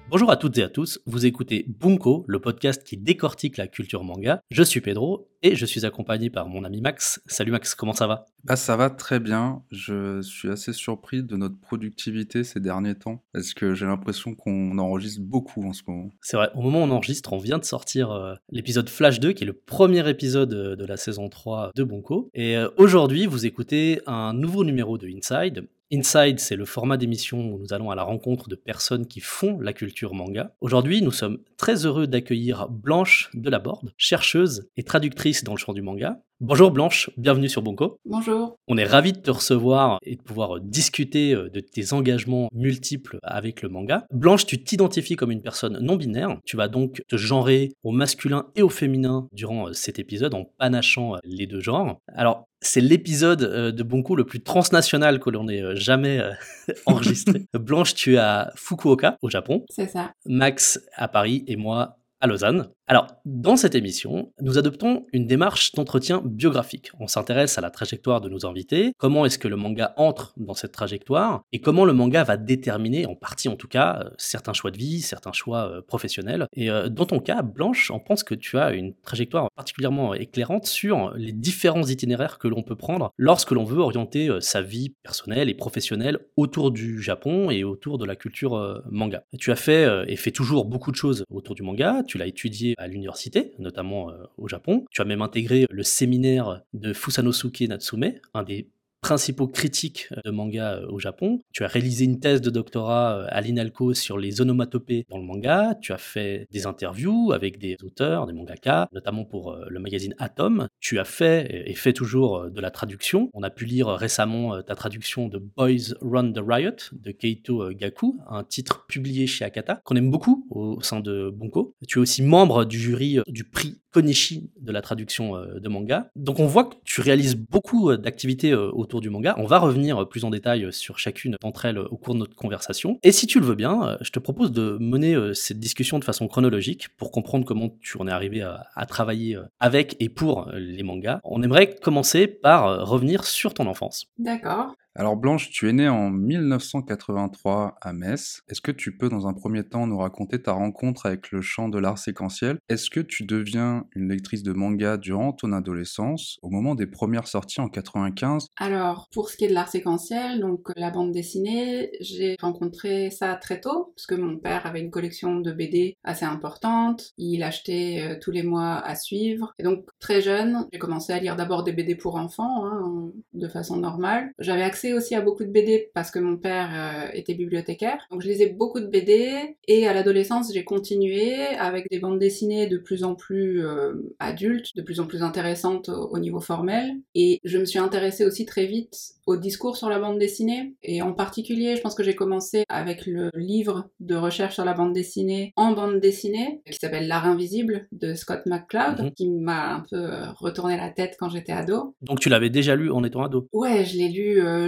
Bonjour à toutes et à tous, vous écoutez Bunko, le podcast qui décortique la culture manga. Je suis Pedro et je suis accompagné par mon ami Max. Salut Max, comment ça va? Ça va très bien. Je suis assez surpris de notre productivité ces derniers temps, parce que j'ai l'impression qu'on enregistre beaucoup en ce moment. C'est vrai, au moment où on enregistre, on vient de sortir l'épisode Flash 2, qui est le premier épisode de la saison 3 de Bunko. Et aujourd'hui, vous écoutez un nouveau numéro de Inside. Inside, c'est le format d'émission où nous allons à la rencontre de personnes qui font la culture manga. Aujourd'hui, nous sommes très heureux d'accueillir Blanche Delaborde, chercheuse et traductrice dans le champ du manga. Bonjour Blanche, bienvenue sur Bunko. Bonjour. On est ravis de te recevoir et de pouvoir discuter de tes engagements multiples avec le manga. Blanche, tu t'identifies comme une personne non binaire. Tu vas donc te genrer au masculin et au féminin durant cet épisode en panachant les deux genres. Alors, c'est l'épisode de Bunko le plus transnational que l'on ait jamais enregistré. Blanche, tu es à Fukuoka, au Japon. C'est ça. Max à Paris et moi à Lausanne. Alors, dans cette émission, nous adoptons une démarche d'entretien biographique. On s'intéresse à la trajectoire de nos invités, comment est-ce que le manga entre dans cette trajectoire, et comment le manga va déterminer, en partie en tout cas, certains choix de vie, certains choix professionnels. Et dans ton cas, Blanche, on pense que tu as une trajectoire particulièrement éclairante sur les différents itinéraires que l'on peut prendre lorsque l'on veut orienter sa vie personnelle et professionnelle autour du Japon et autour de la culture manga. Tu as fait et fais toujours beaucoup de choses autour du manga. Tu l'as étudié à l'université, notamment au Japon. Tu as même intégré le séminaire de Fusanosuke Natsume, un des principaux critiques de manga au Japon. Tu as réalisé une thèse de doctorat à l'INALCO sur les onomatopées dans le manga. Tu as fait des interviews avec des auteurs, des mangaka, notamment pour le magazine Atom. Tu as fait et fais toujours de la traduction. On a pu lire récemment ta traduction de Boys Run the Riot de Keito Gaku, un titre publié chez Akata, qu'on aime beaucoup au sein de Bunko. Tu es aussi membre du jury du prix Konishi de la traduction de manga. Donc on voit que tu réalises beaucoup d'activités autour du manga. On va revenir plus en détail sur chacune d'entre elles au cours de notre conversation. Et si tu le veux bien, je te propose de mener cette discussion de façon chronologique pour comprendre comment tu en es arrivé à travailler avec et pour les mangas. On aimerait commencer par revenir sur ton enfance. D'accord. Alors Blanche, tu es née en 1983 à Metz. Est-ce que tu peux dans un premier temps nous raconter ta rencontre avec le champ de l'art séquentiel? Est-ce que tu deviens une lectrice de manga durant ton adolescence, au moment des premières sorties en 95? Alors, pour ce qui est de l'art séquentiel, donc la bande dessinée, j'ai rencontré ça très tôt, parce que mon père avait une collection de BD assez importante, il achetait tous les mois à suivre, et donc très jeune, j'ai commencé à lire d'abord des BD pour enfants, de façon normale. J'avais accès aussi à beaucoup de BD parce que mon père était bibliothécaire, donc je lisais beaucoup de BD, et à l'adolescence, j'ai continué avec des bandes dessinées de plus en plus adultes, de plus en plus intéressantes au niveau formel, et je me suis intéressée aussi très vite au discours sur la bande dessinée, et en particulier, je pense que j'ai commencé avec le livre de recherche sur la bande dessinée en bande dessinée, qui s'appelle L'Art Invisible de Scott McCloud, qui m'a un peu retourné la tête quand j'étais ado. Donc tu l'avais déjà lu en étant ado? Ouais, je l'ai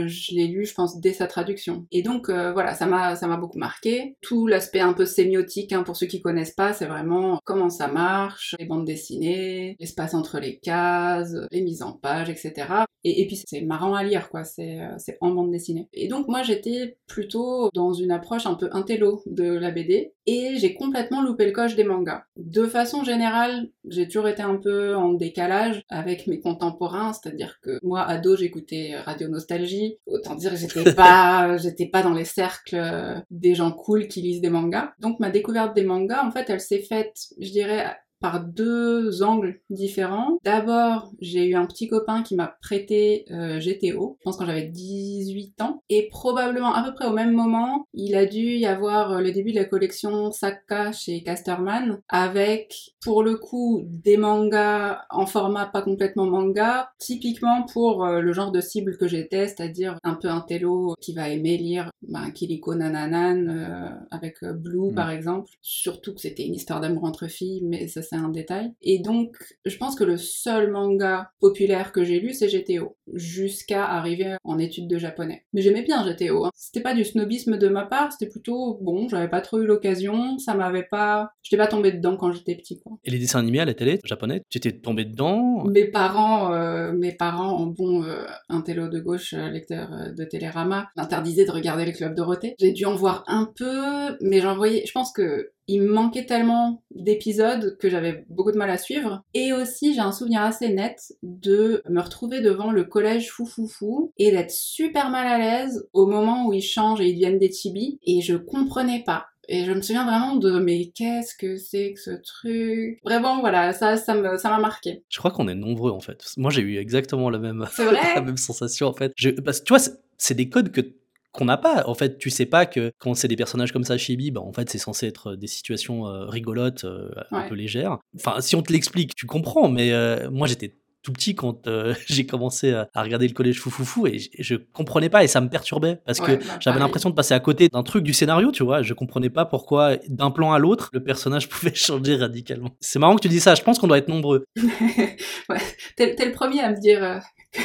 lu, je pense, dès sa traduction. Et donc, voilà, ça m'a beaucoup marqué. Tout l'aspect un peu sémiotique, pour ceux qui connaissent pas, c'est vraiment comment ça marche, les bandes dessinées, l'espace entre les cases, les mises en page, etc. Et puis, c'est marrant à lire, quoi, c'est en bande dessinée. Et donc, moi, j'étais plutôt dans une approche un peu intello de la BD, et j'ai complètement loupé le coche des mangas. De façon générale, j'ai toujours été un peu en décalage avec mes contemporains, c'est-à-dire que moi, ado, j'écoutais Radio Nostalgie. Autant dire que j'étais pas dans les cercles des gens cool qui lisent des mangas. Donc ma découverte des mangas, en fait, elle s'est faite, je dirais, par deux angles différents. D'abord, j'ai eu un petit copain qui m'a prêté GTO, je pense quand j'avais 18 ans, et probablement à peu près au même moment, il a dû y avoir le début de la collection Sakka chez Casterman, avec, pour le coup, des mangas en format pas complètement manga, typiquement pour le genre de cible que j'étais, c'est-à-dire un peu un télo qui va aimer lire Kiliko Nananan avec Blue par exemple, surtout que c'était une histoire d'amour entre filles, mais ça c'est un détail. Et donc, je pense que le seul manga populaire que j'ai lu, c'est GTO, jusqu'à arriver en études de japonais. Mais j'aimais bien GTO, hein. C'était pas du snobisme de ma part, c'était plutôt, bon, j'avais pas trop eu l'occasion, ça m'avait pas... J'étais pas tombée dedans quand j'étais petit, quoi. Et les dessins animés à la télé japonais, tu étais tombé dedans? Mes parents en bon intello de gauche, lecteur de Télérama, m'interdisaient de regarder le Club Dorothée. J'ai dû en voir un peu, mais j'en voyais... Je pense que il me manquait tellement d'épisodes que j'avais beaucoup de mal à suivre. Et aussi, j'ai un souvenir assez net de me retrouver devant le collège Foufoufou et d'être super mal à l'aise au moment où ils changent et ils deviennent des chibis. Et je comprenais pas. Et je me souviens vraiment de mais qu'est-ce que c'est que ce truc? Vraiment, voilà, ça m'a marqué. Je crois qu'on est nombreux en fait. Moi j'ai eu exactement la même, C'est vrai? la même sensation en fait. Parce que tu vois, c'est des codes qu'on n'a pas. En fait, tu sais pas que quand c'est des personnages comme ça, chibi, bah en fait c'est censé être des situations rigolotes, un peu légères. Enfin, si on te l'explique, tu comprends. Mais moi j'étais tout petit quand j'ai commencé à regarder le collège Foufoufou et je comprenais pas et ça me perturbait parce que j'avais l'impression de passer à côté d'un truc du scénario, tu vois. Je comprenais pas pourquoi d'un plan à l'autre le personnage pouvait changer radicalement. C'est marrant que tu dis ça, je pense qu'on doit être nombreux. Ouais, t'es le premier à me dire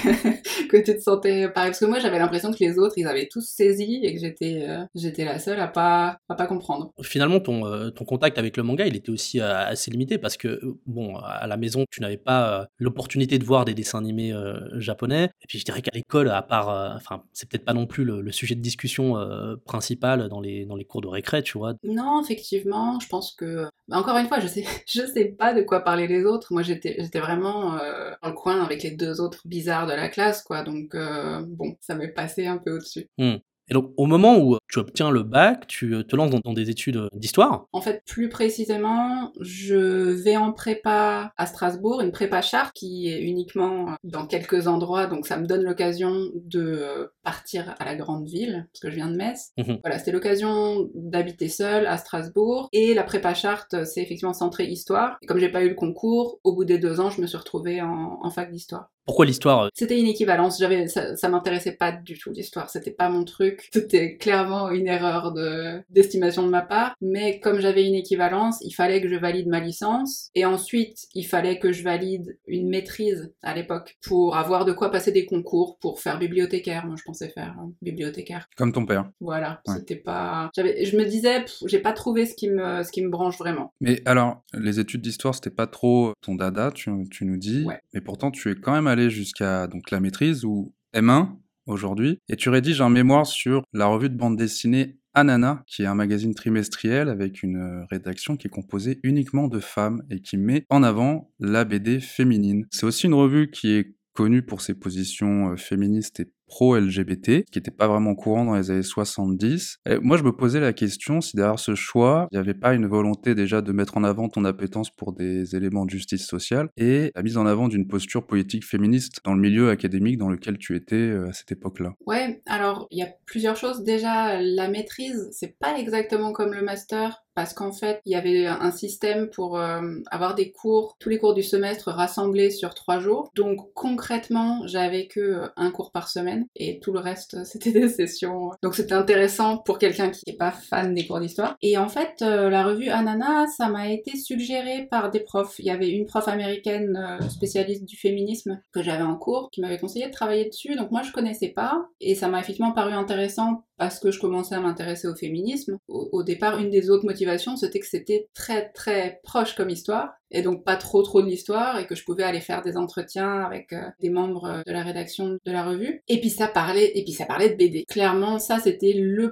que tu te sentais pareil, parce que moi j'avais l'impression que les autres ils avaient tous saisi et que j'étais la seule à pas comprendre. Finalement ton contact avec le manga il était aussi assez limité parce que bon, à la maison tu n'avais pas l'opportunité de voir des dessins animés japonais, et puis je dirais qu'à l'école, à part enfin c'est peut-être pas non plus le sujet de discussion principal dans les cours de récré, tu vois. Non, effectivement, je pense que encore une fois, je sais pas de quoi parler les autres. Moi j'étais vraiment dans le coin avec les deux autres bizarres de la classe, quoi, donc bon, ça m'est passé un peu au-dessus. Et donc, au moment où tu obtiens le bac, tu te lances dans des études d'histoire. En fait, plus précisément, je vais en prépa à Strasbourg, une prépa charte qui est uniquement dans quelques endroits, donc ça me donne l'occasion de partir à la grande ville, parce que je viens de Metz. Voilà, c'était l'occasion d'habiter seule à Strasbourg, et la prépa charte, c'est effectivement centré histoire. Et comme j'ai pas eu le concours, au bout des 2 ans, je me suis retrouvée en fac d'histoire. Pourquoi l'histoire? C'était une équivalence, ça m'intéressait pas du tout l'histoire, c'était pas mon truc, c'était clairement une erreur d'estimation de ma part, mais comme j'avais une équivalence, il fallait que je valide ma licence, et ensuite il fallait que je valide une maîtrise à l'époque, pour avoir de quoi passer des concours, pour faire bibliothécaire, moi je pensais faire bibliothécaire. Comme ton père. Voilà, Ouais. c'était pas... Je me disais, j'ai pas trouvé ce qui me branche vraiment. Mais alors, les études d'histoire, c'était pas trop ton dada, tu nous dis, Ouais. mais pourtant tu es quand même allé jusqu'à donc la maîtrise ou M1 aujourd'hui, et tu rédiges un mémoire sur la revue de bande dessinée Anana, qui est un magazine trimestriel avec une rédaction qui est composée uniquement de femmes et qui met en avant la BD féminine. C'est aussi une revue qui est connue pour ses positions féministes et pro-LGBT, qui n'était pas vraiment courant dans les années 70. Et moi, je me posais la question si derrière ce choix, il n'y avait pas une volonté déjà de mettre en avant ton appétence pour des éléments de justice sociale et la mise en avant d'une posture politique féministe dans le milieu académique dans lequel tu étais à cette époque-là. Ouais, alors il y a plusieurs choses. Déjà, la maîtrise, c'est pas exactement comme le master, parce qu'en fait, il y avait un système pour avoir des cours, tous les cours du semestre rassemblés sur 3 jours. Donc concrètement, j'avais que un cours par semaine, et tout le reste, c'était des sessions. Donc c'était intéressant pour quelqu'un qui n'est pas fan des cours d'histoire. Et en fait, la revue Anana, ça m'a été suggéré par des profs. Il y avait une prof américaine spécialiste du féminisme que j'avais en cours, qui m'avait conseillé de travailler dessus. Donc moi, je connaissais pas, et ça m'a effectivement paru intéressant parce que je commençais à m'intéresser au féminisme. Au départ, une des autres motivations, c'était que c'était très très proche comme histoire, et donc pas trop de l'histoire, et que je pouvais aller faire des entretiens avec des membres de la rédaction de la revue. Et puis ça parlait de BD. Clairement, ça c'était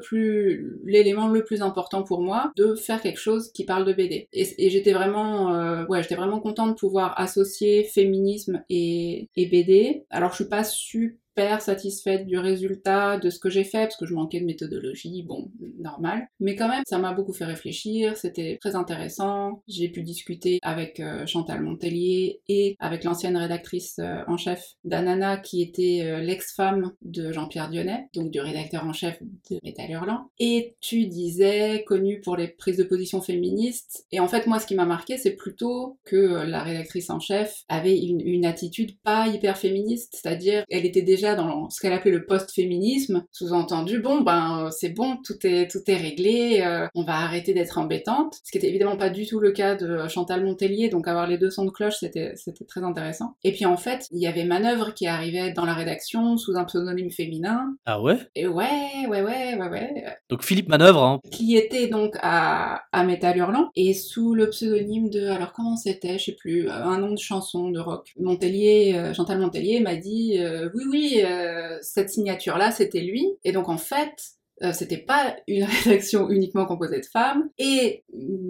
l'élément le plus important pour moi, de faire quelque chose qui parle de BD. Et j'étais vraiment contente de pouvoir associer féminisme et BD. Alors je suis pas super satisfaite du résultat de ce que j'ai fait, parce que je manquais de méthodologie, bon, normal. Mais quand même, ça m'a beaucoup fait réfléchir, c'était très intéressant. J'ai pu discuter avec Chantal Montellier et avec l'ancienne rédactrice en chef d'Anana, qui était l'ex-femme de Jean-Pierre Dionnet, donc du rédacteur en chef de Métal Hurlant. Et tu disais, connue pour les prises de position féministes, et en fait, moi, ce qui m'a marqué, c'est plutôt que la rédactrice en chef avait une attitude pas hyper féministe, c'est-à-dire, elle était déjà déjà dans ce qu'elle appelait le post-féminisme, sous-entendu, bon, ben, c'est bon, tout est réglé, on va arrêter d'être embêtante, ce qui était évidemment pas du tout le cas de Chantal Montellier, donc avoir les deux sons de cloche, c'était très intéressant. Et puis en fait, il y avait Manœuvre qui arrivait dans la rédaction sous un pseudonyme féminin. Ah ouais? Et ouais. Donc Philippe Manœuvre, hein. Qui était donc à Métal Hurlant, et sous le pseudonyme de, alors comment c'était, je sais plus, un nom de chanson de rock. Chantal Montellier m'a dit, oui, cette signature-là, c'était lui. Et donc en fait, c'était pas une rédaction uniquement composée de femmes, et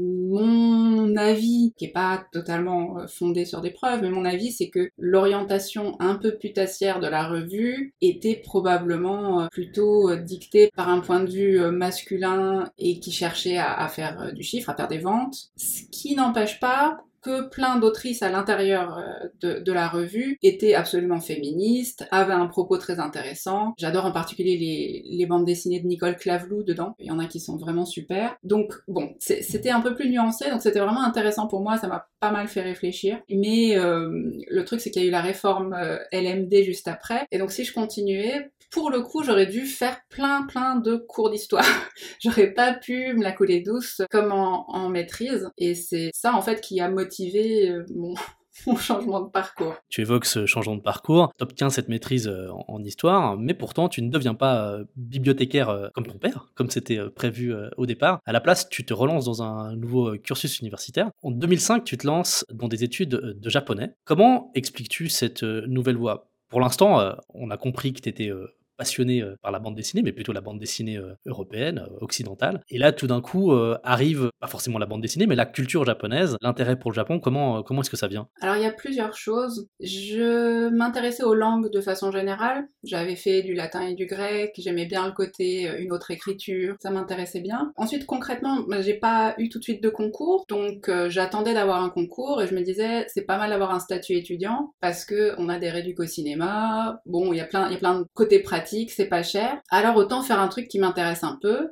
mon avis, qui est pas totalement fondé sur des preuves, mais mon avis c'est que l'orientation un peu putassière de la revue était probablement plutôt dictée par un point de vue masculin et qui cherchait à faire du chiffre, à faire des ventes, ce qui n'empêche pas que plein d'autrices à l'intérieur de la revue étaient absolument féministes, avaient un propos très intéressant. J'adore en particulier les bandes dessinées de Nicole Clavelou dedans. Il y en a qui sont vraiment super. Donc bon, c'était un peu plus nuancé, donc c'était vraiment intéressant pour moi, ça m'a pas mal fait réfléchir. Mais le truc, c'est qu'il y a eu la réforme LMD juste après, et donc si je continuais, pour le coup, j'aurais dû faire plein de cours d'histoire. J'aurais pas pu me la couler douce comme en maîtrise, et c'est ça en fait qui a motivé mon changement de parcours. Tu évoques ce changement de parcours, t'obtiens cette maîtrise en histoire, mais pourtant tu ne deviens pas bibliothécaire comme ton père, comme c'était prévu au départ. À la place, tu te relances dans un nouveau cursus universitaire. En 2005, tu te lances dans des études de japonais. Comment expliques-tu cette nouvelle voie? Pour l'instant, on a compris que tu étais passionné par la bande dessinée, mais plutôt la bande dessinée européenne, occidentale. Et là, tout d'un coup, arrive, pas forcément la bande dessinée, mais la culture japonaise, l'intérêt pour le Japon. Comment est-ce que ça vient? Alors il y a plusieurs choses. Je m'intéressais aux langues de façon générale. J'avais fait du latin et du grec, j'aimais bien le côté une autre écriture, ça m'intéressait bien. Ensuite, concrètement, j'ai pas eu tout de suite de concours, donc j'attendais d'avoir un concours et je me disais, c'est pas mal d'avoir un statut étudiant, parce que on a des réducs au cinéma, bon, il y a plein de côtés pratiques, c'est pas cher, alors autant faire un truc qui m'intéresse un peu.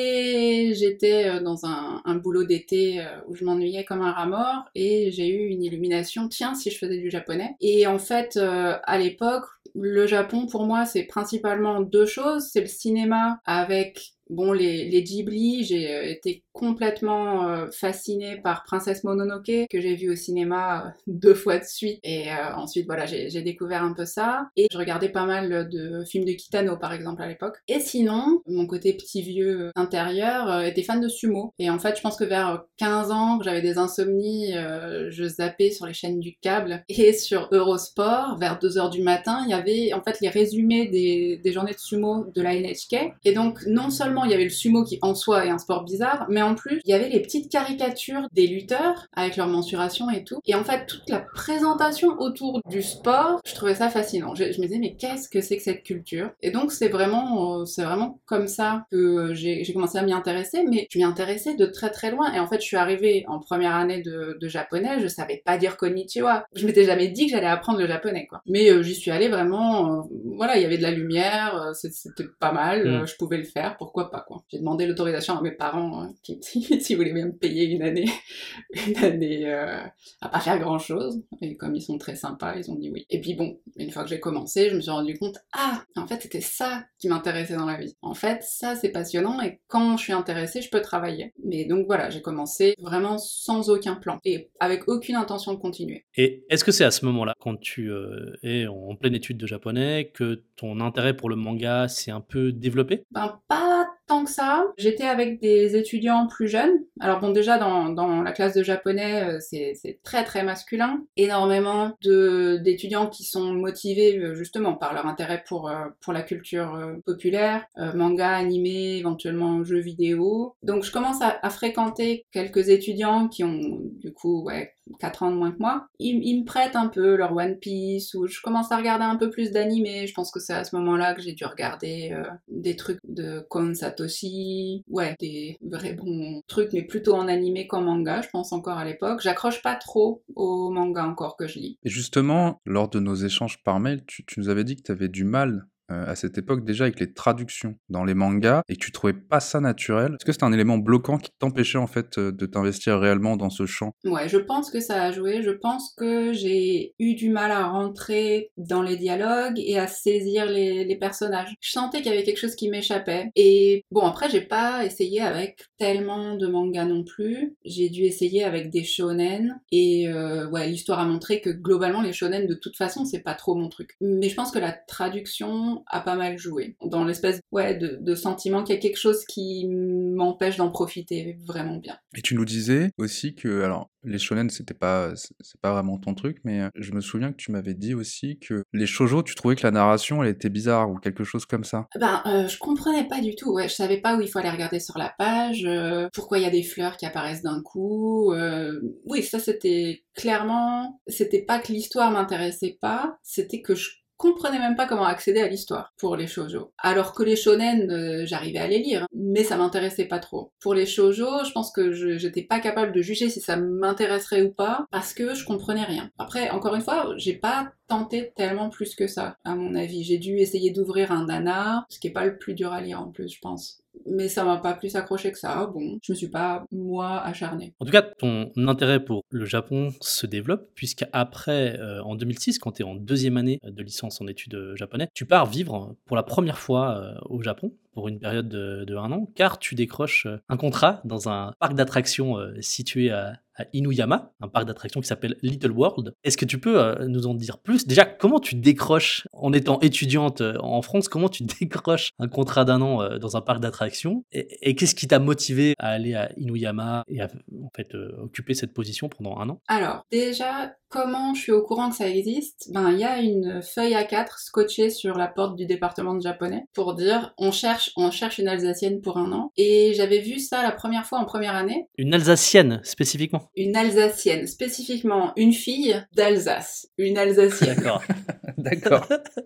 Et j'étais dans un boulot d'été où je m'ennuyais comme un rat mort, et j'ai eu une illumination, tiens, si je faisais du japonais. Et en fait, à l'époque, le Japon pour moi c'est principalement deux choses, c'est le cinéma avec les Ghibli. J'ai été complètement fascinée par Princesse Mononoke, que j'ai vu au cinéma 2 fois de suite, et ensuite voilà, j'ai découvert un peu ça, et je regardais pas mal de films de Kitano par exemple à l'époque. Et sinon, mon côté petit vieux intérieur était fan de sumo, et en fait je pense que vers 15 ans, que j'avais des insomnies, je zappais sur les chaînes du câble, et sur Eurosport, vers 2h du matin, il y avait en fait les résumés des journées de sumo de la NHK, et donc non seulement il y avait le sumo qui en soi est un sport bizarre, mais en plus il y avait les petites caricatures des lutteurs avec leur mensuration et tout, et en fait toute la présentation autour du sport, je trouvais ça fascinant. Je me disais, mais qu'est-ce que c'est que cette culture? Et donc c'est vraiment comme ça que j'ai commencé à m'y intéresser, mais je m'y intéressais de très très loin, et en fait je suis arrivée en première année de japonais, je savais pas dire konnichiwa, je m'étais jamais dit que j'allais apprendre le japonais quoi, mais j'y suis allée vraiment, voilà, il y avait de la lumière, c'était pas mal, je pouvais le faire, pourquoi pas quoi. J'ai demandé l'autorisation à mes parents s'ils voulaient bien me payer une année à pas faire grand chose, et comme ils sont très sympas, ils ont dit oui. Et puis bon, une fois que j'ai commencé, je me suis rendu compte, en fait c'était ça qui m'intéressait dans la vie. En fait ça c'est passionnant, et quand je suis intéressée, je peux travailler. Mais donc voilà, j'ai commencé vraiment sans aucun plan, et avec aucune intention de continuer. Et est-ce que c'est à ce moment-là, quand tu es en pleine étude de japonais, que ton intérêt pour le manga s'est un peu développé? Ben pas tant que ça. J'étais avec des étudiants plus jeunes. Alors bon, déjà dans la classe de japonais, c'est très très masculin. Énormément d'étudiants qui sont motivés justement par leur intérêt pour la culture populaire, manga, animé, éventuellement jeux vidéo. Donc je commence à fréquenter quelques étudiants qui ont du coup 4 ans de moins que moi. Ils me prêtent un peu leur One Piece, ou je commence à regarder un peu plus d'animé. Je pense que c'est à ce moment-là que j'ai dû regarder des trucs de Kon Satoshi, des vrais bons trucs, mais plutôt en animé qu'en manga, je pense encore à l'époque. J'accroche pas trop au manga encore que je lis. Et justement, lors de nos échanges par mail, tu nous avais dit que tu avais du mal à cette époque déjà avec les traductions dans les mangas et que tu trouvais pas ça naturel? Est-ce que c'était un élément bloquant qui t'empêchait en fait, de t'investir réellement dans ce champ? Ouais, je pense que ça a joué. Je pense que j'ai eu du mal à rentrer dans les dialogues et à saisir les personnages. Je sentais qu'il y avait quelque chose qui m'échappait. Et bon, après, j'ai pas essayé avec tellement de mangas non plus. J'ai dû essayer avec des shonen. Et ouais, l'histoire a montré que globalement, les shonen, de toute façon, c'est pas trop mon truc. Mais je pense que la traduction a pas mal joué. Dans l'espèce, ouais, de sentiment qu'il y a quelque chose qui m'empêche d'en profiter vraiment bien. Et tu nous disais aussi que, alors, les shonen, c'est pas vraiment ton truc, mais je me souviens que tu m'avais dit aussi que les shoujo, tu trouvais que la narration, elle était bizarre ou quelque chose comme ça. Ben, je comprenais pas du tout, ouais, je savais pas où il faut aller regarder sur la page, pourquoi il y a des fleurs qui apparaissent d'un coup, oui, ça c'était clairement, c'était pas que l'histoire m'intéressait pas, c'était que je comprenais même pas comment accéder à l'histoire pour les shoujo. Alors que les shonen, j'arrivais à les lire, mais ça m'intéressait pas trop. Pour les shoujo, je pense que j'étais pas capable de juger si ça m'intéresserait ou pas, parce que je comprenais rien. Après, encore une fois, j'ai pas tenté tellement plus que ça, à mon avis. J'ai dû essayer d'ouvrir un nanar, ce qui est pas le plus dur à lire en plus, je pense. Mais ça m'a pas plus accroché que ça, bon, je me suis pas, moi, acharnée. En tout cas, ton intérêt pour le Japon se développe, puisqu'après, en 2006, quand tu es en deuxième année de licence en études japonais, tu pars vivre pour la première fois au Japon, pour une période de 1 an, car tu décroches un contrat dans un parc d'attractions situé à Inuyama, un parc d'attractions qui s'appelle Little World. Est-ce que tu peux nous en dire plus? Déjà, comment tu décroches, en étant étudiante en France, comment tu décroches un contrat d'1 an dans un parc d'attractions? Et qu'est-ce qui t'a motivé à aller à Inuyama et à en fait, occuper cette position pendant 1 an? Alors, déjà, comment je suis au courant que ça existe? Ben, il y a une feuille A4 scotchée sur la porte du département de japonais pour dire on cherche une Alsacienne pour 1 an. Et j'avais vu ça la première fois en première année. Une Alsacienne, spécifiquement? Une Alsacienne, spécifiquement une fille d'Alsace. Une Alsacienne. D'accord. D'accord.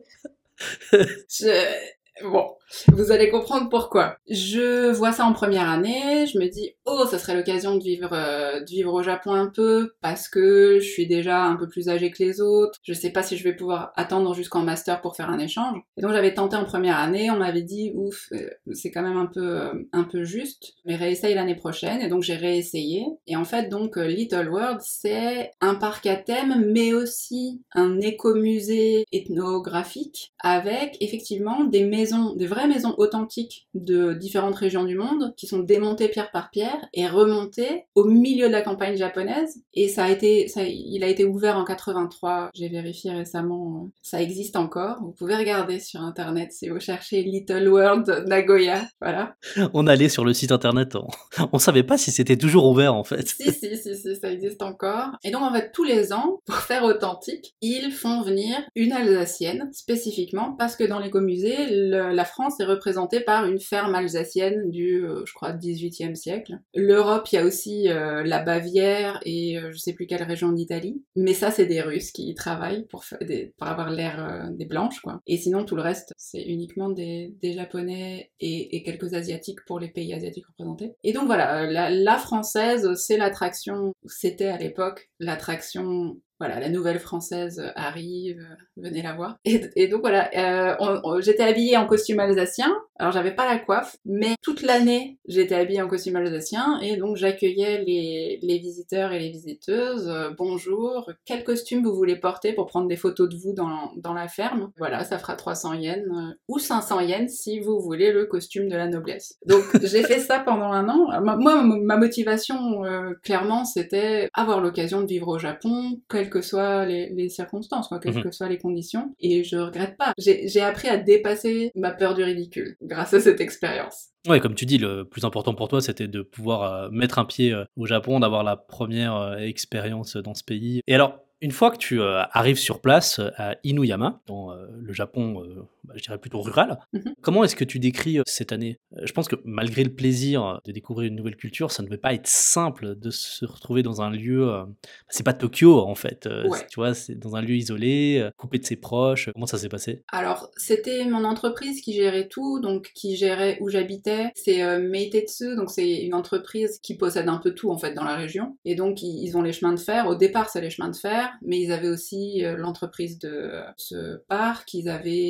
Bon, vous allez comprendre pourquoi. Je vois ça en première année, je me dis oh ça serait l'occasion de vivre au Japon un peu parce que je suis déjà un peu plus âgée que les autres. Je sais pas si je vais pouvoir attendre jusqu'en master pour faire un échange. Et donc j'avais tenté en première année, on m'avait dit ouf c'est quand même un peu juste, mais réessaye l'année prochaine. Et donc j'ai réessayé. Et en fait donc Little World c'est un parc à thème mais aussi un écomusée ethnographique avec effectivement des vraies maisons authentiques de différentes régions du monde qui sont démontées pierre par pierre et remontées au milieu de la campagne japonaise. Et il a été ouvert en 83, j'ai vérifié récemment, ça existe encore. Vous pouvez regarder sur internet si vous cherchez Little World Nagoya, voilà. On allait sur le site internet, on savait pas si c'était toujours ouvert en fait. Si, ça existe encore. Et donc en fait tous les ans, pour faire authentique, ils font venir une Alsacienne spécifiquement parce que dans l'écomusée, la France est représentée par une ferme alsacienne du, je crois, 18e siècle. L'Europe, il y a aussi la Bavière et je sais plus quelle région d'Italie. Mais ça, c'est des Russes qui y travaillent pour avoir l'air des Blanches, quoi. Et sinon, tout le reste, c'est uniquement des Japonais et quelques Asiatiques pour les pays asiatiques représentés. Et donc voilà, la française, c'est l'attraction, c'était à l'époque l'attraction. Voilà, la nouvelle française arrive, venez la voir. Et donc voilà, j'étais habillée en costume alsacien, alors j'avais pas la coiffe, mais toute l'année j'étais habillée en costume alsacien et donc j'accueillais les visiteurs et les visiteuses. Bonjour, quel costume vous voulez porter pour prendre des photos de vous dans la ferme? Voilà, ça fera 300 yens ou 500 yens si vous voulez le costume de la noblesse. Donc j'ai fait ça pendant 1 an. Moi, ma motivation, clairement, c'était avoir l'occasion de vivre au Japon, quelles que soient les circonstances, quoi, quelles que soient les conditions, et je regrette pas. J'ai appris à dépasser ma peur du ridicule grâce à cette expérience. Ouais, comme tu dis, le plus important pour toi, c'était de pouvoir mettre un pied au Japon, d'avoir la première expérience dans ce pays. Et alors, une fois que tu arrives sur place à Inuyama, dans le Japon, je dirais plutôt rural, comment est-ce que tu décris cette année? Je pense que malgré le plaisir de découvrir une nouvelle culture, ça ne devait pas être simple de se retrouver dans un lieu... c'est pas Tokyo, en fait. Ouais. Tu vois, c'est dans un lieu isolé, coupé de ses proches. Comment ça s'est passé? Alors, c'était mon entreprise qui gérait tout, donc qui gérait où j'habitais. C'est Meitetsu, donc c'est une entreprise qui possède un peu tout, en fait, dans la région. Et donc, ils ont les chemins de fer. Au départ, c'est les chemins de fer, mais ils avaient aussi l'entreprise de ce parc. Ils avaient, du coup,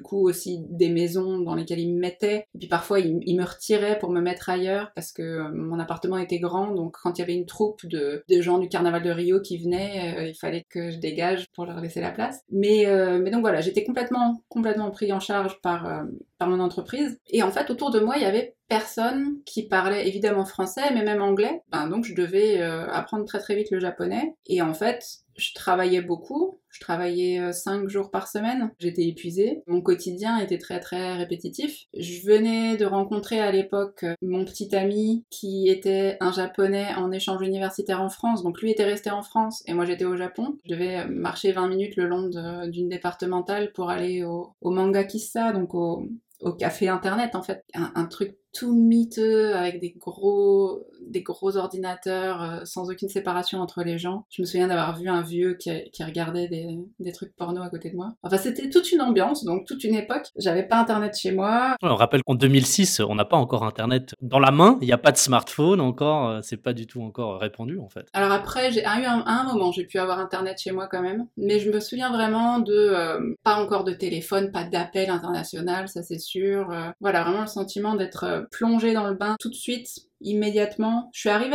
beaucoup aussi des maisons dans lesquelles ils me mettaient. Et puis parfois, ils me retiraient pour me mettre ailleurs parce que mon appartement était grand. Donc quand il y avait une troupe de gens du Carnaval de Rio qui venaient, il fallait que je dégage pour leur laisser la place. Mais donc voilà, j'étais complètement pris en charge par mon entreprise. Et en fait, autour de moi, il y avait personne qui parlait évidemment français, mais même anglais. Donc je devais apprendre très très vite le japonais. Et en fait, je travaillais beaucoup. Je travaillais 5 jours par semaine. J'étais épuisée. Mon quotidien était très très répétitif. Je venais de rencontrer à l'époque mon petit ami qui était un japonais en échange universitaire en France. Donc lui était resté en France et moi j'étais au Japon. Je devais marcher 20 minutes le long d'une départementale pour aller au Manga Kissa, donc au café internet en fait. Un truc tout miteux avec des gros ordinateurs sans aucune séparation entre les gens. Je me souviens d'avoir vu un vieux qui regardait des trucs porno à côté de moi. Enfin, c'était toute une ambiance, donc toute une époque. J'avais pas internet chez moi. Ouais, on rappelle qu'en 2006, on n'a pas encore internet dans la main, il n'y a pas de smartphone encore, c'est pas du tout encore répandu en fait. Alors après, à un moment, j'ai pu avoir internet chez moi quand même, mais je me souviens vraiment de pas encore de téléphone, pas d'appel international, ça c'est sûr. Voilà, vraiment le sentiment d'être plongée dans le bain tout de suite, immédiatement. Je suis arrivée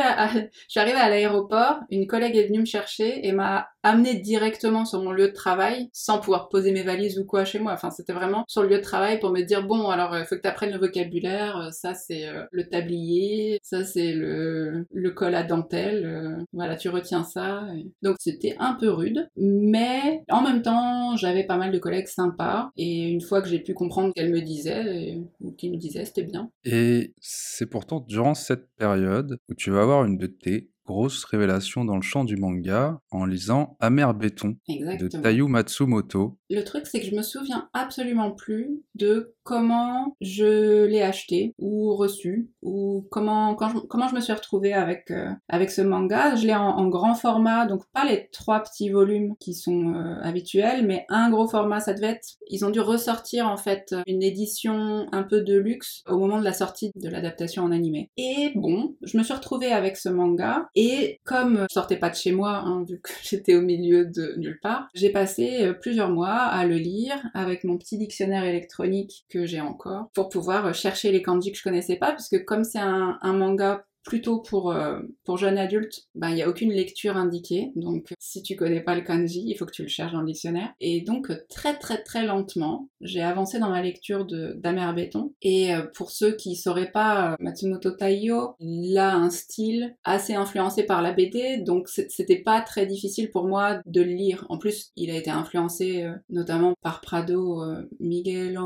à l'aéroport, une collègue est venue me chercher et m'a amenée directement sur mon lieu de travail sans pouvoir poser mes valises ou quoi chez moi. Enfin, c'était vraiment sur le lieu de travail pour me dire bon, alors il faut que tu apprennes le vocabulaire, ça c'est le tablier, ça c'est le col à dentelle, voilà, tu retiens ça. Donc c'était un peu rude, mais en même temps, j'avais pas mal de collègues sympas et une fois que j'ai pu comprendre ce qu'elles me disaient ou qu'ils me disaient, c'était bien. Et c'est pourtant durant cette période où tu vas avoir une de tes grosses révélations dans le champ du manga en lisant Amer Béton de Exactement. Taiyu Matsumoto. Le truc, c'est que je me souviens absolument plus de comment je l'ai acheté ou reçu ou comment je me suis retrouvée avec ce manga. Je l'ai en grand format, donc pas les 3 petits volumes qui sont habituels, mais un gros format. Ça devait être, ils ont dû ressortir en fait une édition un peu de luxe au moment de la sortie de l'adaptation en animé. Et bon, je me suis retrouvée avec ce manga et comme je sortais pas de chez moi, hein, vu que j'étais au milieu de nulle part, j'ai passé plusieurs mois à le lire avec mon petit dictionnaire électronique que j'ai encore pour pouvoir chercher les kanji que je connaissais pas, parce que comme c'est un manga plutôt pour jeunes adultes, il y a aucune lecture indiquée, donc si tu connais pas le kanji, il faut que tu le cherches dans le dictionnaire. Et donc très très très lentement, j'ai avancé dans ma lecture d'Amer Béton. Et pour ceux qui sauraient pas, Matsumoto Taiyo, il a un style assez influencé par la BD, donc c'était pas très difficile pour moi de le lire. En plus, il a été influencé notamment par Prado, Miguel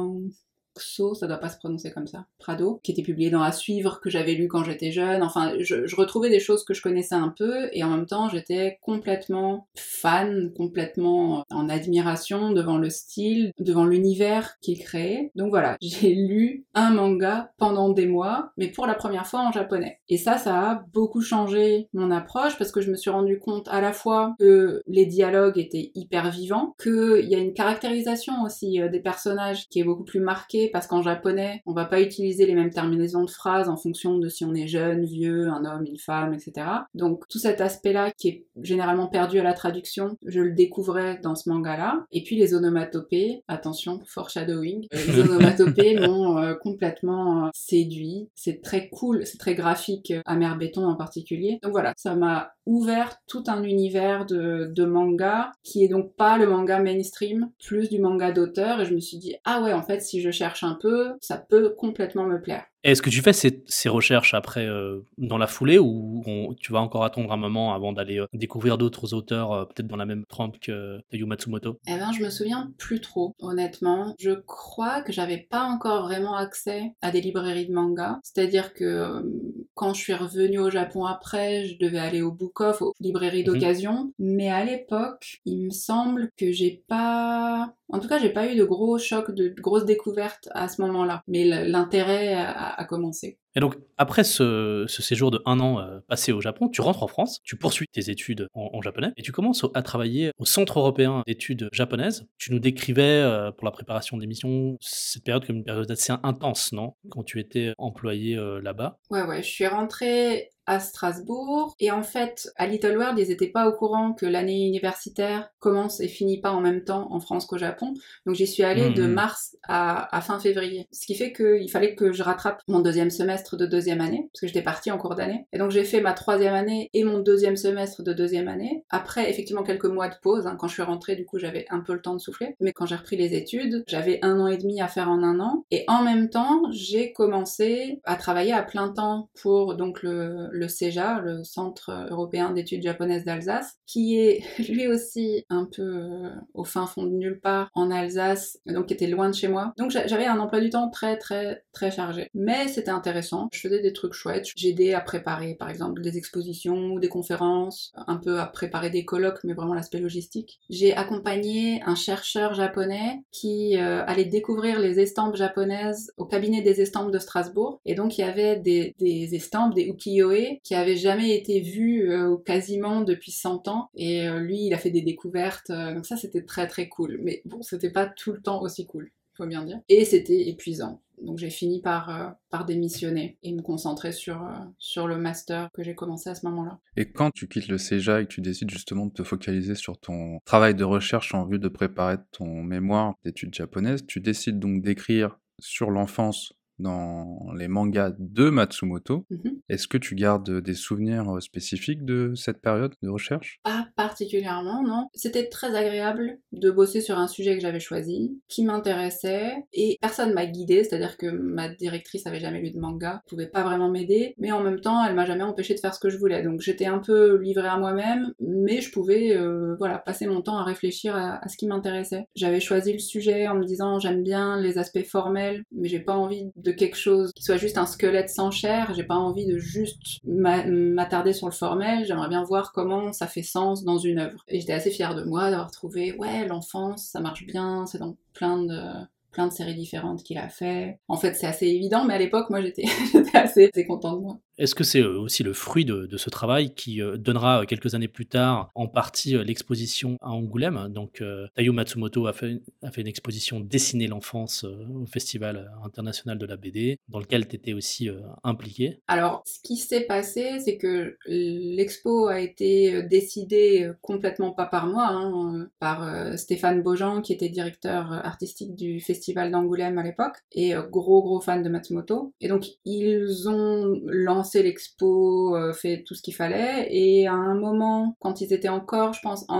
ça doit pas se prononcer comme ça, Prado, qui était publié dans À Suivre, que j'avais lu quand j'étais jeune. Enfin, je retrouvais des choses que je connaissais un peu, et en même temps, j'étais complètement fan, complètement en admiration devant le style, devant l'univers qu'il créait. Donc voilà, j'ai lu un manga pendant des mois, mais pour la première fois en japonais. Et ça a beaucoup changé mon approche, parce que je me suis rendu compte à la fois que les dialogues étaient hyper vivants, qu'il y a une caractérisation aussi des personnages qui est beaucoup plus marquée, parce qu'en japonais, on va pas utiliser les mêmes terminaisons de phrases en fonction de si on est jeune, vieux, un homme, une femme, etc. Donc tout cet aspect-là qui est généralement perdu à la traduction, je le découvrais dans ce manga-là. Et puis les onomatopées, attention, foreshadowing, les onomatopées m'ont complètement séduit. C'est très cool, c'est très graphique, Amer Béton en particulier. Donc voilà, ça m'a ouvert tout un univers de manga qui est donc pas le manga mainstream, plus du manga d'auteur, et je me suis dit ah ouais, en fait si je cherche un peu, ça peut complètement me plaire. Est-ce que tu fais ces recherches après dans la foulée, ou tu vas encore attendre un moment avant d'aller découvrir d'autres auteurs peut-être dans la même trempe que Taiyu Matsumoto? Eh ben, je me souviens plus trop, honnêtement. Je crois que j'avais pas encore vraiment accès à des librairies de manga. C'est-à-dire que quand je suis revenue au Japon après, je devais aller au Book Off, aux librairies d'occasion. Mais à l'époque, il me semble que j'ai pas eu de gros chocs, de grosses découvertes à ce moment-là. Mais l'intérêt a commencé. Et donc, après ce séjour de 1 an passé au Japon, tu rentres en France, tu poursuis tes études en japonais, et tu commences à travailler au Centre européen d'études japonaises. Tu nous décrivais, pour la préparation de l'émission, cette période comme une période assez intense, non? Quand tu étais employé là-bas. Ouais, je suis rentrée à Strasbourg. Et en fait, à Little World, ils étaient pas au courant que l'année universitaire commence et finit pas en même temps en France qu'au Japon. Donc j'y suis allée de mars à fin février. Ce qui fait qu'il fallait que je rattrape mon deuxième semestre de deuxième année, parce que j'étais partie en cours d'année. Et donc j'ai fait ma troisième année et mon deuxième semestre de deuxième année. Après, effectivement, quelques mois de pause. Quand je suis rentrée, du coup, j'avais un peu le temps de souffler. Mais quand j'ai repris les études, j'avais 1 an et demi à faire en 1 an. Et en même temps, j'ai commencé à travailler à plein temps pour donc le CEJA, le Centre européen d'études japonaises d'Alsace, qui est lui aussi un peu au fin fond de nulle part en Alsace, donc qui était loin de chez moi. Donc j'avais un emploi du temps très très très chargé. Mais c'était intéressant, je faisais des trucs chouettes, j'aidais à préparer par exemple des expositions ou des conférences, un peu à préparer des colloques, mais vraiment l'aspect logistique. J'ai accompagné un chercheur japonais qui allait découvrir les estampes japonaises au cabinet des estampes de Strasbourg, et donc il y avait des estampes, des ukiyo-e, qui avaient jamais été vues quasiment depuis 100 ans, et lui il a fait des découvertes, donc ça c'était très très cool, mais bon c'était pas tout le temps aussi cool, faut bien dire, et c'était épuisant. Donc j'ai fini par démissionner et me concentrer sur le master que j'ai commencé à ce moment-là. Et quand tu quittes le CEJA et que tu décides justement de te focaliser sur ton travail de recherche en vue de préparer ton mémoire d'études japonaises, tu décides donc d'écrire sur l'enfance dans les mangas de Matsumoto. Est-ce que tu gardes des souvenirs spécifiques de cette période de recherche? Pas particulièrement, non. C'était très agréable de bosser sur un sujet que j'avais choisi, qui m'intéressait, et personne m'a guidée, c'est-à-dire que ma directrice avait jamais lu de manga, pouvait pas vraiment m'aider, mais en même temps, elle m'a jamais empêché de faire ce que je voulais. Donc j'étais un peu livrée à moi-même, mais je pouvais passer mon temps à réfléchir à ce qui m'intéressait. J'avais choisi le sujet en me disant j'aime bien les aspects formels, mais j'ai pas envie de quelque chose qui soit juste un squelette sans chair, j'ai pas envie de juste m'attarder sur le formel, j'aimerais bien voir comment ça fait sens dans une œuvre. Et j'étais assez fière de moi d'avoir trouvé, ouais, l'enfance, ça marche bien, c'est dans plein de séries différentes qu'il a fait. En fait, c'est assez évident, mais à l'époque, moi, j'étais assez contente de moi. Est-ce que c'est aussi le fruit de ce travail qui donnera quelques années plus tard en partie l'exposition à Angoulême? Donc Taiyo Matsumoto a fait une exposition Dessiner l'enfance au Festival international de la BD, dans lequel tu étais aussi impliqué. Alors, ce qui s'est passé, c'est que l'expo a été décidée complètement pas par moi, par Stéphane Beaujean, qui était directeur artistique du Festival d'Angoulême à l'époque, et gros fan de Matsumoto. Et donc, ils ont lancé l'expo, fait tout ce qu'il fallait, et à un moment, quand ils étaient encore, je pense,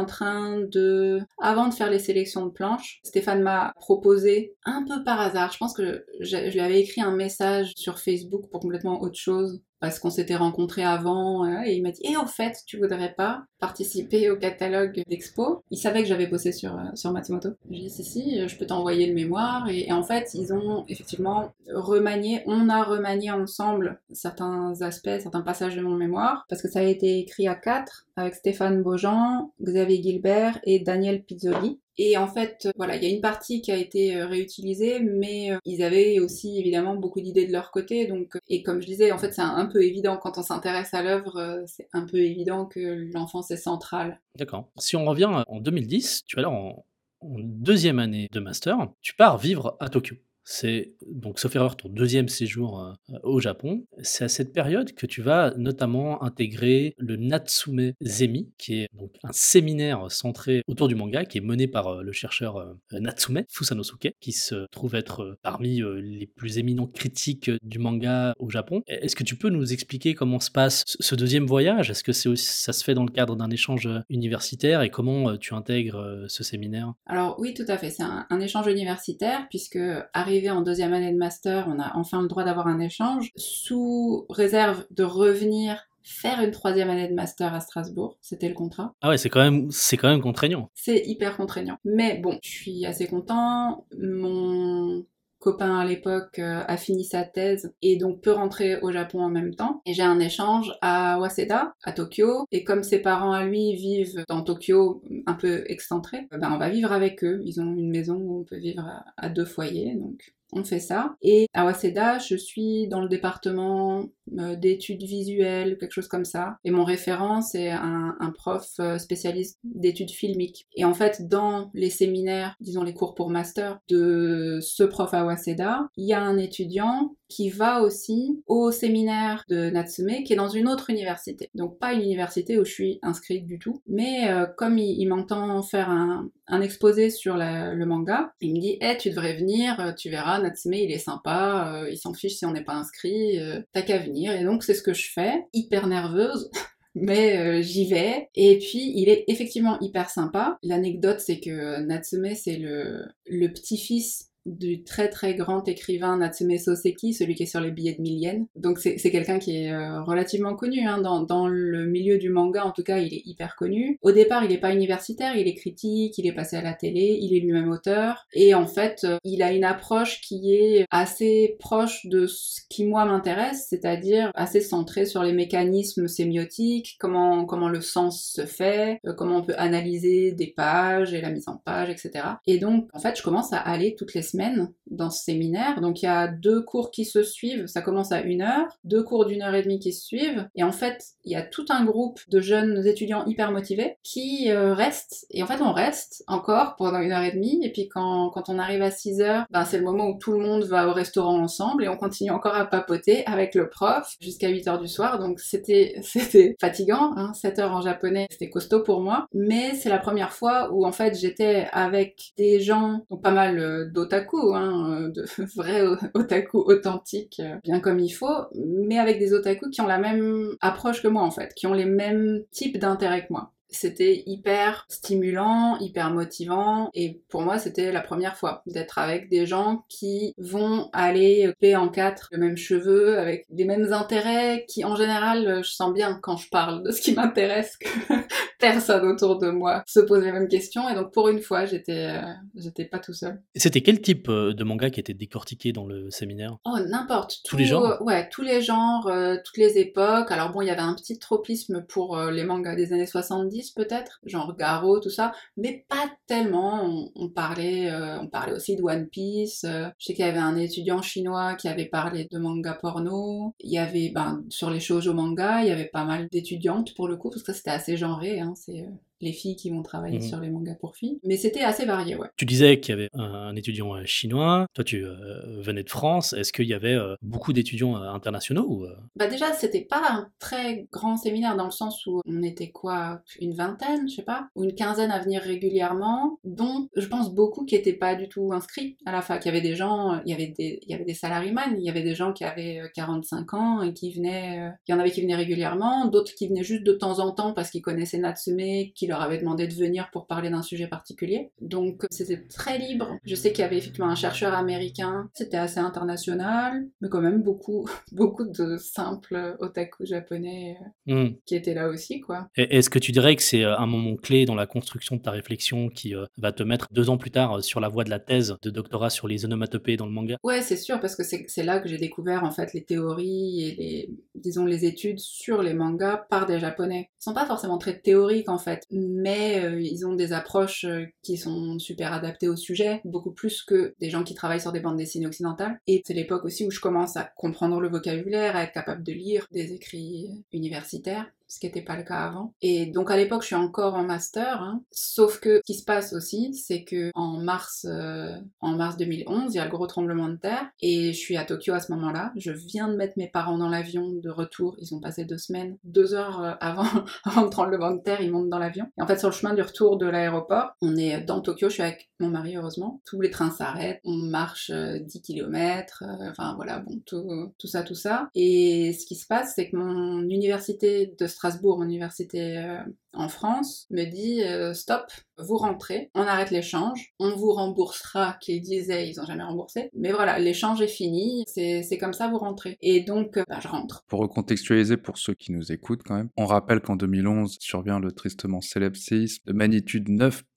avant de faire les sélections de planches, Stéphane m'a proposé, un peu par hasard, je pense que je lui avais écrit un message sur Facebook pour complètement autre chose, parce qu'on s'était rencontrés avant, et il m'a dit « Et au fait, tu voudrais pas participer au catalogue d'expo ?» Il savait que j'avais bossé sur Matsumoto. J'ai dit « Si, je peux t'envoyer le mémoire. » Et en fait, ils ont effectivement on a remanié ensemble certains aspects, certains passages de mon mémoire, parce que ça a été écrit à 4, avec Stéphane Beaujean, Xavier Gilbert et Daniel Pizzoli. Et en fait, voilà, il y a une partie qui a été réutilisée, mais ils avaient aussi évidemment beaucoup d'idées de leur côté. Donc, et comme je disais, en fait, c'est un peu évident quand on s'intéresse à l'œuvre, c'est un peu évident que l'enfance est centrale. D'accord. Si on revient en 2010, tu es là en deuxième année de master, tu pars vivre à Tokyo. C'est donc, sauf erreur, ton deuxième séjour au Japon. C'est à cette période que tu vas notamment intégrer le Natsume Zemi, qui est donc un séminaire centré autour du manga, qui est mené par le chercheur Natsume Fusanosuke, qui se trouve être parmi les plus éminents critiques du manga au Japon. Est-ce que tu peux nous expliquer comment se passe ce deuxième voyage? Est-ce que ça se fait dans le cadre d'un échange universitaire, et comment tu intègres ce séminaire? Alors oui, tout à fait, c'est un échange universitaire, puisque arrivé en deuxième année de master, on a enfin le droit d'avoir un échange, sous réserve de revenir faire une troisième année de master à Strasbourg, c'était le contrat. Ah ouais, c'est quand même contraignant. C'est hyper contraignant. Mais bon, je suis assez content, mon copain à l'époque a fini sa thèse et donc peut rentrer au Japon en même temps. Et j'ai un échange à Waseda, à Tokyo, et comme ses parents à lui vivent dans Tokyo, un peu excentrés, on va vivre avec eux. Ils ont une maison où on peut vivre à 2 foyers, donc on fait ça. Et à Waseda, je suis dans le département d'études visuelles, quelque chose comme ça. Et mon référent, c'est un prof spécialiste d'études filmiques. Et en fait, dans les séminaires, disons les cours pour master de ce prof à Waseda, il y a un étudiant qui va aussi au séminaire de Natsume, qui est dans une autre université. Donc pas une université où je suis inscrite du tout, mais comme il m'entend faire un exposé sur le manga, il me dit tu devrais venir, tu verras, Natsume il est sympa, il s'en fiche si on n'est pas inscrit, t'as qu'à venir. Et donc c'est ce que je fais, hyper nerveuse. Mais j'y vais, et puis il est effectivement hyper sympa. L'anecdote, c'est que Natsume, c'est le petit-fils du très très grand écrivain Natsume Soseki, celui qui est sur les billets de 1000 yens. Donc c'est quelqu'un qui est relativement connu, hein, dans le milieu du manga en tout cas, il est hyper connu. Au départ, il est pas universitaire, il est critique, il est passé à la télé, il est lui-même auteur, et en fait, il a une approche qui est assez proche de ce qui moi m'intéresse, c'est-à-dire assez centrée sur les mécanismes sémiotiques, comment le sens se fait, comment on peut analyser des pages et la mise en page, etc. Et donc, en fait, je commence à aller toutes les semaines dans ce séminaire. Donc il y a 2 cours qui se suivent, ça commence à 1 heure, 2 cours d'1 heure et demie qui se suivent, et en fait il y a tout un groupe de jeunes étudiants hyper motivés qui restent, et en fait on reste encore pendant 1 heure et demie, et puis quand on arrive à 6 heures, ben c'est le moment où tout le monde va au restaurant ensemble, et on continue encore à papoter avec le prof jusqu'à 8 heures du soir. Donc c'était fatigant, hein, 7 heures en japonais, c'était costaud pour moi, mais c'est la première fois où en fait j'étais avec des gens, donc pas mal d'otaku, hein, de vrais otaku authentiques, bien comme il faut, mais avec des otaku qui ont la même approche que moi en fait, qui ont les mêmes types d'intérêts que moi. C'était hyper stimulant, hyper motivant, et pour moi c'était la première fois d'être avec des gens qui vont aller couper en 4 le même cheveu, avec les mêmes intérêts, qui en général je sens bien quand je parle de ce qui m'intéresse que personne autour de moi se pose les mêmes questions, et donc pour une fois j'étais pas tout seul. Et c'était quel type de manga qui était décortiqué dans le séminaire? Oh, n'importe. Tous les genres? Ouais, tous les genres, toutes les époques. Alors bon, il y avait un petit tropisme pour les mangas des années 70 peut-être, genre Garo, tout ça, mais pas tellement. On parlait aussi de One Piece. Je sais qu'il y avait un étudiant chinois qui avait parlé de manga porno. Il y avait, sur les shoujo manga, il y avait pas mal d'étudiantes pour le coup, parce que c'était assez genré, hein, c'est les filles qui vont travailler sur les mangas pour filles. Mais c'était assez varié, ouais. Tu disais qu'il y avait un étudiant chinois, toi tu venais de France, est-ce qu'il y avait beaucoup d'étudiants internationaux ou Déjà, c'était pas un très grand séminaire dans le sens où on était quoi, une vingtaine, je sais pas, ou une quinzaine à venir régulièrement, dont je pense beaucoup qui étaient pas du tout inscrits à la fac. Il y avait des gens, il y avait des salaryman, il y avait des gens qui avaient 45 ans et qui venaient, il y en avait qui venaient régulièrement, d'autres qui venaient juste de temps en temps parce qu'ils connaissaient Natsume, qui leur avait demandé de venir pour parler d'un sujet particulier. Donc c'était très libre. Je sais qu'il y avait effectivement un chercheur américain, c'était assez international, mais quand même beaucoup de simples otaku japonais qui étaient là aussi, quoi. Et est-ce que tu dirais que c'est un moment clé dans la construction de ta réflexion qui va te mettre 2 ans plus tard sur la voie de la thèse de doctorat sur les onomatopées dans le manga? Ouais, c'est sûr, parce que c'est là que j'ai découvert en fait les théories et les études sur les mangas par des japonais. Ils sont pas forcément très théoriques en fait, mais ils ont des approches qui sont super adaptées au sujet, beaucoup plus que des gens qui travaillent sur des bandes dessinées occidentales. Et c'est l'époque aussi où je commence à comprendre le vocabulaire, à être capable de lire des écrits universitaires, ce qui n'était pas le cas avant. Et donc à l'époque, je suis encore en master, hein. Sauf que ce qui se passe aussi, c'est que en mars 2011, il y a le gros tremblement de terre, et je suis à Tokyo à ce moment-là. Je viens de mettre mes parents dans l'avion de retour. Ils ont passé 2 semaines, 2 heures avant le tremblement de terre, ils montent dans l'avion. Et en fait, sur le chemin du retour de l'aéroport, on est dans Tokyo, je suis avec mon mari, heureusement. Tous les trains s'arrêtent, on marche 10 km, enfin voilà, bon, tout ça. Et ce qui se passe, c'est que mon université de Strasbourg, mon université en France, me dit stop, vous rentrez, on arrête l'échange, on vous remboursera, qu'ils disaient, ils ont jamais remboursé, mais voilà, l'échange est fini, c'est comme ça, vous rentrez. Et donc, je rentre. Pour recontextualiser pour ceux qui nous écoutent quand même, on rappelle qu'en 2011 survient le tristement célèbre séisme de magnitude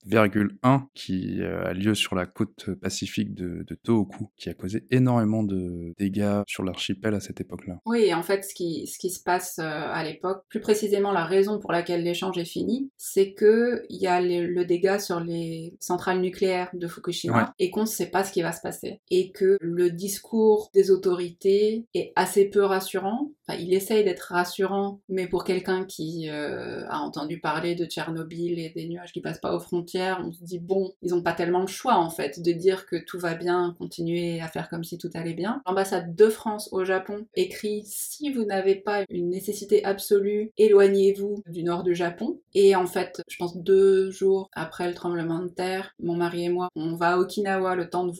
9,1 qui a lieu sur la côte pacifique de Tohoku, qui a causé énormément de dégâts sur l'archipel à cette époque-là. Oui, et en fait, ce qui se passe à l'époque, plus précisément la raison pour laquelle l'échange est défini, c'est que il y a le dégât sur les centrales nucléaires de Fukushima et qu'on ne sait pas ce qui va se passer. Et que le discours des autorités est assez peu rassurant. Enfin, il essaye d'être rassurant, mais pour quelqu'un qui a entendu parler de Tchernobyl et des nuages qui passent pas aux frontières, on se dit bon, ils ont pas tellement le choix en fait de dire que tout va bien, continuer à faire comme si tout allait bien. L'ambassade de France au Japon écrit: si vous n'avez pas une nécessité absolue, éloignez-vous du nord du Japon. Et en fait, je pense 2 jours après le tremblement de terre, mon mari et moi, on va à Okinawa le temps de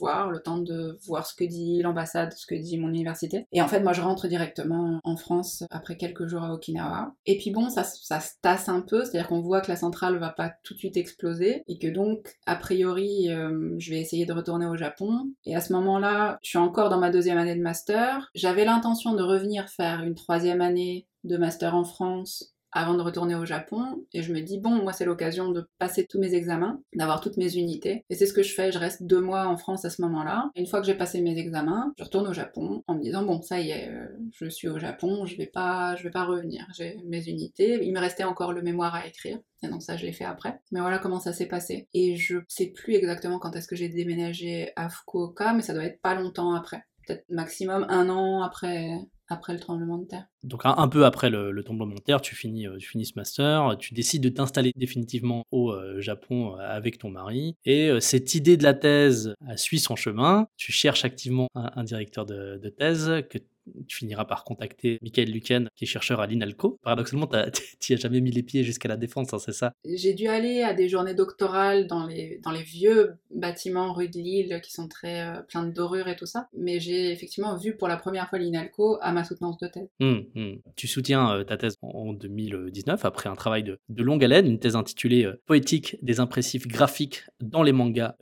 voir ce que dit l'ambassade, ce que dit mon université. Et en fait, moi je rentre directement en France après quelques jours à Okinawa. Et puis bon, ça se tasse un peu, c'est-à-dire qu'on voit que la centrale va pas tout de suite exploser et que donc, a priori, je vais essayer de retourner au Japon. Et à ce moment-là, je suis encore dans ma 2e année de master. J'avais l'intention de revenir faire une 3e année de master en France avant de retourner au Japon, et je me dis, bon, moi c'est l'occasion de passer tous mes examens, d'avoir toutes mes unités, et c'est ce que je fais, je reste 2 mois en France à ce moment-là. Une fois que j'ai passé mes examens, je retourne au Japon, en me disant, bon, ça y est, je suis au Japon, je vais pas revenir, j'ai mes unités, il me restait encore le mémoire à écrire, et donc ça je l'ai fait après. Mais voilà comment ça s'est passé. Et je sais plus exactement quand est-ce que j'ai déménagé à Fukuoka, mais ça doit être pas longtemps après. Peut-être maximum 1 an après le tremblement de terre. Donc un peu après le tremblement de terre, tu finis ce master, tu décides de t'installer définitivement au Japon avec ton mari, et cette idée de la thèse suit son chemin. Tu cherches activement un directeur de thèse que tu finiras par contacter Michael Luken, qui est chercheur à l'INALCO. Paradoxalement, t'y as jamais mis les pieds jusqu'à la Défense, hein, c'est ça? J'ai dû aller à des journées doctorales dans les vieux bâtiments rue de Lille qui sont très pleins de dorures et tout ça, mais j'ai effectivement vu pour la première fois l'INALCO à ma soutenance de thèse. Tu soutiens ta thèse en 2019 après un travail de longue haleine, une thèse intitulée Poétique des impressifs graphiques dans les mangas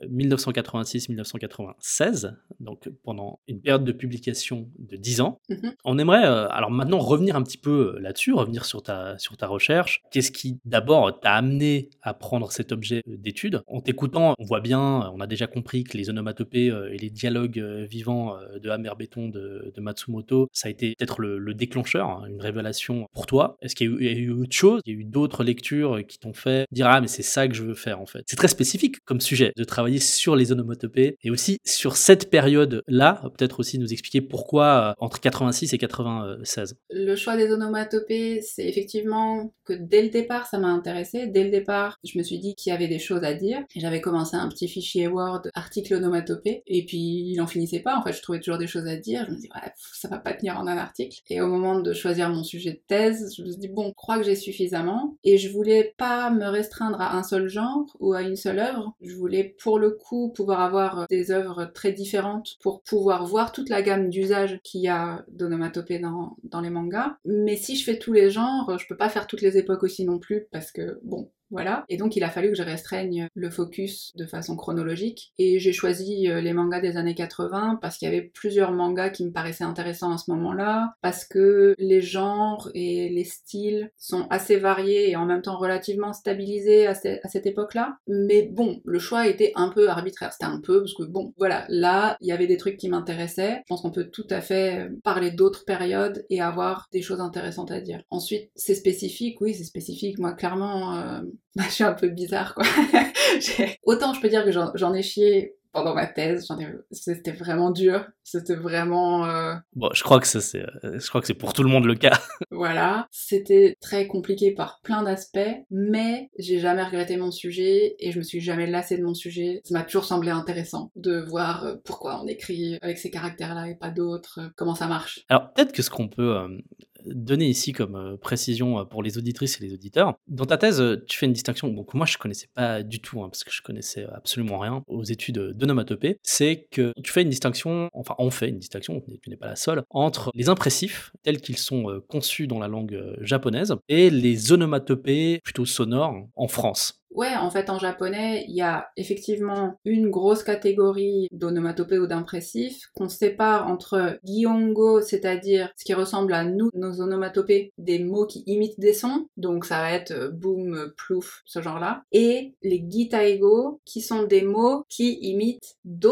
1986-1996, donc pendant une période de publication de 10 ans. On aimerait alors maintenant revenir un petit peu là-dessus, revenir sur ta recherche. Qu'est-ce qui d'abord t'a amené à prendre cet objet d'étude? En t'écoutant, on voit bien, on a déjà compris que les onomatopées et les dialogues vivants de Hammer Béton de Matsumoto, ça a été peut-être le déclencheur, hein, une révélation pour toi. Est-ce qu'il y a eu autre chose? Il y a eu d'autres lectures qui t'ont fait dire ah mais c'est ça que je veux faire en fait. C'est très spécifique comme sujet de travailler sur les onomatopées et aussi sur cette période-là, peut-être aussi nous expliquer pourquoi entre 86 et 96. Le choix des onomatopées, c'est effectivement que dès le départ, ça m'a intéressé. Dès le départ, je me suis dit qu'il y avait des choses à dire. Et j'avais commencé un petit fichier Word, article onomatopée, et puis il en finissait pas. En fait, je trouvais toujours des choses à dire. Je me dis, ouais, ça va pas tenir en un article. Et au moment de choisir mon sujet de thèse, je me suis dit, bon, je crois que j'ai suffisamment. Et je voulais pas me restreindre à un seul genre ou à une seule œuvre. Je voulais, pour le coup, pouvoir avoir des œuvres très différentes pour pouvoir voir toute la gamme d'usages qu'il y a d'onomatopée dans les mangas. Mais si je fais tous les genres, je peux pas faire toutes les époques aussi non plus, parce que, bon, voilà. Et donc il a fallu que je restreigne le focus de façon chronologique. Et j'ai choisi les mangas des années 80 parce qu'il y avait plusieurs mangas qui me paraissaient intéressants à ce moment-là, parce que les genres et les styles sont assez variés et en même temps relativement stabilisés à cette époque-là. Mais bon, le choix était un peu arbitraire. C'était un peu parce que bon, voilà, là, il y avait des trucs qui m'intéressaient. Je pense qu'on peut tout à fait parler d'autres périodes et avoir des choses intéressantes à dire. Ensuite, c'est spécifique, oui, c'est spécifique. Moi, clairement, je suis un peu bizarre, quoi. Autant je peux dire que j'en ai chié pendant ma thèse, c'était vraiment dur, c'était vraiment... Bon, je crois que c'est pour tout le monde le cas. Voilà, c'était très compliqué par plein d'aspects, mais j'ai jamais regretté mon sujet et je me suis jamais lassée de mon sujet. Ça m'a toujours semblé intéressant de voir pourquoi on écrit avec ces caractères-là et pas d'autres, comment ça marche. Alors peut-être que ce qu'on peut donner ici comme précision pour les auditrices et les auditeurs. Dans ta thèse, tu fais une distinction, donc moi je connaissais pas du tout, parce que je connaissais absolument rien aux études d'onomatopée, c'est que tu fais une distinction, enfin on fait une distinction, tu n'es pas la seule, entre les impressifs tels qu'ils sont conçus dans la langue japonaise et les onomatopées plutôt sonores en France. Ouais, en fait, en japonais, il y a effectivement une grosse catégorie d'onomatopées ou d'impressifs qu'on sépare entre gyongo, c'est-à-dire ce qui ressemble à nous, nos onomatopées, des mots qui imitent des sons, donc ça va être boom, plouf, ce genre-là, et les gitaigo, qui sont des mots qui imitent d'autres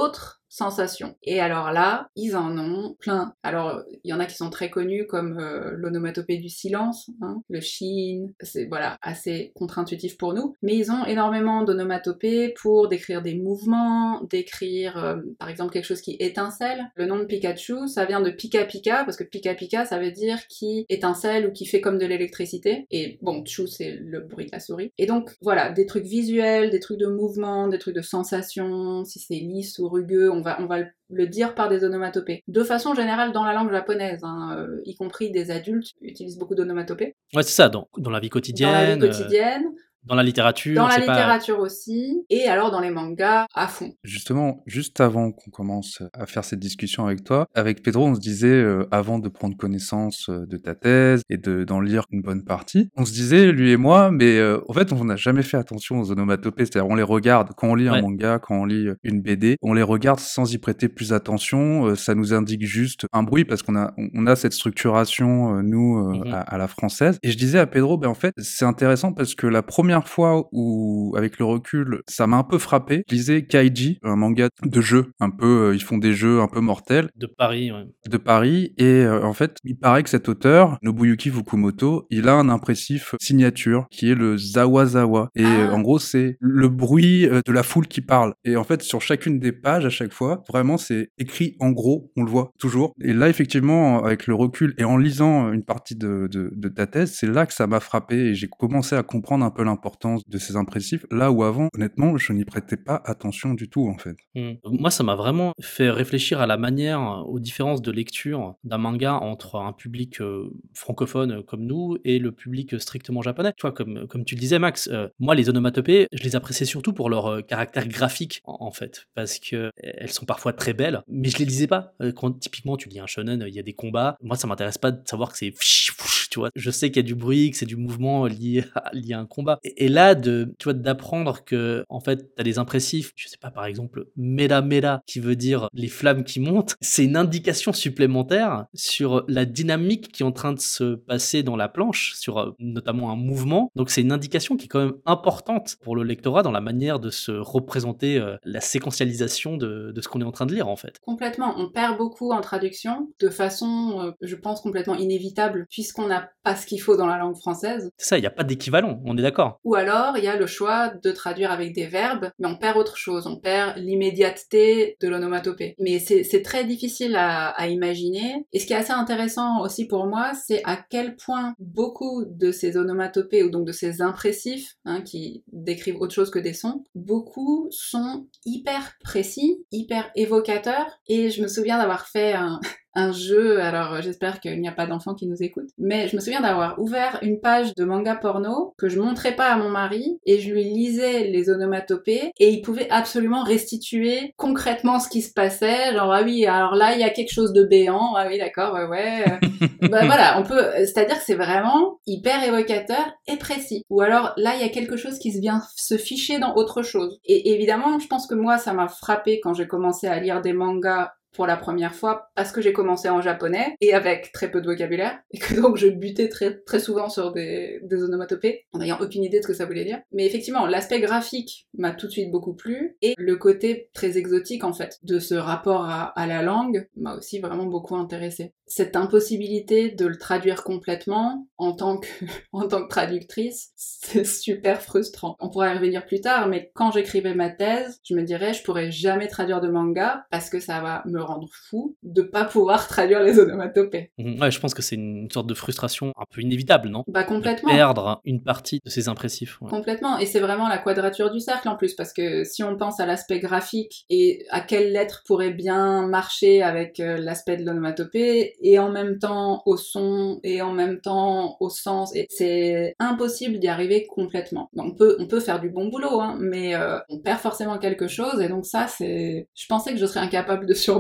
sensation. Et alors là, ils en ont plein. Alors, il y en a qui sont très connus comme l'onomatopée du silence, hein, le shin, c'est voilà, assez contre-intuitif pour nous, mais ils ont énormément d'onomatopées pour décrire des mouvements, décrire par exemple quelque chose qui étincelle. Le nom de Pikachu, ça vient de Pika Pika, parce que Pika Pika, ça veut dire qui étincelle ou qui fait comme de l'électricité. Et bon, Chu, c'est le bruit de la souris. Et donc, voilà, des trucs visuels, des trucs de mouvement, des trucs de sensation, si c'est lisse ou rugueux, on va le dire par des onomatopées. De façon générale, dans la langue japonaise, hein, y compris des adultes utilisent beaucoup d'onomatopées. Ouais, c'est ça, dans la vie quotidienne. Dans la vie quotidienne. Dans la littérature, dans la littérature aussi, et alors dans les mangas, à fond. Justement, juste avant qu'on commence à faire cette discussion avec toi, avec Pedro, on se disait, avant de prendre connaissance de ta thèse et d'en lire une bonne partie, on se disait, lui et moi, mais en fait, on n'a jamais fait attention aux onomatopées, c'est-à-dire on les regarde, quand on lit un manga, quand on lit une BD, on les regarde sans y prêter plus attention, ça nous indique juste un bruit, parce qu'on a cette structuration, nous, à la française. Et je disais à Pedro, ben en fait, c'est intéressant parce que la première fois où, avec le recul, ça m'a un peu frappé, je lisais Kaiji, un manga de jeux, un peu, ils font des jeux un peu mortels. De Paris, ouais. De Paris, et en fait, il paraît que cet auteur, Nobuyuki Fukumoto, il a un impressif signature, qui est le Zawazawa. Et en gros, c'est le bruit de la foule qui parle. Et en fait, sur chacune des pages, à chaque fois, vraiment, c'est écrit en gros, on le voit toujours. Et là, effectivement, avec le recul, et en lisant une partie de ta thèse, c'est là que ça m'a frappé, et j'ai commencé à comprendre un peu l'importance de ces impressifs, là où avant, honnêtement, je n'y prêtais pas attention du tout, en fait. Moi, ça m'a vraiment fait réfléchir à la manière, aux différences de lecture d'un manga entre un public francophone comme nous et le public strictement japonais. Tu vois, comme tu le disais, Max, moi, les onomatopées, je les appréciais surtout pour leur caractère graphique, en fait, parce que elles sont parfois très belles, mais je les lisais pas. Quand typiquement tu lis un shonen, il y a des combats, moi, ça m'intéresse pas de savoir que c'est tu vois, je sais qu'il y a du bruit, que c'est du mouvement lié à un combat. Et là, tu vois, d'apprendre que, en fait, t'as des impressifs, je sais pas, par exemple, Mera Mera, qui veut dire les flammes qui montent, c'est une indication supplémentaire sur la dynamique qui est en train de se passer dans la planche, sur notamment un mouvement. Donc c'est une indication qui est quand même importante pour le lectorat dans la manière de se représenter la séquentialisation de ce qu'on est en train de lire, en fait. Complètement, on perd beaucoup en traduction, de façon, je pense, complètement inévitable, puisqu'on n'a pas ce qu'il faut dans la langue française. C'est ça, il n'y a pas d'équivalent, on est d'accord. Ou alors, il y a le choix de traduire avec des verbes, mais on perd autre chose, on perd l'immédiateté de l'onomatopée. Mais c'est très difficile à imaginer. Et ce qui est assez intéressant aussi pour moi, c'est à quel point beaucoup de ces onomatopées, ou donc de ces impressifs, hein, qui décrivent autre chose que des sons, beaucoup sont hyper précis, hyper évocateurs. Et je me souviens d'avoir fait un jeu, alors j'espère qu'il n'y a pas d'enfants qui nous écoutent, mais je me souviens d'avoir ouvert une page de manga porno que je montrais pas à mon mari et je lui lisais les onomatopées et il pouvait absolument restituer concrètement ce qui se passait, genre ah oui, alors là il y a quelque chose de béant, ah oui d'accord, ouais, bah voilà, on peut, c'est-à-dire que c'est vraiment hyper évocateur et précis. Ou alors là il y a quelque chose qui vient se ficher dans autre chose. Et évidemment, je pense que moi ça m'a frappé quand j'ai commencé à lire des mangas pour la première fois parce que j'ai commencé en japonais et avec très peu de vocabulaire et que donc je butais très, très souvent sur des onomatopées en n'ayant aucune idée de ce que ça voulait dire. Mais effectivement, l'aspect graphique m'a tout de suite beaucoup plu et le côté très exotique en fait de ce rapport à la langue m'a aussi vraiment beaucoup intéressé. Cette impossibilité de le traduire complètement en tant que traductrice, c'est super frustrant. On pourra y revenir plus tard, mais quand j'écrivais ma thèse, je me dirais je pourrais jamais traduire de manga parce que ça va me rendre fou de pas pouvoir traduire les onomatopées. Ouais, je pense que c'est une sorte de frustration un peu inévitable, non ? Bah complètement. De perdre une partie de ces impressifs. Ouais. Complètement, et c'est vraiment la quadrature du cercle en plus, parce que si on pense à l'aspect graphique et à quelle lettre pourrait bien marcher avec l'aspect de l'onomatopée, et en même temps au son, et en même temps au sens, et c'est impossible d'y arriver complètement. Donc on peut faire du bon boulot, hein, mais on perd forcément quelque chose, et donc ça, je pensais que je serais incapable de surmonter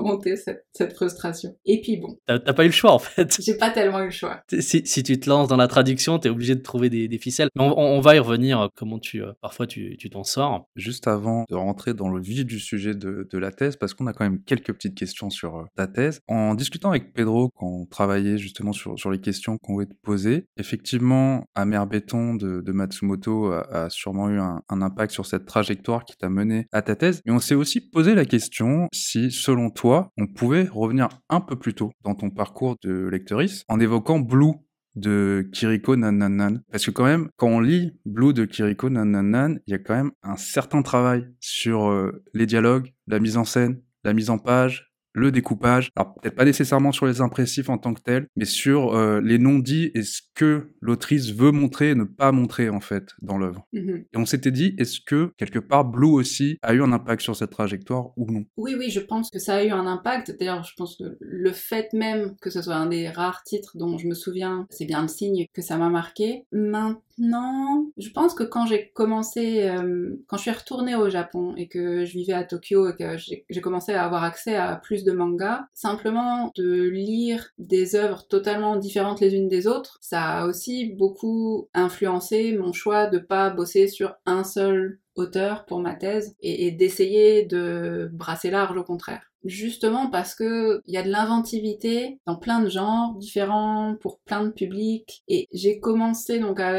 surmonter cette frustration. Et puis bon, T'as pas eu le choix en fait. j'ai pas tellement eu le choix. Si tu te lances dans la traduction, t'es obligé de trouver des ficelles. Mais on va y revenir, comment parfois tu t'en sors. Juste avant de rentrer dans le vif du sujet de la thèse, parce qu'on a quand même quelques petites questions sur ta thèse. En discutant avec Pedro, quand on travaillait justement sur les questions qu'on voulait te poser, effectivement, Amer Béton de Matsumoto a sûrement eu un impact sur cette trajectoire qui t'a mené à ta thèse. Mais on s'est aussi posé la question si, selon toi, on pouvait revenir un peu plus tôt dans ton parcours de lectrice en évoquant Blue de Kiriko Nan. Parce que quand même, quand on lit Blue de Kiriko Nan, il y a quand même un certain travail sur les dialogues, la mise en scène, la mise en page, le découpage. Alors peut-être pas nécessairement sur les impressifs en tant que tels, mais sur les non-dits et ce que l'autrice veut montrer et ne pas montrer en fait dans l'œuvre. Mm-hmm. Et on s'était dit, est-ce que quelque part Blue aussi a eu un impact sur cette trajectoire ou non? Oui, je pense que ça a eu un impact. D'ailleurs, je pense que le fait même que ce soit un des rares titres dont je me souviens, c'est bien le signe que ça m'a marqué. Maintenant, je pense que quand j'ai commencé, quand je suis retournée au Japon et que je vivais à Tokyo et que j'ai commencé à avoir accès à plus de mangas, simplement de lire des œuvres totalement différentes les unes des autres, ça a aussi beaucoup influencé mon choix de pas bosser sur un seul auteur pour ma thèse et d'essayer de brasser large au contraire. Justement parce que il y a de l'inventivité dans plein de genres différents pour plein de publics et j'ai commencé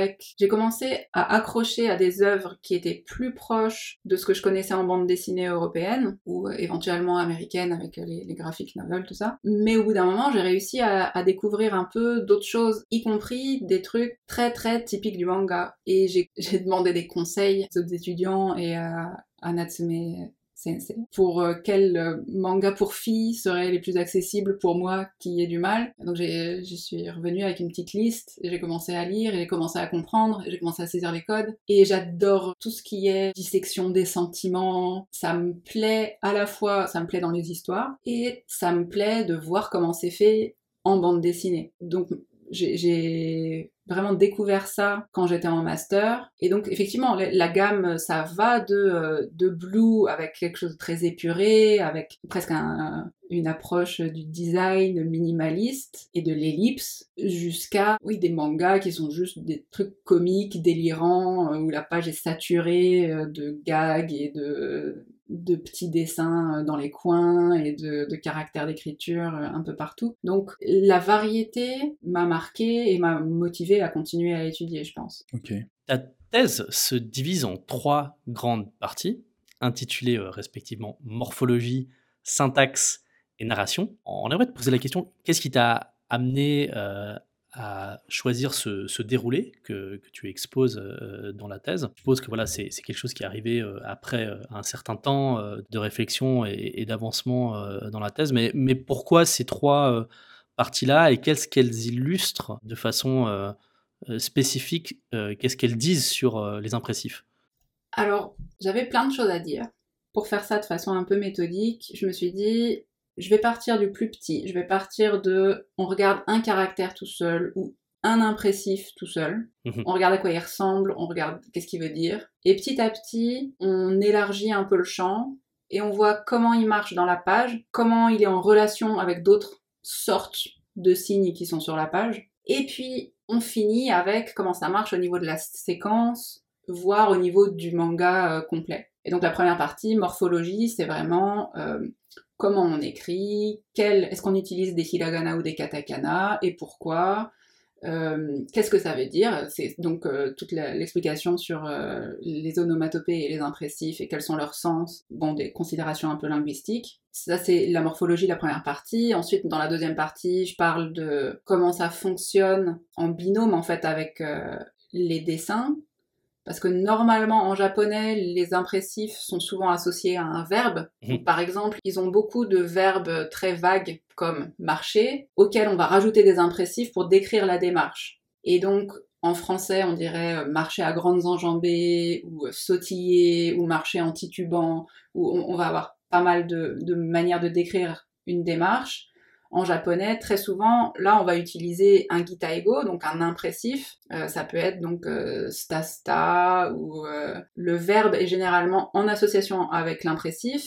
à accrocher à des œuvres qui étaient plus proches de ce que je connaissais en bande dessinée européenne ou éventuellement américaine avec les graphic novels, tout ça. Mais au bout d'un moment, j'ai réussi à découvrir un peu d'autres choses, y compris des trucs très très typiques du manga. Et j'ai demandé des conseils aux autres étudiants et à Natsume Sensei pour quel manga pour filles seraient les plus accessibles pour moi qui ai du mal. Donc j'y suis revenue avec une petite liste et j'ai commencé à lire et j'ai commencé à comprendre et j'ai commencé à saisir les codes et j'adore tout ce qui est dissection des sentiments. Ça me plaît à la fois, ça me plaît dans les histoires et ça me plaît de voir comment c'est fait en bande dessinée. Donc j'ai vraiment découvert ça quand j'étais en master. Et donc, effectivement, la gamme, ça va de Blue avec quelque chose de très épuré, avec presque une approche du design minimaliste et de l'ellipse, jusqu'à, des mangas qui sont juste des trucs comiques, délirants, où la page est saturée de gags et de petits dessins dans les coins et de caractères d'écriture un peu partout. Donc la variété m'a marqué et m'a motivé à continuer à étudier, je pense. Ok. Ta thèse se divise en 3 grandes parties, intitulées respectivement morphologie, syntaxe et narration. On aimerait te poser la question, qu'est-ce qui t'a amené à choisir ce déroulé que tu exposes dans la thèse. Je suppose que voilà, c'est quelque chose qui est arrivé après un certain temps de réflexion et d'avancement dans la thèse, mais pourquoi ces 3 parties-là et qu'est-ce qu'elles illustrent de façon spécifique, qu'est-ce qu'elles disent sur les impressifs? Alors, j'avais plein de choses à dire. Pour faire ça de façon un peu méthodique, je me suis dit, je vais partir du plus petit. Je vais partir on regarde un caractère tout seul ou un impressif tout seul. On regarde à quoi il ressemble, on regarde qu'est-ce qu'il veut dire. Et petit à petit, on élargit un peu le champ et on voit comment il marche dans la page, comment il est en relation avec d'autres sortes de signes qui sont sur la page. Et puis, on finit avec comment ça marche au niveau de la séquence, voire au niveau du manga complet. Et donc la première partie, morphologie, c'est vraiment comment on écrit, est-ce qu'on utilise des hiragana ou des katakana, et pourquoi, qu'est-ce que ça veut dire, c'est donc toute l'explication sur les onomatopées et les impressifs, et quels sont leurs sens, des considérations un peu linguistiques. Ça, c'est la morphologie, la première partie. Ensuite, dans la deuxième partie, je parle de comment ça fonctionne en binôme, en fait, avec les dessins. Parce que normalement, en japonais, les impressifs sont souvent associés à un verbe. Donc, par exemple, ils ont beaucoup de verbes très vagues, comme marcher, auxquels on va rajouter des impressifs pour décrire la démarche. Et donc, en français, on dirait marcher à grandes enjambées, ou sautiller, ou marcher en titubant, où on va avoir pas mal de manières de décrire une démarche. En japonais, très souvent, là, on va utiliser un gitaigo, donc un impressif. Ça peut être donc sta, ou le verbe est généralement en association avec l'impressif,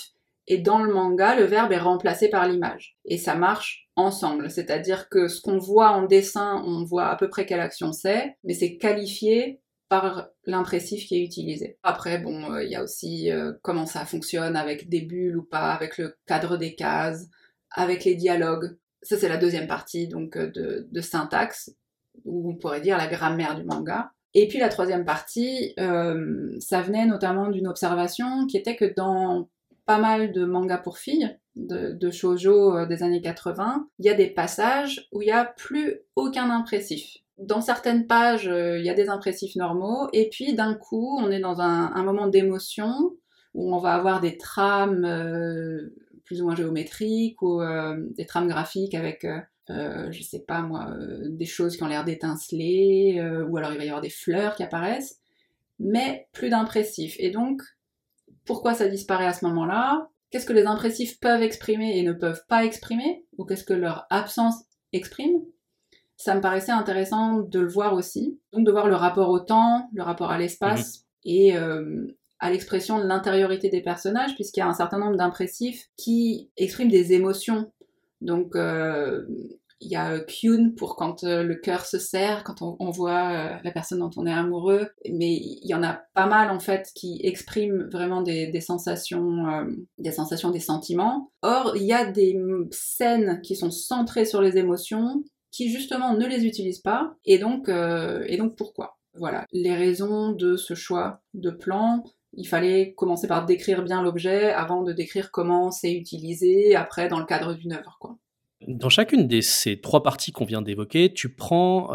et dans le manga, le verbe est remplacé par l'image. Et ça marche ensemble, c'est-à-dire que ce qu'on voit en dessin, on voit à peu près quelle action c'est, mais c'est qualifié par l'impressif qui est utilisé. Après, bon, il y a aussi comment ça fonctionne avec des bulles ou pas, avec le cadre des cases, avec les dialogues. Ça, c'est la deuxième partie donc de syntaxe, ou on pourrait dire la grammaire du manga. Et puis la troisième partie, ça venait notamment d'une observation qui était que dans pas mal de mangas pour filles, de shoujo des années 80, il y a des passages où il n'y a plus aucun impressif. Dans certaines pages, il y a des impressifs normaux, et puis d'un coup, on est dans un moment d'émotion, où on va avoir des trames plus ou moins géométriques, ou des trames graphiques avec... je sais pas moi, des choses qui ont l'air d'étinceler, ou alors il va y avoir des fleurs qui apparaissent, mais plus d'impressifs. Et donc, pourquoi ça disparaît à ce moment-là? Qu'est-ce que les impressifs peuvent exprimer et ne peuvent pas exprimer? Ou qu'est-ce que leur absence exprime? Ça me paraissait intéressant de le voir aussi. Donc de voir le rapport au temps, le rapport à l'espace, et à l'expression de l'intériorité des personnages, puisqu'il y a un certain nombre d'impressifs qui expriment des émotions. Donc il y a Kyun pour quand le cœur se serre, quand on voit la personne dont on est amoureux, mais il y en a pas mal en fait qui expriment vraiment des sensations, des sentiments. Or, il y a des scènes qui sont centrées sur les émotions, qui justement ne les utilisent pas, et donc pourquoi? Voilà, les raisons de ce choix de plan. Il fallait commencer par décrire bien l'objet avant de décrire comment c'est utilisé après dans le cadre d'une œuvre, quoi. Dans chacune de ces 3 parties qu'on vient d'évoquer, tu prends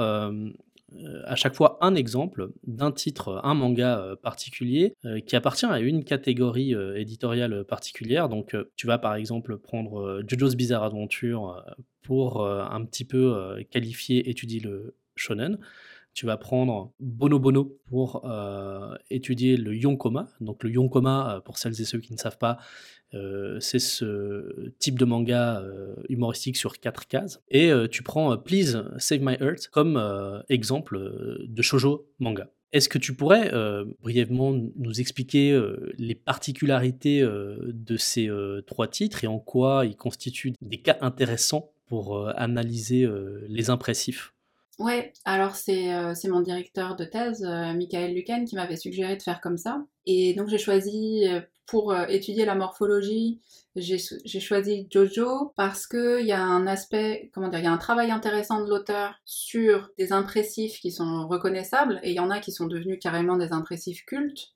à chaque fois un exemple d'un titre, un manga particulier qui appartient à une catégorie éditoriale particulière. Donc tu vas par exemple prendre JoJo's Bizarre Adventure pour un petit peu qualifier, étudier le shonen. Tu vas prendre Bono Bono pour étudier le yonkoma. Donc le yonkoma, pour celles et ceux qui ne savent pas, c'est ce type de manga humoristique sur 4 cases. Et tu prends Please Save My Earth comme exemple de shoujo manga. Est-ce que tu pourrais brièvement nous expliquer les particularités de ces 3 titres et en quoi ils constituent des cas intéressants pour analyser les impressifs? Ouais, alors c'est mon directeur de thèse, Michael Luken, qui m'avait suggéré de faire comme ça. Et donc j'ai choisi, pour étudier la morphologie, j'ai choisi Jojo parce qu'il y a un aspect, comment dire, il y a un travail intéressant de l'auteur sur des impressifs qui sont reconnaissables, et il y en a qui sont devenus carrément des impressifs cultes,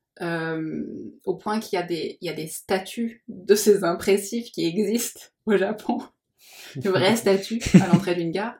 au point qu'il y a des statues de ces impressifs qui existent au Japon, de vraies statues à l'entrée d'une gare.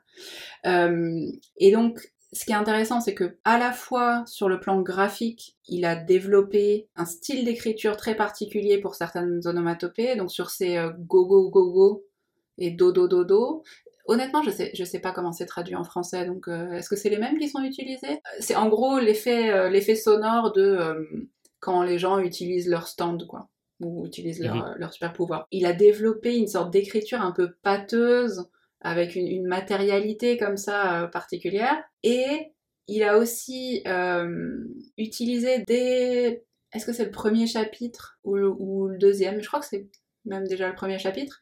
Et donc, ce qui est intéressant, c'est que à la fois sur le plan graphique, il a développé un style d'écriture très particulier pour certaines onomatopées. Donc sur ces go go go go et do do do do. Honnêtement, je sais pas comment c'est traduit en français. Donc est-ce que c'est les mêmes qui sont utilisés? C'est en gros l'effet sonore de quand les gens utilisent leur stand, quoi, ou utilisent leur super pouvoir. Il a développé une sorte d'écriture un peu pâteuse, avec une matérialité comme ça particulière. Et il a aussi utilisé des... Est-ce que c'est le premier chapitre ou le deuxième? Je crois que c'est même déjà le premier chapitre.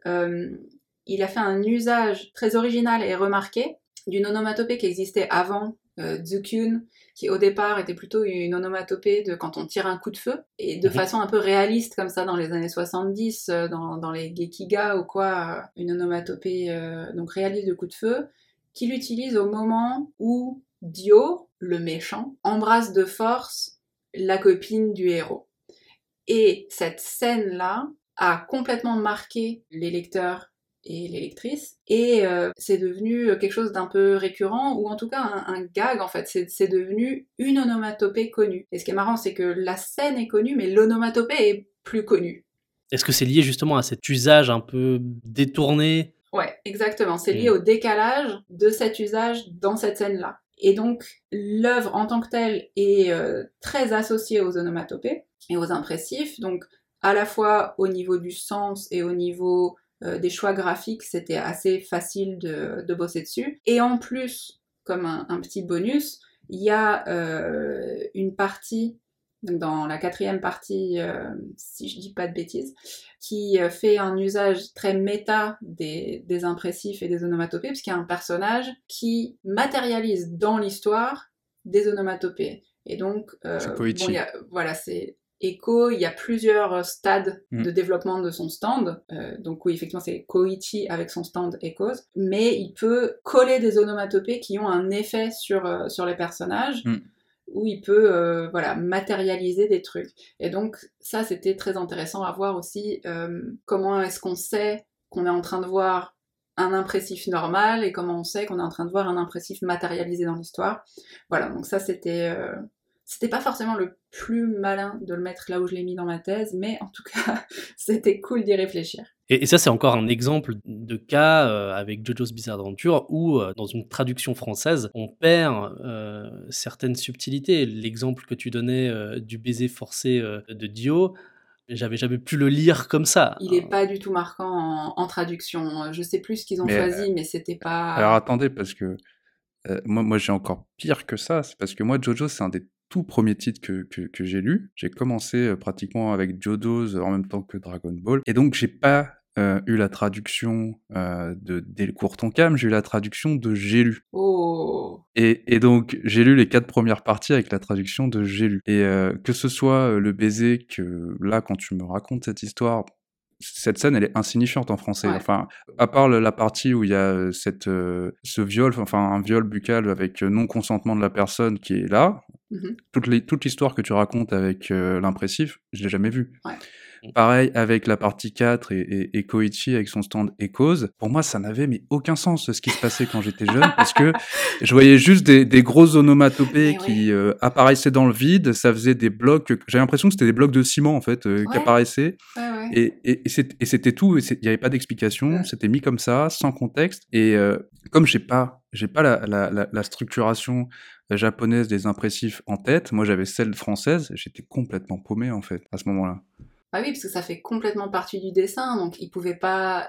Il a fait un usage très original et remarqué d'une onomatopée qui existait avant, Zukyun, qui au départ était plutôt une onomatopée de quand on tire un coup de feu, et de façon un peu réaliste comme ça dans les années 70, dans les Gekiga ou quoi, une onomatopée donc réaliste de coup de feu, qu'il utilise au moment où Dio, le méchant, embrasse de force la copine du héros. Et cette scène-là a complètement marqué les lecteurs et les lectrices, et c'est devenu quelque chose d'un peu récurrent, ou en tout cas un gag en fait, c'est devenu une onomatopée connue. Et ce qui est marrant, c'est que la scène est connue, mais l'onomatopée est plus connue. Est-ce que c'est lié justement à cet usage un peu détourné? Ouais, exactement, c'est lié au décalage de cet usage dans cette scène-là. Et donc, l'œuvre en tant que telle est très associée aux onomatopées et aux impressifs, donc à la fois au niveau du sens et au niveau des choix graphiques, c'était assez facile de bosser dessus. Et en plus, comme un petit bonus, il y a une partie donc dans la 4e partie, si je dis pas de bêtises, qui fait un usage très méta des impressifs et des onomatopées, puisqu'il y a un personnage qui matérialise dans l'histoire des onomatopées. Et donc, C'est bon, Koichi. voilà, c'est Echo, il y a plusieurs stades de développement de son stand. Donc oui, effectivement, c'est Koichi avec son stand Echoes. Mais il peut coller des onomatopées qui ont un effet sur les personnages, où il peut voilà, matérialiser des trucs. Et donc ça, c'était très intéressant à voir aussi. Comment est-ce qu'on sait qu'on est en train de voir un impressif normal et comment on sait qu'on est en train de voir un impressif matérialisé dans l'histoire. Voilà, donc ça c'était pas forcément le plus malin de le mettre là où je l'ai mis dans ma thèse, mais en tout cas, c'était cool d'y réfléchir. Et ça, c'est encore un exemple de cas avec JoJo's Bizarre Adventure où, dans une traduction française, on perd certaines subtilités. L'exemple que tu donnais du baiser forcé de Dio, j'avais jamais pu le lire comme ça. Il est pas du tout marquant en traduction. Je sais plus ce qu'ils ont choisi, mais c'était pas... Alors attendez, parce que moi j'ai encore pire que ça. C'est parce que moi, Jojo, c'est un des tout premiers titres que j'ai lu. J'ai commencé pratiquement avec JoJo's en même temps que Dragon Ball. Et donc, j'ai pas eu la traduction de Delcourt Tonkam, j'ai eu la traduction de J'ai lu. Oh. Et donc, j'ai lu les 4 premières parties avec la traduction de J'ai lu. Et que ce soit le baiser que, là, quand tu me racontes cette histoire, cette scène, elle est insignifiante en français. Ouais. Enfin, à part la partie où il y a ce viol, enfin, un viol buccal avec non-consentement de la personne qui est là, toute l'histoire que tu racontes avec l'impressif, je l'ai jamais vue. Ouais. Pareil avec la partie 4 et Koichi avec son stand Echoes. Pour moi, ça n'avait mais aucun sens ce qui se passait quand j'étais jeune, parce que je voyais juste des grosses onomatopées qui apparaissaient dans le vide. Ça faisait des blocs. J'avais l'impression que c'était des blocs de ciment en fait qui apparaissaient. Ouais. Et c'était tout. Il n'y avait pas d'explication. C'était mis comme ça, sans contexte. Et comme j'ai pas la structuration japonaise des impressifs en tête, moi j'avais celle française. J'étais complètement paumé en fait à ce moment-là. Ah oui, parce que ça fait complètement partie du dessin, donc il pouvait pas.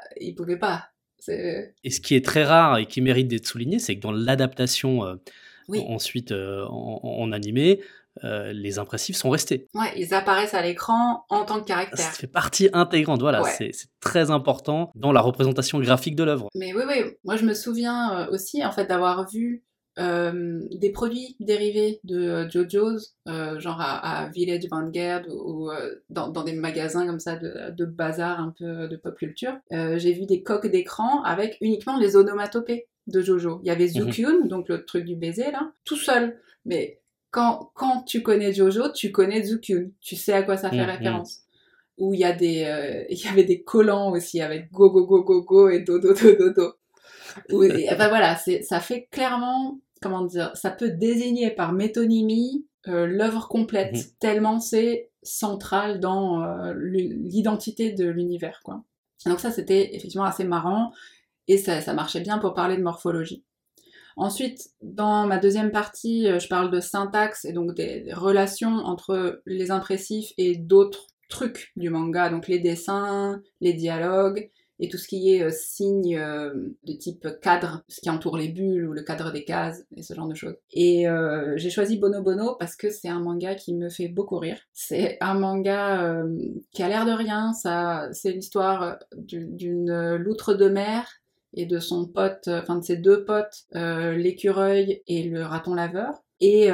Et ce qui est très rare et qui mérite d'être souligné, c'est que dans l'adaptation ensuite en animé, les impressifs sont restés. Ouais, ils apparaissent à l'écran en tant que caractère. Ça fait partie intégrante, voilà, c'est très important dans la représentation graphique de l'œuvre. Mais oui, moi je me souviens aussi en fait d'avoir vu des produits dérivés de JoJo's, genre à Village Vanguard ou dans des magasins comme ça de bazar un peu de pop culture. J'ai vu des coques d'écran avec uniquement les onomatopées de JoJo. Il y avait Zukyun, donc le truc du baiser là, tout seul. Mais quand tu connais JoJo, tu connais Zukyun, tu sais à quoi ça fait référence. Où il y avait des collants aussi avec go go go go go et do do do do do. Enfin voilà, ça fait clairement, comment dire, ça peut désigner par métonymie l'œuvre complète, tellement c'est central dans l'identité de l'univers, quoi. Donc ça, c'était effectivement assez marrant, et ça marchait bien pour parler de morphologie. Ensuite, dans ma deuxième partie, je parle de syntaxe, et donc des relations entre les impressifs et d'autres trucs du manga, donc les dessins, les dialogues, et tout ce qui est signes de type cadre, ce qui entoure les bulles ou le cadre des cases et ce genre de choses. Et j'ai choisi Bono Bono parce que c'est un manga qui me fait beaucoup rire. C'est un manga qui a l'air de rien, c'est l'histoire d'une loutre de mer et de son pote, enfin de ses deux potes, l'écureuil et le raton laveur. Et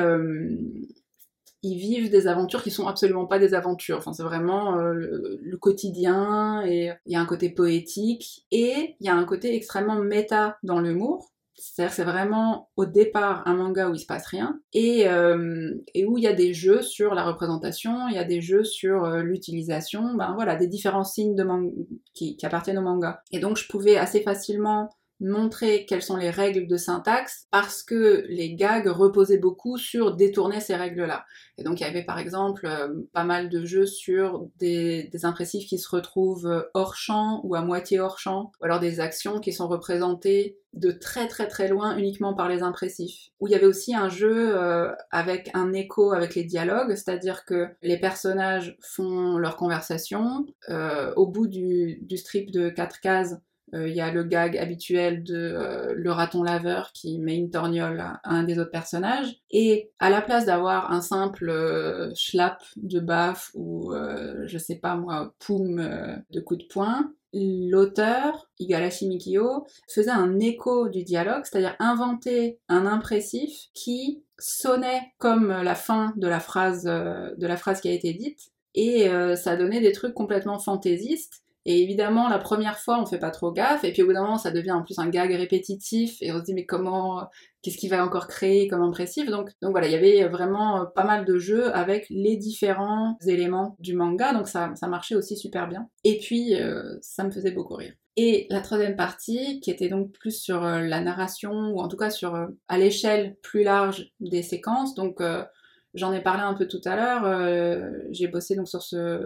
ils vivent des aventures qui sont absolument pas des aventures. Enfin, c'est vraiment le quotidien, et il y a un côté poétique, et il y a un côté extrêmement méta dans l'humour. C'est-à-dire que c'est vraiment, au départ, un manga où il se passe rien, et où il y a des jeux sur la représentation, il y a des jeux sur l'utilisation, voilà, des différents signes qui appartiennent au manga. Et donc, je pouvais assez facilement montrer quelles sont les règles de syntaxe, parce que les gags reposaient beaucoup sur détourner ces règles-là. Et donc il y avait par exemple pas mal de jeux sur des impressifs qui se retrouvent hors champ ou à moitié hors champ, ou alors des actions qui sont représentées de très très très loin uniquement par les impressifs. Où il y avait aussi un jeu avec un écho avec les dialogues, c'est-à-dire que les personnages font leur conversation, au bout du strip de 4 cases, Il y a le gag habituel de le raton laveur qui met une torgnole à un des autres personnages. Et à la place d'avoir un simple schlapp de baffe ou, je sais pas moi, poum de coup de poing, l'auteur, Igarashi Mikio, faisait un écho du dialogue, c'est-à-dire inventer un impressif qui sonnait comme la fin de la phrase qui a été dite, et ça donnait des trucs complètement fantaisistes. Et évidemment, la première fois, on fait pas trop gaffe, et puis au bout d'un moment, ça devient en plus un gag répétitif, et on se dit, mais qu'est-ce qu'il va encore créer comme impressif? Donc voilà, il y avait vraiment pas mal de jeux avec les différents éléments du manga, donc ça marchait aussi super bien. Et puis, ça me faisait beaucoup rire. Et la troisième partie, qui était donc plus sur la narration, ou en tout cas sur à l'échelle plus large des séquences, donc j'en ai parlé un peu tout à l'heure, j'ai bossé donc sur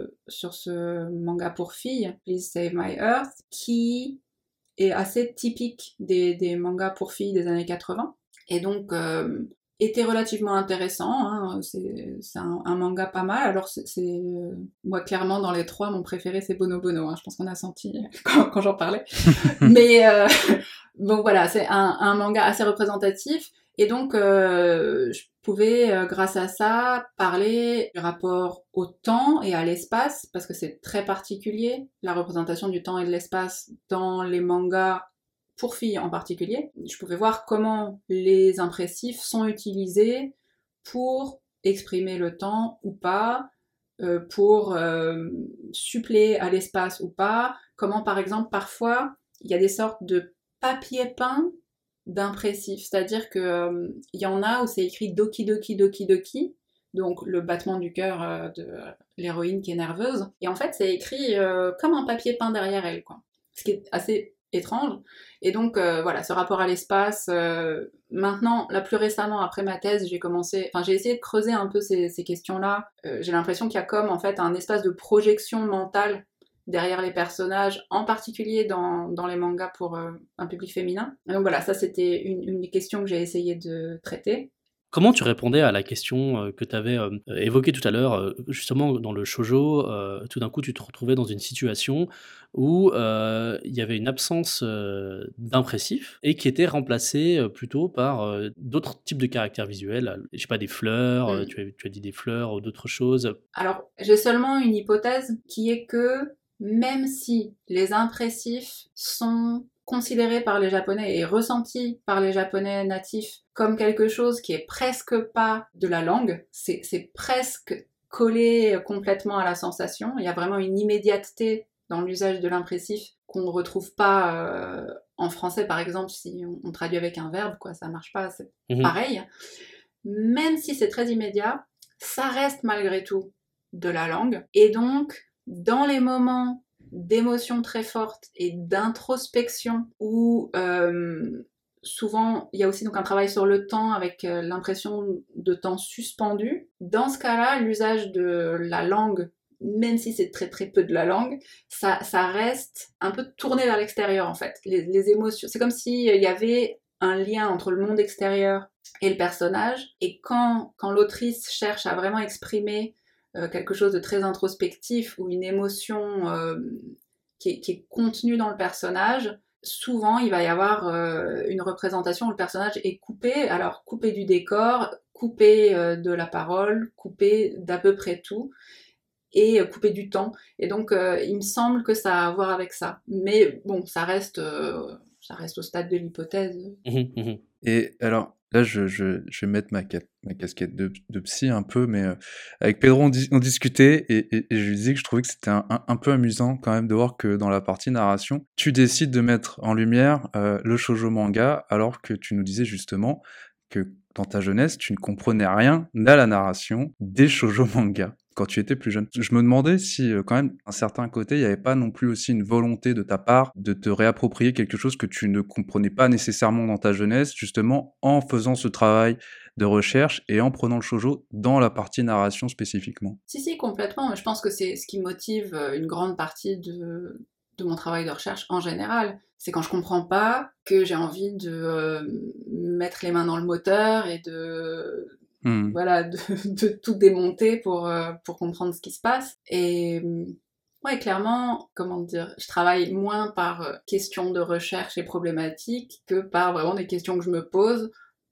ce manga pour filles, Please Save My Earth, qui est assez typique des mangas pour filles des années 80, et donc était relativement intéressant, hein. C'est un manga pas mal. Alors moi clairement dans les trois, mon préféré c'est Bono Bono, hein. Je pense qu'on a senti quand j'en parlais. Mais bon voilà, c'est un manga assez représentatif, et donc je pouvais grâce à ça parler du rapport au temps et à l'espace, parce que c'est très particulier la représentation du temps et de l'espace dans les mangas pour filles en particulier. Je pouvais voir comment les impressifs sont utilisés pour exprimer le temps ou pas, pour suppléer à l'espace ou pas, comment par exemple parfois il y a des sortes de papier peint d'impressifs, c'est-à-dire que y en a où c'est écrit Doki Doki Doki Doki, donc le battement du cœur de l'héroïne qui est nerveuse, et en fait c'est écrit comme un papier peint derrière elle, quoi. Ce qui est assez étrange. Et donc voilà, ce rapport à l'espace. Maintenant, là plus récemment, après ma thèse, j'ai essayé de creuser un peu ces questions-là. J'ai l'impression qu'il y a comme en fait un espace de projection mentale derrière les personnages, en particulier dans les mangas pour un public féminin. Et donc voilà, ça c'était une des questions que j'ai essayé de traiter. Comment tu répondais à la question que tu avais évoquée tout à l'heure, justement dans le shoujo, tout d'un coup tu te retrouvais dans une situation où il y avait une absence d'impressif et qui était remplacée plutôt par d'autres types de caractères visuels, je sais pas, des fleurs, tu as dit des fleurs ou d'autres choses. Alors, j'ai seulement une hypothèse qui est que même si les impressifs sont considérés par les Japonais et ressentis par les Japonais natifs comme quelque chose qui est presque pas de la langue, c'est presque collé complètement à la sensation. Il y a vraiment une immédiateté dans l'usage de l'impressif qu'on ne retrouve pas en français, par exemple, si on traduit avec un verbe, quoi, ça marche pas, c'est pareil. Même si c'est très immédiat, ça reste malgré tout de la langue. Et donc, dans les moments d'émotion très forte et d'introspection où souvent il y a aussi donc un travail sur le temps avec l'impression de temps suspendu, dans ce cas-là, l'usage de la langue, même si c'est très très peu de la langue, ça reste un peu tourné vers l'extérieur en fait. Les émotions, c'est comme s'il y avait un lien entre le monde extérieur et le personnage, et quand l'autrice cherche à vraiment exprimer quelque chose de très introspectif ou une émotion qui est contenue dans le personnage, souvent il va y avoir une représentation où le personnage est coupé, alors coupé du décor, coupé de la parole, coupé d'à peu près tout, et coupé du temps. Et donc il me semble que ça a à voir avec ça. Mais bon, ça reste au stade de l'hypothèse. Et alors, là, je vais mettre ma casquette de psy un peu, mais avec Pedro, on discutait et je lui disais que je trouvais que c'était un peu amusant quand même de voir que dans la partie narration, tu décides de mettre en lumière le shoujo manga, alors que tu nous disais justement que dans ta jeunesse, tu ne comprenais rien à la narration des shoujo manga quand tu étais plus jeune. Je me demandais si, quand même, d'un certain côté, il n'y avait pas non plus aussi une volonté de ta part de te réapproprier quelque chose que tu ne comprenais pas nécessairement dans ta jeunesse, justement en faisant ce travail de recherche et en prenant le shoujo dans la partie narration spécifiquement. Si, complètement. Je pense que c'est ce qui motive une grande partie de mon travail de recherche en général. C'est quand je comprends pas que j'ai envie de mettre les mains dans le moteur et voilà, de tout démonter pour comprendre ce qui se passe. Et Ouais, clairement, comment dire, je travaille moins par questions de recherche et problématiques que par vraiment des questions que je me pose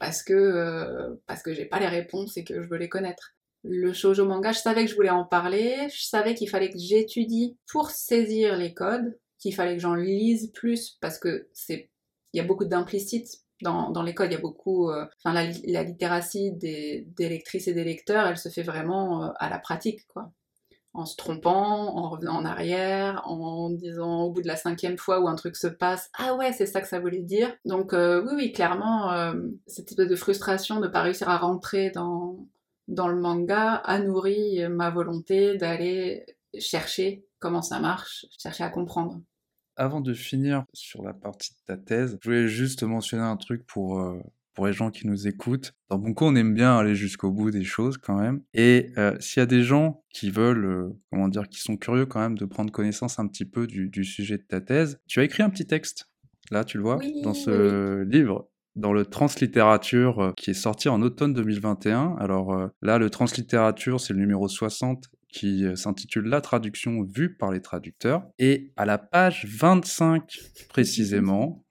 parce que j'ai pas les réponses et que je veux les connaître. Le shoujo manga, je savais que je voulais en parler, je savais qu'il fallait que j'étudie pour saisir les codes, qu'il fallait que j'en lise plus parce que il y a beaucoup d'implicites dans les codes, il y a beaucoup, la littératie des lectrices et des lecteurs, elle se fait vraiment à la pratique, quoi, en se trompant, en revenant en arrière, en disant au bout de la 5e fois où un truc se passe, ah ouais, c'est ça que ça voulait dire. Donc oui, clairement, cette espèce de frustration de pas réussir à rentrer dans le manga a nourri ma volonté d'aller chercher comment ça marche, chercher à comprendre. Avant de finir sur la partie de ta thèse, je voulais juste mentionner un truc pour les gens qui nous écoutent. Dans Bunko, on aime bien aller jusqu'au bout des choses quand même. Et s'il y a des gens qui veulent, qui sont curieux quand même de prendre connaissance un petit peu du sujet de ta thèse, tu as écrit un petit texte, là tu le vois, Oui, dans oui, oui. ce livre, dans le Translittérature qui est sorti en automne 2021. Alors là, le Translittérature, c'est le numéro 60 qui s'intitule La traduction vue par les traducteurs. Et à la page 25 précisément,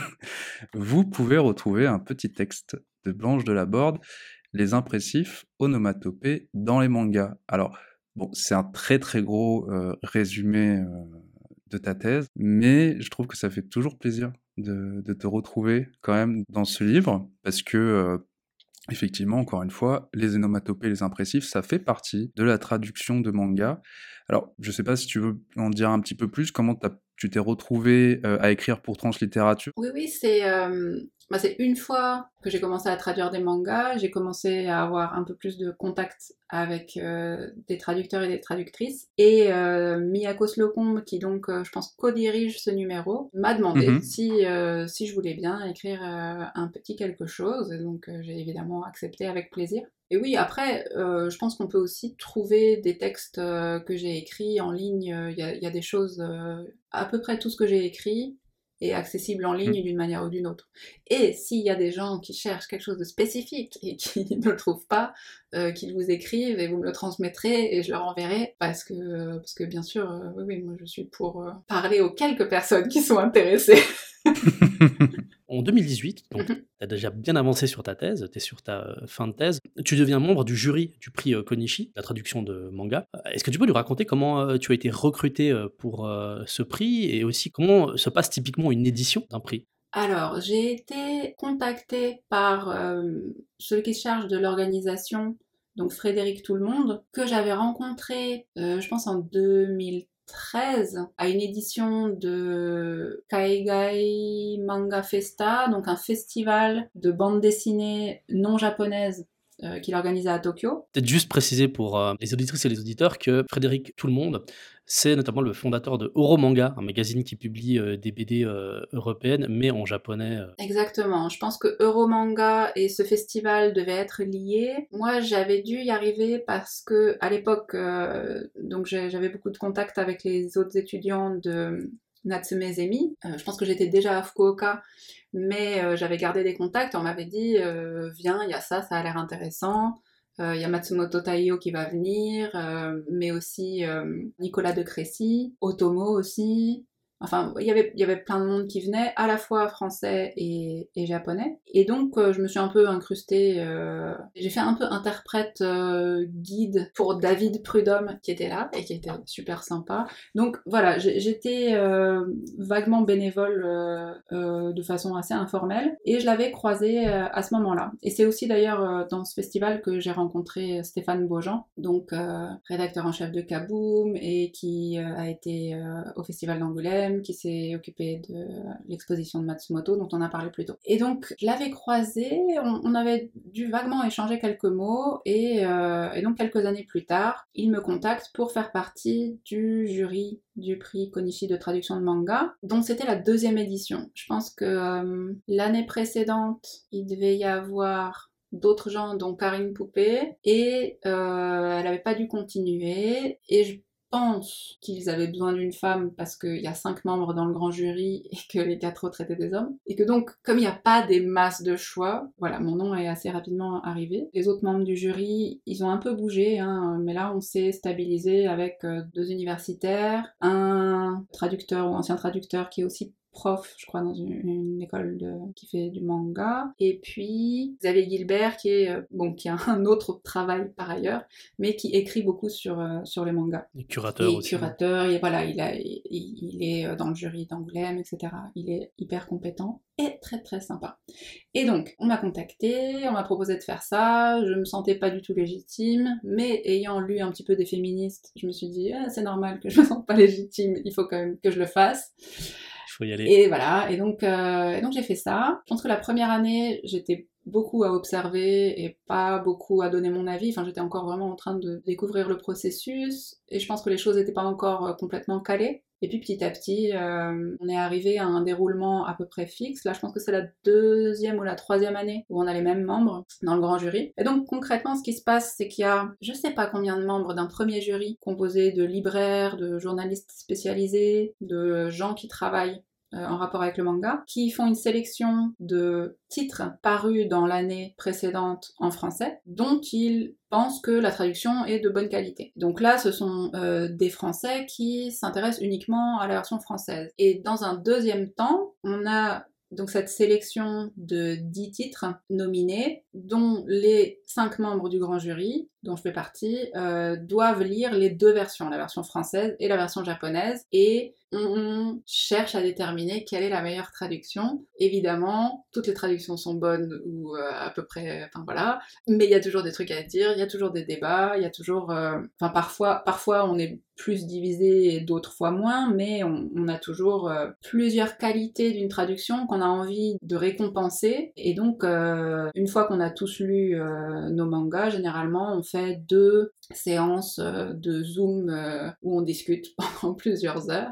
vous pouvez retrouver un petit texte de Blanche de Laborde, les impressifs onomatopées dans les mangas. Alors, bon, c'est un très très gros résumé de ta thèse, mais je trouve que ça fait toujours plaisir de te retrouver quand même dans ce livre, parce que effectivement, encore une fois, les onomatopées, les impressifs, ça fait partie de la traduction de manga. Alors, je sais pas si tu veux en dire un petit peu plus, comment tu t'es retrouvé à écrire pour Translittérature? Oui, oui, c'est une fois que j'ai commencé à traduire des mangas, j'ai commencé à avoir un peu plus de contact avec des traducteurs et des traductrices. Et Miyako Slocombe, qui donc, je pense, co-dirige ce numéro, m'a demandé Mhm. si je voulais bien écrire un petit quelque chose. Et donc, j'ai évidemment accepté avec plaisir. Et oui, après, je pense qu'on peut aussi trouver des textes que j'ai écrits en ligne. Il y a des choses, à peu près tout ce que j'ai écrit est accessible en ligne d'une manière ou d'une autre. Et s'il y a des gens qui cherchent quelque chose de spécifique et qui ne le trouvent pas, qu'ils vous écrivent et vous me le transmettrez et je leur enverrai parce que bien sûr, oui, oui, moi je suis pour parler aux quelques personnes qui sont intéressées. En 2018, donc tu as déjà bien avancé sur ta thèse, tu es sur ta fin de thèse, tu deviens membre du jury du prix Konishi, la traduction de manga. Est-ce que tu peux nous raconter comment tu as été recruté pour ce prix et aussi comment se passe typiquement une édition d'un prix? Alors, j'ai été contactée par celui qui se charge de l'organisation, donc Frédéric Tout-le-Monde, que j'avais rencontré, je pense en 2013, à une édition de Kaigai Manga Festa, donc un festival de bande dessinée non japonaise qu'il organisait à Tokyo. Peut-être juste préciser pour les auditrices et les auditeurs que Frédéric Tout-le-Monde, c'est notamment le fondateur de Euromanga, un magazine qui publie des BD européennes, mais en japonais. Exactement. Je pense que Euromanga et ce festival devaient être liés. Moi, j'avais dû y arriver parce que à l'époque, donc j'avais beaucoup de contacts avec les autres étudiants de Natsume Zemi. Je pense que j'étais déjà à Fukuoka, mais j'avais gardé des contacts. On m'avait dit, viens, il y a ça, ça a l'air intéressant. Il y a Matsumoto Taiyo qui va venir, mais aussi Nicolas de Crécy, Otomo aussi. Enfin, il y avait plein de monde qui venait, à la fois français et japonais. Et donc, je me suis un peu incrustée. J'ai fait un peu interprète guide pour David Prudhomme, qui était là et qui était super sympa. Donc, voilà, j'étais vaguement bénévole de façon assez informelle. Et je l'avais croisé à ce moment-là. Et c'est aussi d'ailleurs dans ce festival que j'ai rencontré Stéphane Beaujean, donc rédacteur en chef de Kaboom et qui a été au festival d'Angoulême, qui s'est occupé de l'exposition de Matsumoto dont on a parlé plus tôt. Et donc je l'avais croisé, on avait dû vaguement échanger quelques mots et donc quelques années plus tard, il me contacte pour faire partie du jury du prix Konishi de traduction de manga, dont c'était la 2e édition. Je pense que l'année précédente, il devait y avoir d'autres gens, dont Karine Poupée, et elle n'avait pas dû continuer, et pense qu'ils avaient besoin d'une femme parce qu'il y a 5 membres dans le grand jury et que les 4 autres étaient des hommes. Et que donc, comme il n'y a pas des masses de choix, voilà, mon nom est assez rapidement arrivé. Les autres membres du jury, ils ont un peu bougé, hein, mais là on s'est stabilisé avec 2 universitaires, un traducteur ou ancien traducteur qui est aussi prof, je crois, dans une école qui fait du manga. Et puis Xavier Gilbert, qui a un autre travail par ailleurs, mais qui écrit beaucoup sur les mangas. Et curateur aussi. Curateur, et voilà, il est dans le jury d'Angoulême, etc. Il est hyper compétent et très très sympa. Et donc, on m'a contacté, on m'a proposé de faire ça, je me sentais pas du tout légitime, mais ayant lu un petit peu des féministes, je me suis dit, c'est normal que je me sente pas légitime, il faut quand même que je le fasse. Faut y aller. Et voilà, et donc j'ai fait ça. Je pense que la première année, j'étais beaucoup à observer et pas beaucoup à donner mon avis. Enfin, j'étais encore vraiment en train de découvrir le processus, et je pense que les choses n'étaient pas encore complètement calées. Et puis petit à petit, on est arrivé à un déroulement à peu près fixe. Là, je pense que c'est la 2e ou la 3e année où on a les mêmes membres dans le grand jury. Et donc concrètement, ce qui se passe, c'est qu'il y a je sais pas combien de membres d'un premier jury composé de libraires, de journalistes spécialisés, de gens qui travaillent en rapport avec le manga, qui font une sélection de titres parus dans l'année précédente en français, dont ils pensent que la traduction est de bonne qualité. Donc là, ce sont des Français qui s'intéressent uniquement à la version française. Et dans un deuxième temps, on a donc cette sélection de 10 titres nominés, dont les 5 membres du grand jury, dont je fais partie, doivent lire les 2 versions, la version française et la version japonaise, et on cherche à déterminer quelle est la meilleure traduction. Évidemment, toutes les traductions sont bonnes, ou à peu près, enfin voilà, mais il y a toujours des trucs à dire, il y a toujours des débats, il y a toujours... parfois on est plus divisé et d'autres fois moins, mais on a toujours plusieurs qualités d'une traduction qu'on a envie de récompenser, et donc une fois qu'on a tous lu nos mangas, généralement on fait 2 séances de Zoom où on discute pendant plusieurs heures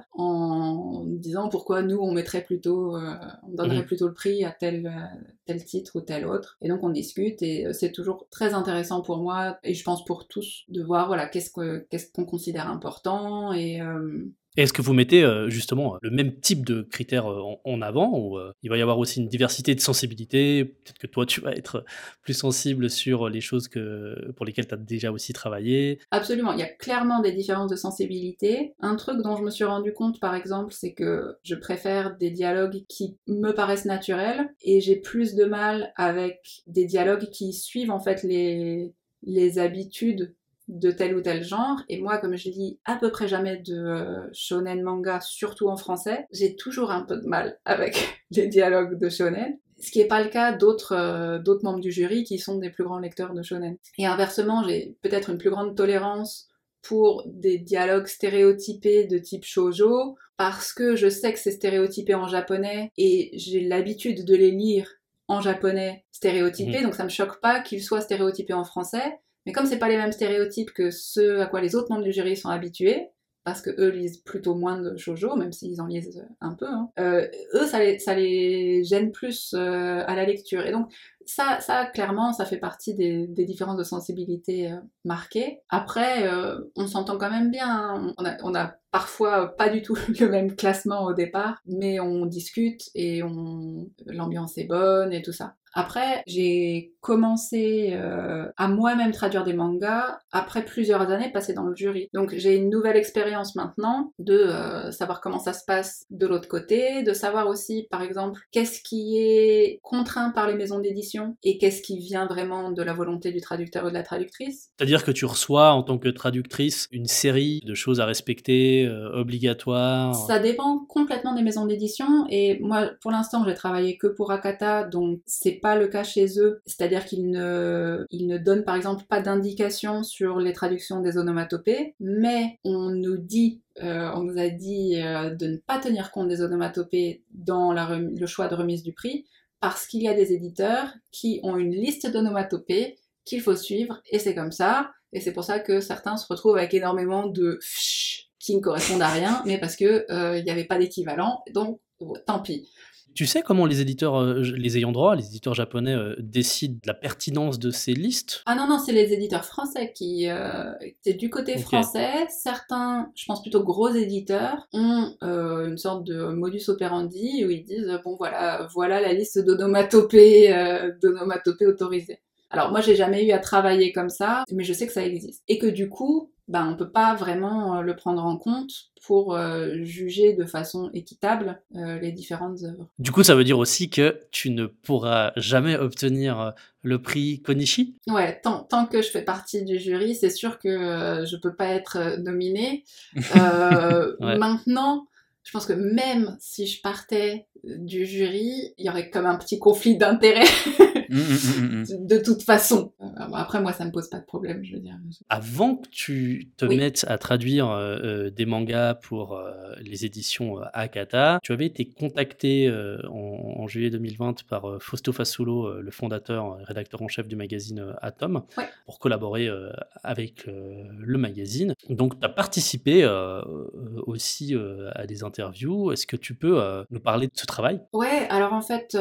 en disant pourquoi nous on mettrait plutôt, on donnerait plutôt le prix à tel titre ou tel autre. Et donc on discute, et c'est toujours très intéressant pour moi, et je pense pour tous, de voir voilà qu'est-ce qu'on considère important. Et est-ce que vous mettez justement le même type de critères en avant, ou il va y avoir aussi une diversité de sensibilité? Peut-être que toi tu vas être plus sensible sur les choses pour lesquelles tu as déjà aussi travaillé. Absolument, il y a clairement des différences de sensibilité. Un truc dont je me suis rendu compte par exemple, c'est que je préfère des dialogues qui me paraissent naturels, et j'ai plus de mal avec des dialogues qui suivent en fait les habitudes de tel ou tel genre. Et moi, comme je lis à peu près jamais de shonen manga, surtout en français, j'ai toujours un peu de mal avec les dialogues de shonen. Ce qui n'est pas le cas d'autres membres du jury qui sont des plus grands lecteurs de shonen. Et inversement, j'ai peut-être une plus grande tolérance pour des dialogues stéréotypés de type shoujo, parce que je sais que c'est stéréotypé en japonais et j'ai l'habitude de les lire en japonais stéréotypés, donc ça me choque pas qu'ils soient stéréotypés en français. Mais comme c'est pas les mêmes stéréotypes que ceux à quoi les autres membres du jury sont habitués, parce que eux lisent plutôt moins de shoujo, même s'ils en lisent un peu, hein, eux ça les gêne plus à la lecture. Et donc ça clairement, ça fait partie des différences de sensibilité marquées. Après, on s'entend quand même bien, hein. On a parfois pas du tout le même classement au départ, mais on discute et l'ambiance est bonne et tout ça. Après, j'ai commencé à moi-même traduire des mangas après plusieurs années passées dans le jury. Donc j'ai une nouvelle expérience maintenant de savoir comment ça se passe de l'autre côté, de savoir aussi, par exemple, qu'est-ce qui est contraint par les maisons d'édition et qu'est-ce qui vient vraiment de la volonté du traducteur ou de la traductrice. C'est-à-dire que tu reçois, en tant que traductrice, une série de choses à respecter, obligatoires? Ça dépend complètement des maisons d'édition, et moi, pour l'instant, j'ai travaillé que pour Akata, donc c'est pas le cas chez eux. C'est-à-dire qu'ils ne donnent, par exemple, pas d'indication sur les traductions des onomatopées, mais on nous a dit de ne pas tenir compte des onomatopées dans le choix de remise du prix, parce qu'il y a des éditeurs qui ont une liste d'onomatopées qu'il faut suivre, et c'est comme ça, et c'est pour ça que certains se retrouvent avec énormément de qui ne correspondent à rien, mais parce que il n'y avait pas d'équivalent, donc tant pis. Tu sais comment les éditeurs, les ayants droit, les éditeurs japonais décident de la pertinence de ces listes? Ah non, non, c'est les éditeurs français qui... c'est du côté Ok. français. Certains, je pense plutôt gros éditeurs, ont une sorte de modus operandi où ils disent, bon voilà, voilà la liste d'onomatopées autorisées. Alors moi, j'ai jamais eu à travailler comme ça, mais je sais que ça existe. Et que du coup, ben, on peut pas vraiment le prendre en compte pour juger de façon équitable les différentes œuvres. Du coup, ça veut dire aussi que tu ne pourras jamais obtenir le prix Konishi? Ouais, tant que je fais partie du jury, c'est sûr que je peux pas être nominée. Ouais. Maintenant, je pense que même si je partais du jury, il y aurait comme un petit conflit d'intérêts de toute façon. Après, moi, ça me pose pas de problème, je veux dire. Avant que tu te Oui. mettes à traduire des mangas pour les éditions Akata, tu avais été contacté en juillet 2020 par Fausto Fasulo, le fondateur et rédacteur en chef du magazine Atom, Ouais. pour collaborer avec le magazine. Donc, tu as participé aussi à des interviews. Est-ce que tu peux nous parler de ce travail? Ouais, alors en fait,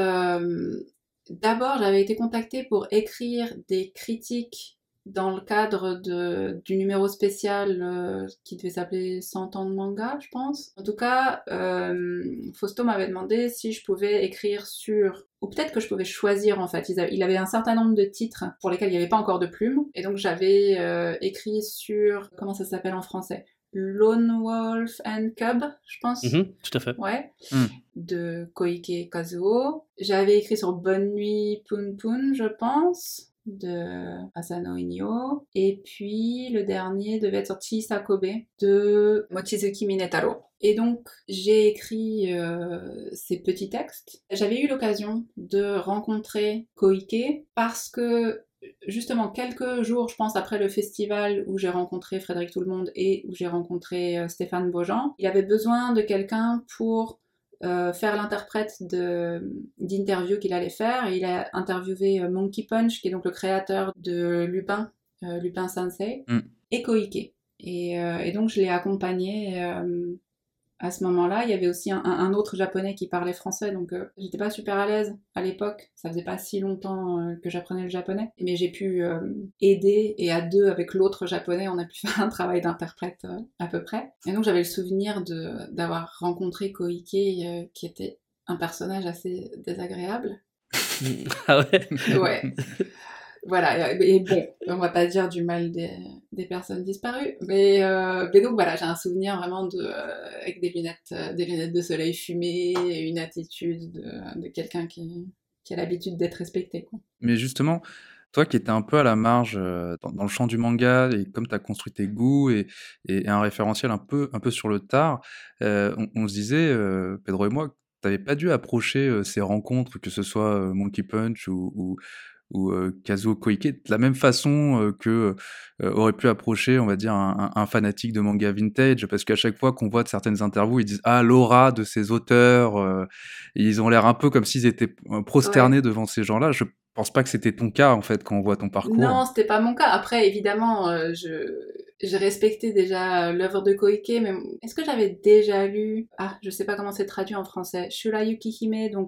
d'abord, j'avais été contactée pour écrire des critiques dans le cadre du numéro spécial qui devait s'appeler 100 ans de manga, je pense. En tout cas, Fausto m'avait demandé si je pouvais écrire sur... Ou peut-être que je pouvais choisir, en fait. Il avait un certain nombre de titres pour lesquels il n'y avait pas encore de plume. Et donc, j'avais écrit sur... Comment ça s'appelle en français? Lone Wolf and Cub, je pense. Tout à fait. Ouais. Mm. De Koike Kazuo. J'avais écrit sur Bonne Nuit Poon Poon, je pense, de Asano Inyo. Et puis le dernier devait être sur Chisa Kobe de Mochizuki Minetaro. Et donc j'ai écrit ces petits textes. J'avais eu l'occasion de rencontrer Koike parce que justement quelques jours, je pense, après le festival où j'ai rencontré Frédéric Tout-le-Monde et où j'ai rencontré Stéphane Beaujean, il avait besoin de quelqu'un pour faire l'interprète d'interview qu'il allait faire. Et il a interviewé Monkey Punch, qui est donc le créateur de Lupin, Lupin Sensei, et Koike. Et donc je l'ai accompagné à ce moment-là. Il y avait aussi un autre japonais qui parlait français, donc j'étais pas super à l'aise à l'époque. Ça faisait pas si longtemps que j'apprenais le japonais, mais j'ai pu aider, et à deux avec l'autre japonais, on a pu faire un travail d'interprète à peu près. Et donc j'avais le souvenir d'avoir rencontré Koike, qui était un personnage assez désagréable. Ah ouais? Ouais. Voilà, et bon, on va pas dire du mal des personnes disparues, mais donc voilà, j'ai un souvenir vraiment avec des lunettes de soleil fumées, et une attitude de quelqu'un qui a l'habitude d'être respecté, quoi. Mais justement, toi qui étais un peu à la marge dans le champ du manga, et comme tu as construit tes goûts et un référentiel un peu sur le tard, on se disait, Pedro et moi, que tu n'avais pas dû approcher ces rencontres, que ce soit Monkey Punch ou Kazuo Koike, de la même façon que aurait pu approcher, on va dire, un fanatique de manga vintage, parce qu'à chaque fois qu'on voit de certaines interviews, ils disent « Ah, l'aura de ces auteurs et ils ont l'air un peu comme s'ils étaient prosternés devant ces gens-là. Je pense pas que c'était ton cas, en fait, quand on voit ton parcours. Non, c'était pas mon cas. Après, évidemment, j'ai respecté déjà l'œuvre de Koike, mais est-ce que j'avais déjà lu... Ah, je sais pas comment c'est traduit en français. Shurayuki Hime, donc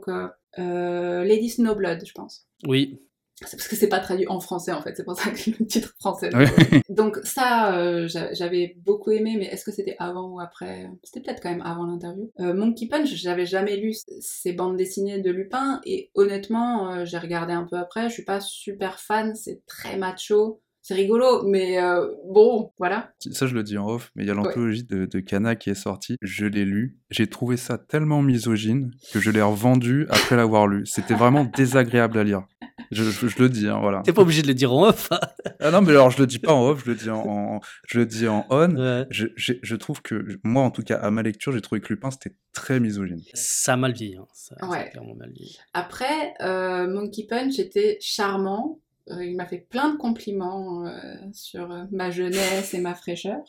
Lady Snowblood, je pense. Oui. C'est parce que c'est pas traduit en français, en fait, c'est pour ça que le titre français. Oui. Donc ça, j'avais beaucoup aimé, mais est-ce que c'était avant ou après? C'était peut-être quand même avant l'interview. Monkey Punch, j'avais jamais lu ces bandes dessinées de Lupin, et honnêtement, j'ai regardé un peu après, je suis pas super fan, c'est très macho. C'est rigolo, mais bon, voilà. Ça, je le dis en off, mais il y a Ouais. l'anthologie de Kana qui est sortie. Je l'ai lu. J'ai trouvé ça tellement misogyne que je l'ai revendu après l'avoir lu. C'était vraiment désagréable à lire. Je le dis, hein, voilà. T'es pas obligé de le dire en off. Hein. Ah non, mais alors je le dis pas en off, je le dis en on. Ouais. Je trouve que, moi en tout cas, à ma lecture, j'ai trouvé que Lupin, c'était très misogyne. Ça a mal vieilli. Hein. Ça Ouais. a clairement mal vieilli. Après, Monkey Punch était charmant. Il m'a fait plein de compliments sur ma jeunesse et ma fraîcheur.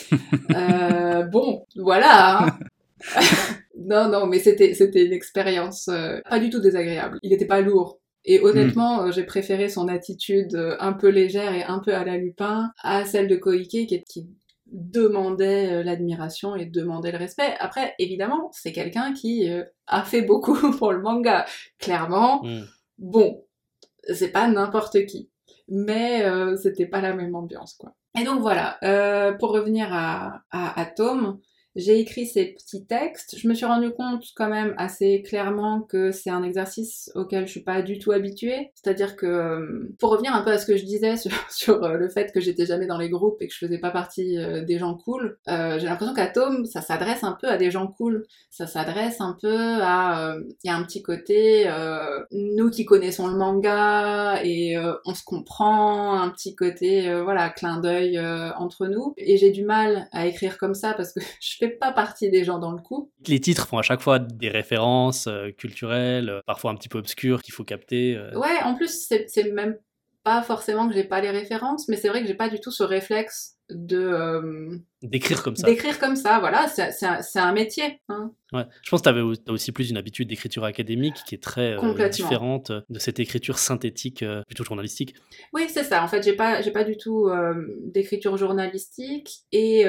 Bon, voilà. Hein. Non, mais c'était une expérience pas du tout désagréable. Il était pas lourd. Et honnêtement, j'ai préféré son attitude un peu légère et un peu à la Lupin à celle de Koike, qui demandait l'admiration et demandait le respect. Après, évidemment, c'est quelqu'un qui a fait beaucoup pour le manga. Clairement, bon, c'est pas n'importe qui. Mais c'était pas la même ambiance, quoi. Et donc voilà, pour revenir à Tome, j'ai écrit ces petits textes. Je me suis rendu compte quand même assez clairement que c'est un exercice auquel je suis pas du tout habituée. C'est-à-dire que, pour revenir un peu à ce que je disais sur le fait que j'étais jamais dans les groupes et que je faisais pas partie des gens cool, j'ai l'impression qu'à Tome, ça s'adresse un peu à des gens cool. Ça s'adresse un peu à... Il y a un petit côté, nous qui connaissons le manga et on se comprend, un petit côté, voilà, clin d'œil entre nous. Et j'ai du mal à écrire comme ça parce que je fais pas partie des gens dans le coup. Les titres font à chaque fois des références culturelles, parfois un petit peu obscures qu'il faut capter. Ouais, en plus, c'est même pas forcément que j'ai pas les références, mais c'est vrai que j'ai pas du tout ce réflexe de d'écrire comme ça. D'écrire comme ça, voilà, c'est un métier. Hein. Ouais. Je pense que t'as aussi plus une habitude d'écriture académique qui est très différente de cette écriture synthétique, plutôt journalistique. Oui, c'est ça. En fait, j'ai pas du tout d'écriture journalistique et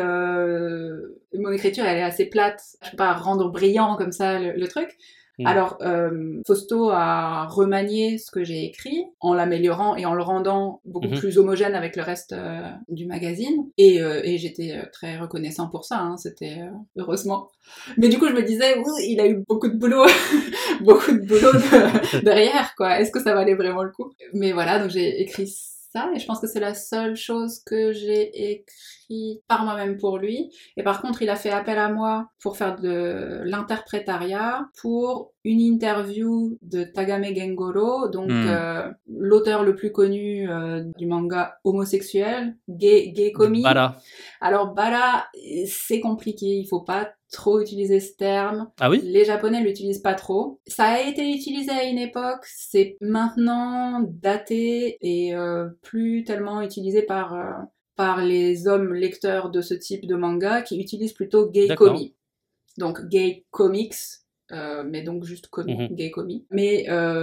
mon écriture, elle est assez plate. Je peux pas rendre brillant comme ça le truc. Alors, Fausto a remanié ce que j'ai écrit en l'améliorant et en le rendant beaucoup plus homogène avec le reste du magazine. Et j'étais très reconnaissant pour ça, hein, c'était heureusement. Mais du coup, je me disais, il a eu beaucoup de boulot, beaucoup de boulot derrière, quoi. Est-ce que ça valait vraiment le coup? Mais voilà, donc j'ai écrit ça, et je pense que c'est la seule chose que j'ai écrit par moi-même pour lui. Et par contre, il a fait appel à moi pour faire de l'interprétariat pour une interview de Tagame Gengoro, donc l'auteur le plus connu du manga homosexuel, gay comic. Bara. Alors Bara, c'est compliqué, il faut pas trop utiliser ce terme. Ah oui? Les Japonais l'utilisent pas trop. Ça a été utilisé à une époque, c'est maintenant daté et plus tellement utilisé par les hommes lecteurs de ce type de manga qui utilisent plutôt gay comic. Donc gay comics, mais donc juste comic, gay comic. Mais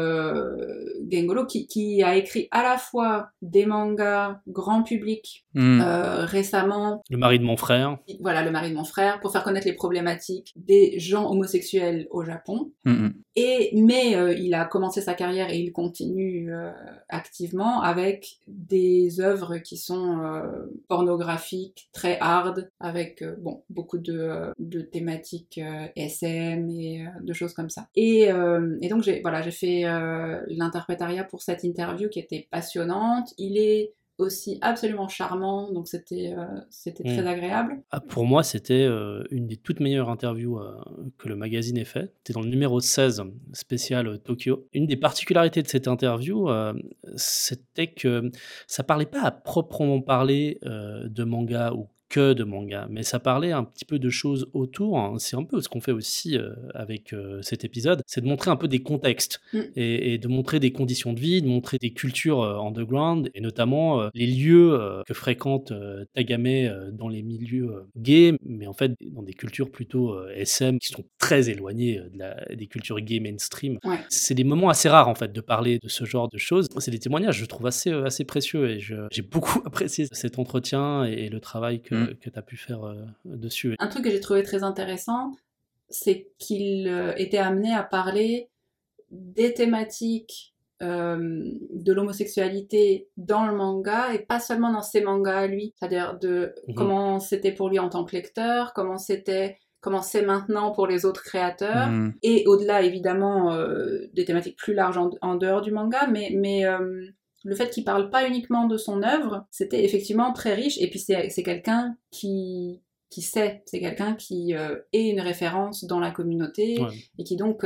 Gengoro qui a écrit à la fois des mangas grand public récemment. Le mari de mon frère. Voilà, le mari de mon frère, pour faire connaître les problématiques des gens homosexuels au Japon. Mais il a commencé sa carrière et il continue activement avec des œuvres qui sont pornographiques, très hard, avec beaucoup de thématiques SM et de choses comme ça. Et donc j'ai fait l'interprétariat pour cette interview qui était passionnante. Il est aussi absolument charmant, donc c'était très agréable. Pour moi, c'était une des toutes meilleures interviews que le magazine ait fait. C'était dans le numéro 16, spécial Tokyo. Une des particularités de cette interview, c'était que ça parlait pas à proprement parler de manga ou que de manga, mais ça parlait un petit peu de choses autour, hein. C'est un peu ce qu'on fait aussi avec cet épisode, c'est de montrer un peu des contextes et de montrer des conditions de vie, de montrer des cultures underground, et notamment les lieux que fréquente Tagame dans les milieux gays, mais en fait dans des cultures plutôt SM qui sont très éloignées des cultures gay mainstream. Ouais. C'est des moments assez rares en fait de parler de ce genre de choses. C'est des témoignages, je trouve assez précieux, et j'ai beaucoup apprécié cet entretien et le travail que tu as pu faire dessus. Un truc que j'ai trouvé très intéressant, c'est qu'il était amené à parler des thématiques de l'homosexualité dans le manga, et pas seulement dans ses mangas à lui, c'est-à-dire de comment c'était pour lui en tant que lecteur, comment c'est maintenant pour les autres créateurs, et au-delà évidemment des thématiques plus larges en dehors du manga, mais le fait qu'il parle pas uniquement de son œuvre, c'était effectivement très riche, et puis c'est quelqu'un qui sait, c'est quelqu'un qui est une référence dans la communauté, et qui donc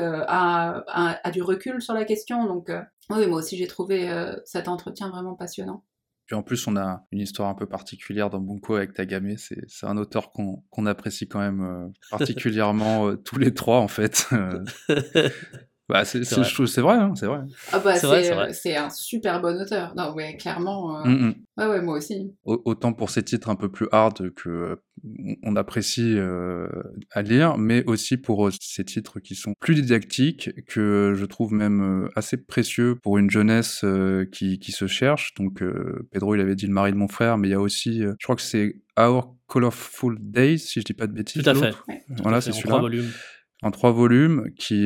a du recul sur la question, donc oui, moi aussi j'ai trouvé cet entretien vraiment passionnant. Puis en plus, on a une histoire un peu particulière dans Bunko avec Tagame. C'est un auteur qu'on apprécie quand même particulièrement tous les trois, en fait. Bah, c'est vrai, hein, c'est vrai. Ah bah, c'est vrai. C'est un super bon auteur. Non, ouais, clairement. Ouais, moi aussi. Autant pour ces titres un peu plus hard que on apprécie à lire, mais aussi pour ces titres qui sont plus didactiques, que je trouve même assez précieux pour une jeunesse qui se cherche. Donc Pedro, il avait dit le mari de mon frère, mais il y a aussi, je crois que c'est Our Colorful Days, si je dis pas de bêtises. Tout à fait. l'autre. Ouais. Voilà, Fait, c'est en celui-là. 3 volumes. En 3 volumes, qui,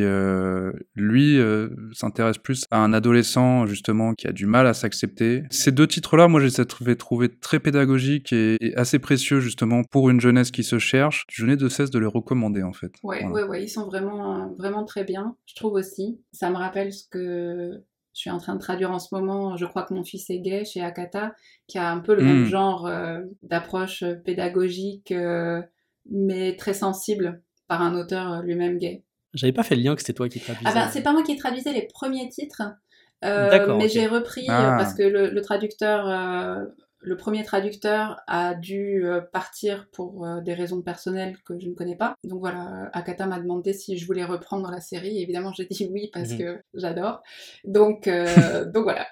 lui, s'intéresse plus à un adolescent, justement, qui a du mal à s'accepter. Ces 2 titres-là, moi, je les ai trouvés très pédagogiques et assez précieux, justement, pour une jeunesse qui se cherche. Je n'ai de cesse de les recommander, en fait. Ouais, Voilà. ils sont vraiment, vraiment très bien, je trouve aussi. Ça me rappelle ce que je suis en train de traduire en ce moment. Je crois que mon fils est gay chez Akata, qui a un peu le même genre d'approche pédagogique, mais très sensible par un auteur lui-même gay. J'avais pas fait le lien que c'était toi qui Ah traduisais. ben, c'est pas moi qui traduisais les premiers titres, D'accord, mais ok. j'ai repris parce que le traducteur, le premier traducteur a dû partir pour des raisons personnelles que je ne connais pas. Donc voilà, Akata m'a demandé si je voulais reprendre la série. Évidemment, j'ai dit oui parce que j'adore. Donc voilà.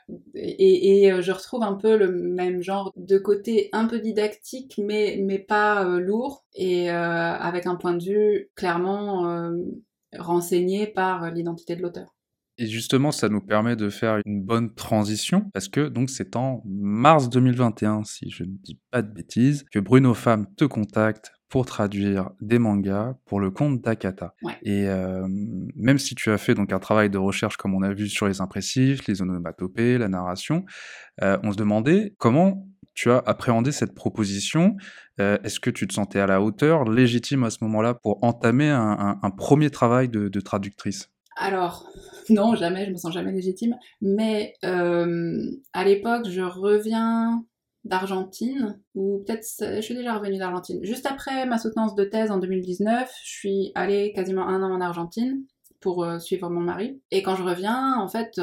Et je retrouve un peu le même genre de côté un peu didactique, mais pas lourd, et avec un point de vue clairement renseigné par l'identité de l'auteur. Et justement, ça nous permet de faire une bonne transition, parce que donc c'est en mars 2021, si je ne dis pas de bêtises, que Bruno Femme te contacte pour traduire des mangas pour le compte d'Akata. Ouais. Et même si tu as fait donc un travail de recherche, comme on a vu sur les impressifs, les onomatopées, la narration, on se demandait comment tu as appréhendé cette proposition. Est-ce que tu te sentais à la hauteur, légitime à ce moment-là, pour entamer un premier travail de traductrice? Alors, non, jamais, je me sens jamais légitime, mais à l'époque, je reviens d'Argentine, ou peut-être je suis déjà revenue d'Argentine. Juste après ma soutenance de thèse en 2019, je suis allée quasiment 1 an en Argentine pour suivre mon mari. Et quand je reviens, en fait,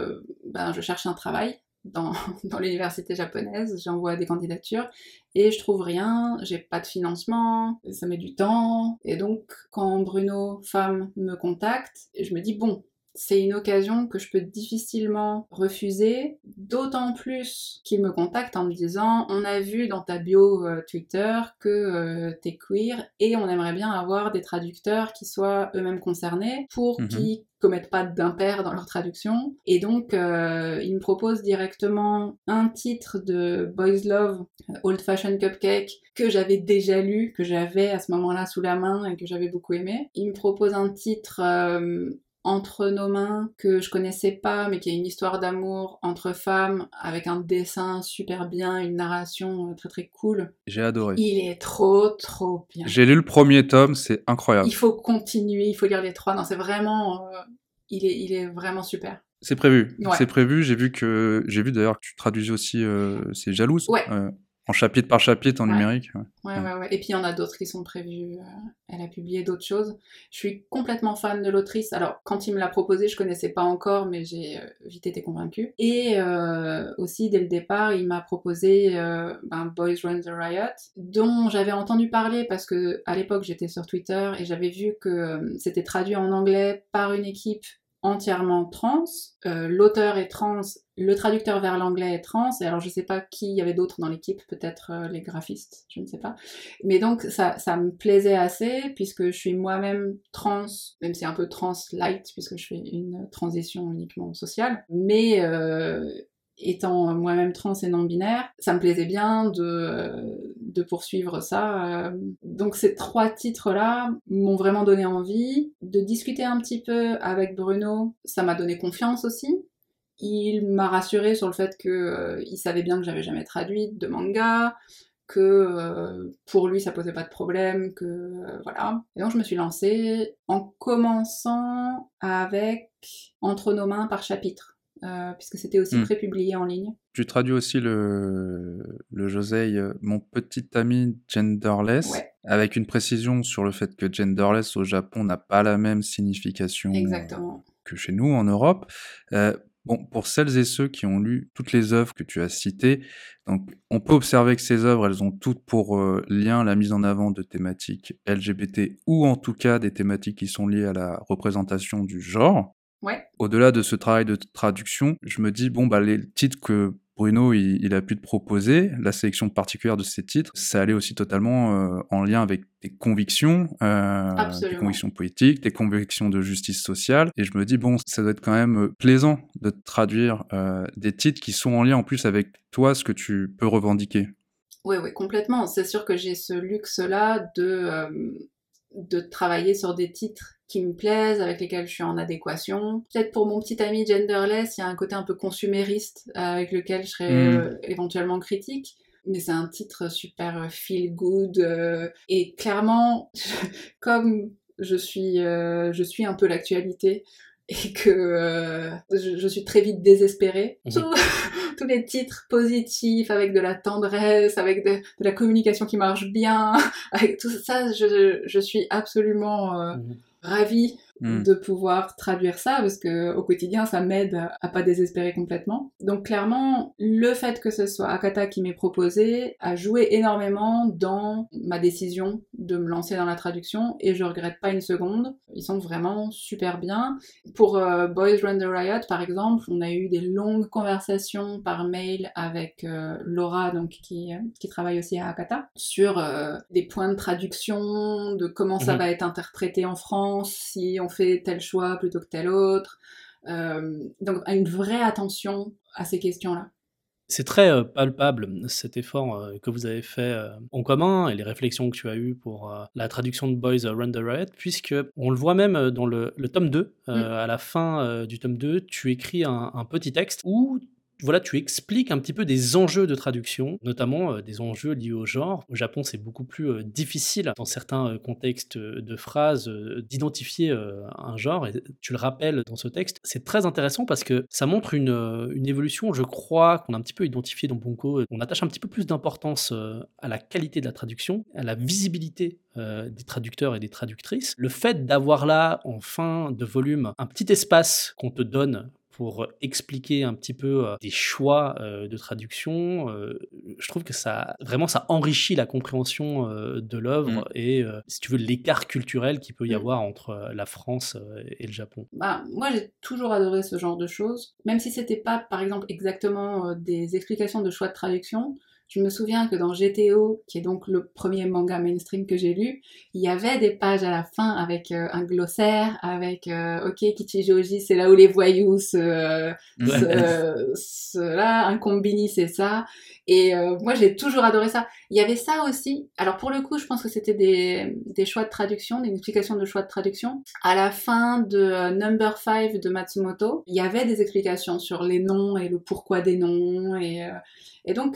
je cherche un travail dans l'université japonaise, j'envoie des candidatures et je trouve rien, j'ai pas de financement, ça met du temps. Et donc, quand Bruno Femme me contacte, je me dis bon, c'est une occasion que je peux difficilement refuser, d'autant plus qu'il me contacte en me disant on a vu dans ta bio Twitter que t'es queer et on aimerait bien avoir des traducteurs qui soient eux-mêmes concernés pour qu'ils commettent pas d'impair dans leur traduction. Et donc il me propose directement un titre de Boys Love, Old Fashioned Cupcake, que j'avais déjà lu, que j'avais à ce moment-là sous la main et que j'avais beaucoup aimé. Il me propose un titre Entre nos mains, que je connaissais pas, mais qui est une histoire d'amour entre femmes, avec un dessin super bien, une narration très très cool. J'ai adoré. Il est trop bien. J'ai lu le premier tome, c'est incroyable. Il faut continuer, il faut lire les 3. Non, c'est vraiment... il est vraiment super. C'est prévu, Ouais. c'est prévu. J'ai vu d'ailleurs que tu traduisais aussi C'est Jalouse. Ouais. En chapitre par chapitre, en numérique. Ouais. Et puis il y en a d'autres qui sont prévus. Elle a publié d'autres choses. Je suis complètement fan de l'autrice. Alors, quand il me l'a proposé, je connaissais pas encore, mais j'ai vite été convaincue. Et aussi, dès le départ, il m'a proposé Boys Run the Riot, dont j'avais entendu parler parce que à l'époque, j'étais sur Twitter et j'avais vu que c'était traduit en anglais par une équipe entièrement trans, l'auteur est trans, le traducteur vers l'anglais est trans, et alors je sais pas qui il y avait d'autres dans l'équipe, peut-être les graphistes, je ne sais pas. Mais donc ça me plaisait assez, puisque je suis moi-même trans, même si c'est un peu trans light, puisque je fais une transition uniquement sociale, mais étant moi-même trans et non-binaire, ça me plaisait bien de poursuivre ça. Donc ces 3 titres-là m'ont vraiment donné envie. De discuter un petit peu avec Bruno, ça m'a donné confiance aussi. Il m'a rassurée sur le fait qu'il savait bien que j'avais jamais traduit de manga, que pour lui ça posait pas de problème, que voilà. Et donc je me suis lancée en commençant avec Entre nos mains par chapitre. Puisque c'était aussi prépublié en ligne. Tu traduis aussi le Josei, mon petit ami genderless, avec une précision sur le fait que genderless au Japon n'a pas la même signification que chez nous en Europe. Bon, pour celles et ceux qui ont lu toutes les œuvres que tu as citées, donc on peut observer que ces œuvres, elles ont toutes pour lien la mise en avant de thématiques LGBT, ou en tout cas des thématiques qui sont liées à la représentation du genre. Ouais. Au-delà de ce travail de traduction, je me dis, les titres que Bruno il a pu te proposer, la sélection particulière de ces titres, ça allait aussi totalement en lien avec tes convictions politiques, tes convictions de justice sociale, et je me dis, ça doit être quand même plaisant de traduire des titres qui sont en lien en plus avec toi, ce que tu peux revendiquer. Oui, oui, complètement. C'est sûr que j'ai ce luxe-là de travailler sur des titres qui me plaisent, avec lesquels je suis en adéquation. Peut-être pour mon petit ami Genderless, il y a un côté un peu consumériste avec lequel je serais éventuellement critique. Mais c'est un titre super feel good et clairement, comme je suis un peu l'actualité et que je suis très vite désespérée. Tous les titres positifs, avec de la tendresse, avec de la communication qui marche bien, avec tout ça, je suis absolument ravie de pouvoir traduire ça, parce que au quotidien, ça m'aide à pas désespérer complètement. Donc clairement, le fait que ce soit Akata qui m'ait proposé a joué énormément dans ma décision de me lancer dans la traduction, et je regrette pas une seconde. Ils sont vraiment super bien. Pour Boys Run the Riot, par exemple, on a eu des longues conversations par mail avec Laura, donc qui travaille aussi à Akata, sur des points de traduction, de comment ça va être interprété en France, si on fait tel choix plutôt que tel autre. Donc une vraie attention à ces questions-là. C'est très palpable cet effort que vous avez fait en commun et les réflexions que tu as eues pour la traduction de Boys Run the Riot, puisque on le voit même dans le tome 2, à la fin du tome 2, tu écris un petit texte où voilà, tu expliques un petit peu des enjeux de traduction, notamment des enjeux liés au genre. Au Japon, c'est beaucoup plus difficile, dans certains contextes de phrases, d'identifier un genre, et tu le rappelles dans ce texte. C'est très intéressant parce que ça montre une évolution, je crois, qu'on a un petit peu identifiée dans Bunko. On attache un petit peu plus d'importance à la qualité de la traduction, à la visibilité des traducteurs et des traductrices. Le fait d'avoir là, en fin de volume, un petit espace qu'on te donne pour expliquer un petit peu des choix de traduction, je trouve que ça enrichit la compréhension de l'œuvre et, si tu veux, l'écart culturel qu'il peut y avoir entre la France et le Japon. Bah, moi, j'ai toujours adoré ce genre de choses, même si c'était pas, par exemple, exactement des explications de choix de traduction. Je me souviens que dans GTO, qui est donc le premier manga mainstream que j'ai lu, il y avait des pages à la fin avec un glossaire, avec ok, Kichijoji, c'est là où les voyous là, un kombini, c'est ça. Et moi, j'ai toujours adoré ça. Il y avait ça aussi. Alors pour le coup, je pense que c'était des choix de traduction, des explications de choix de traduction. À la fin de Number 5 de Matsumoto, il y avait des explications sur les noms et le pourquoi des noms. Et donc,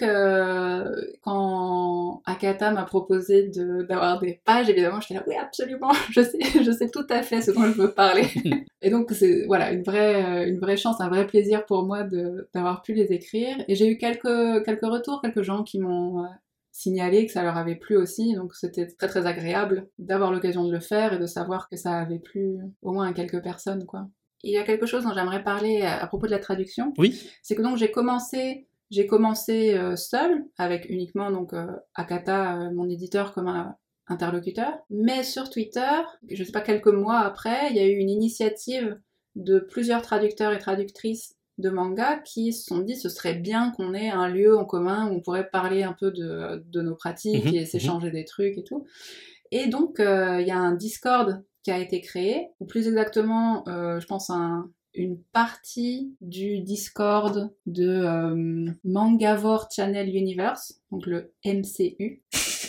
quand Akata m'a proposé d'avoir des pages, évidemment, j'étais là, oui, absolument, je sais tout à fait ce dont je veux parler. Et donc, c'est voilà, une vraie chance, un vrai plaisir pour moi d'avoir pu les écrire. Et j'ai eu quelques retours, quelques gens qui m'ont signalé que ça leur avait plu aussi, donc c'était très très agréable d'avoir l'occasion de le faire et de savoir que ça avait plu au moins à quelques personnes, quoi. Il y a quelque chose dont j'aimerais parler à propos de la traduction. Oui. C'est que donc j'ai commencé seule, avec uniquement donc Akata, mon éditeur, comme un interlocuteur. Mais sur Twitter, je sais pas, quelques mois après, il y a eu une initiative de plusieurs traducteurs et traductrices de manga qui se sont dit ce serait bien qu'on ait un lieu en commun où on pourrait parler un peu de nos pratiques et s'échanger des trucs et tout. Et donc il y a un Discord qui a été créé, ou plus exactement, je pense une partie du Discord de Mangavore Channel Universe, donc le MCU,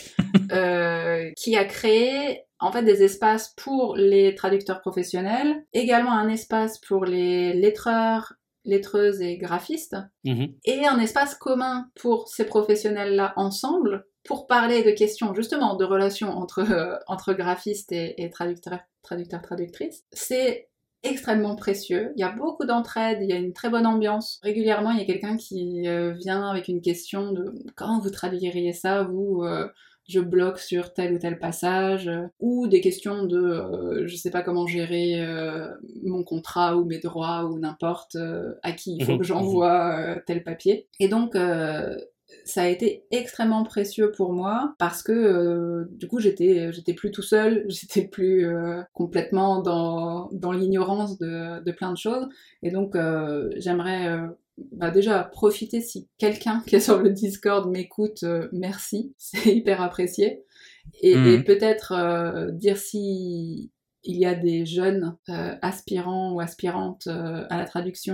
qui a créé en fait des espaces pour les traducteurs professionnels, également un espace pour les lettreurs, lettreuses et graphistes, et un espace commun pour ces professionnels-là ensemble pour parler de questions justement de relations entre graphistes et traducteurs-traductrices. C'est extrêmement précieux, il y a beaucoup d'entraide, il y a une très bonne ambiance. Régulièrement, il y a quelqu'un qui vient avec une question de comment vous traduiriez ça, vous je bloque sur tel ou tel passage, ou des questions de je sais pas comment gérer mon contrat ou mes droits ou n'importe, à qui il faut que j'envoie tel papier. Et donc ça a été extrêmement précieux pour moi parce que du coup j'étais plus tout seul, j'étais plus complètement dans l'ignorance de plein de choses, et donc j'aimerais déjà profiter, si quelqu'un qui est sur le Discord m'écoute, merci, c'est hyper apprécié, et peut-être dire si il y a des jeunes aspirants ou aspirantes à la traduction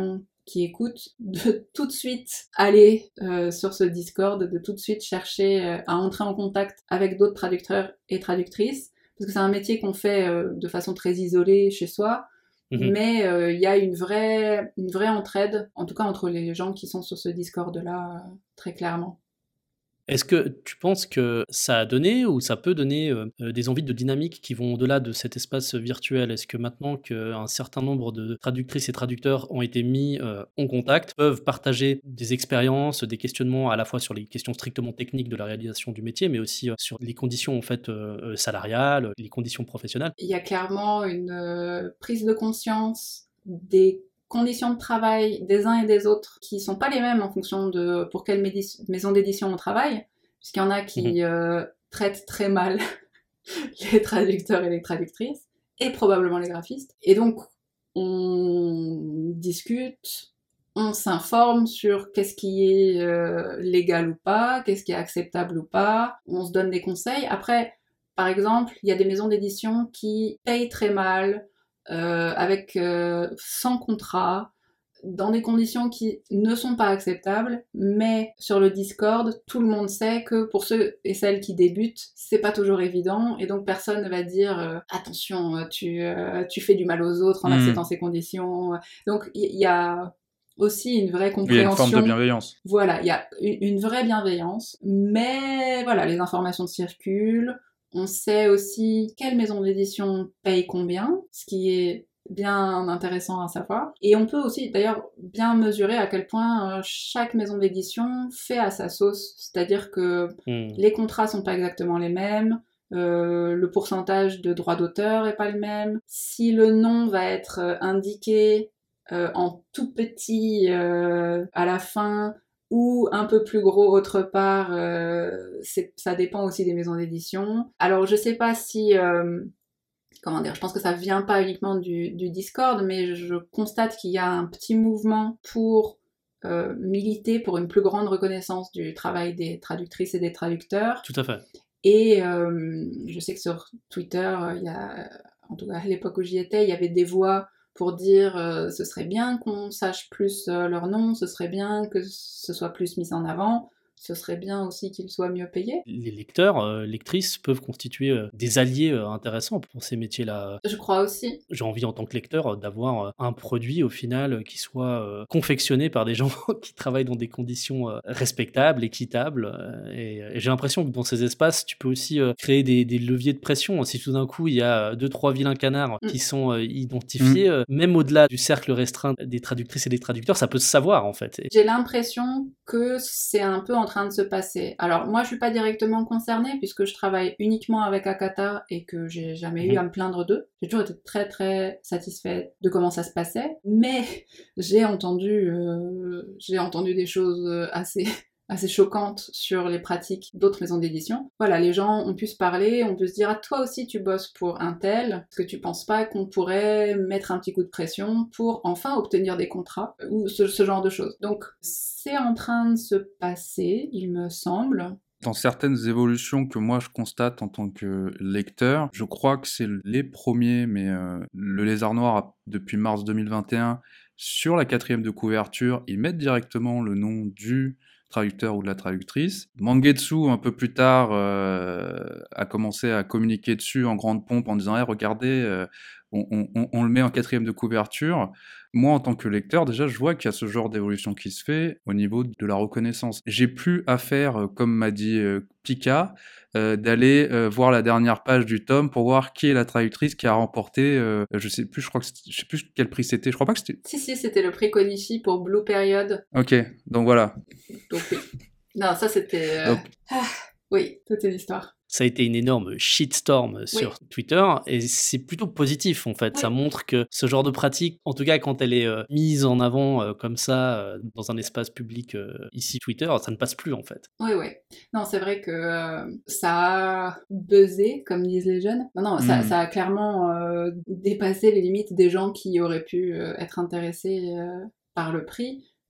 qui écoutent de tout de suite aller sur ce Discord, de tout de suite chercher à entrer en contact avec d'autres traducteurs et traductrices, parce que c'est un métier qu'on fait de façon très isolée chez soi, mais il y a une vraie entraide, en tout cas entre les gens qui sont sur ce Discord-là, très clairement. Est-ce que tu penses que ça a donné ou ça peut donner des envies de dynamique qui vont au-delà de cet espace virtuel? Est-ce que maintenant qu'un certain nombre de traductrices et traducteurs ont été mis en contact, peuvent partager des expériences, des questionnements à la fois sur les questions strictement techniques de la réalisation du métier, mais aussi sur les conditions en fait salariales, les conditions professionnelles? Il y a clairement une prise de conscience des conditions de travail des uns et des autres qui sont pas les mêmes en fonction de pour quelle maison d'édition on travaille, puisqu'il y en a qui traitent très mal les traducteurs et les traductrices, et probablement les graphistes. Et donc, on discute, on s'informe sur qu'est-ce qui est légal ou pas, qu'est-ce qui est acceptable ou pas, on se donne des conseils. Après, par exemple, il y a des maisons d'édition qui payent très mal, avec sans contrat, dans des conditions qui ne sont pas acceptables, mais sur le Discord, tout le monde sait que pour ceux et celles qui débutent, c'est pas toujours évident, et donc personne ne va dire attention, tu fais du mal aux autres en acceptant ces conditions. Donc il y a aussi une vraie compréhension. Il y a une forme de bienveillance. Voilà, il y a une vraie bienveillance, mais voilà, les informations circulent. On sait aussi quelle maison d'édition paye combien, ce qui est bien intéressant à savoir. Et on peut aussi d'ailleurs bien mesurer à quel point chaque maison d'édition fait à sa sauce. C'est-à-dire que les contrats sont pas exactement les mêmes, le pourcentage de droits d'auteur est pas le même. Si le nom va être indiqué en tout petit à la fin, ou un peu plus gros autre part, ça dépend aussi des maisons d'édition. Alors je sais pas si, comment dire, je pense que ça vient pas uniquement du Discord, mais je constate qu'il y a un petit mouvement pour militer pour une plus grande reconnaissance du travail des traductrices et des traducteurs. Tout à fait. Et je sais que sur Twitter, il y a, en tout cas à l'époque où j'y étais, il y avait des voix pour dire ce serait bien qu'on sache plus leur nom, ce serait bien que ce soit plus mis en avant, ce serait bien aussi qu'ils soient mieux payés. Les lecteurs, lectrices peuvent constituer des alliés intéressants pour ces métiers-là. Je crois aussi. J'ai envie en tant que lecteur d'avoir un produit au final qui soit confectionné par des gens qui travaillent dans des conditions respectables, équitables. Et j'ai l'impression que dans ces espaces, tu peux aussi créer des leviers de pression. Si tout d'un coup, il y a 2-3 vilains canards qui sont identifiés, même au-delà du cercle restreint des traductrices et des traducteurs, ça peut se savoir en fait. J'ai l'impression que c'est un peu en train de se passer. Alors moi je suis pas directement concernée puisque je travaille uniquement avec Akata et que j'ai jamais eu à me plaindre d'eux. J'ai toujours été très très satisfaite de comment ça se passait, mais j'ai entendu des choses assez choquantes sur les pratiques d'autres maisons d'édition. Voilà, les gens ont pu se parler, on peut se dire ah toi aussi tu bosses pour un tel, est-ce que tu penses pas qu'on pourrait mettre un petit coup de pression pour enfin obtenir des contrats ou ce genre de choses. Donc c'est en train de se passer, il me semble. Dans certaines évolutions que moi je constate en tant que lecteur, je crois que c'est les premiers, mais le Lézard Noir, depuis mars 2021, sur la 4e de couverture, ils mettent directement le nom du traducteur ou de la traductrice. Mangetsu, un peu plus tard, a commencé à communiquer dessus en grande pompe en disant hey, « regardez, on le met en 4e de couverture ». Moi, en tant que lecteur, déjà, je vois qu'il y a ce genre d'évolution qui se fait au niveau de la reconnaissance. J'ai plus à faire, comme m'a dit Pika, d'aller voir la dernière page du tome pour voir qui est la traductrice qui a remporté, je sais plus quel prix c'était, je crois pas que c'était... Si, c'était le prix Konishi pour Blue Period. Ok, donc voilà. Donc oui. Non, ça c'était... oui, toute une histoire. Ça a été une énorme shitstorm sur Twitter et c'est plutôt positif en fait. Oui. Ça montre que ce genre de pratique, en tout cas quand elle est mise en avant comme ça dans un espace public ici Twitter, ça ne passe plus en fait. Oui. Non, c'est vrai que ça a buzzé, comme disent les jeunes. Non, ça a clairement dépassé les limites des gens qui auraient pu être intéressés par le prix.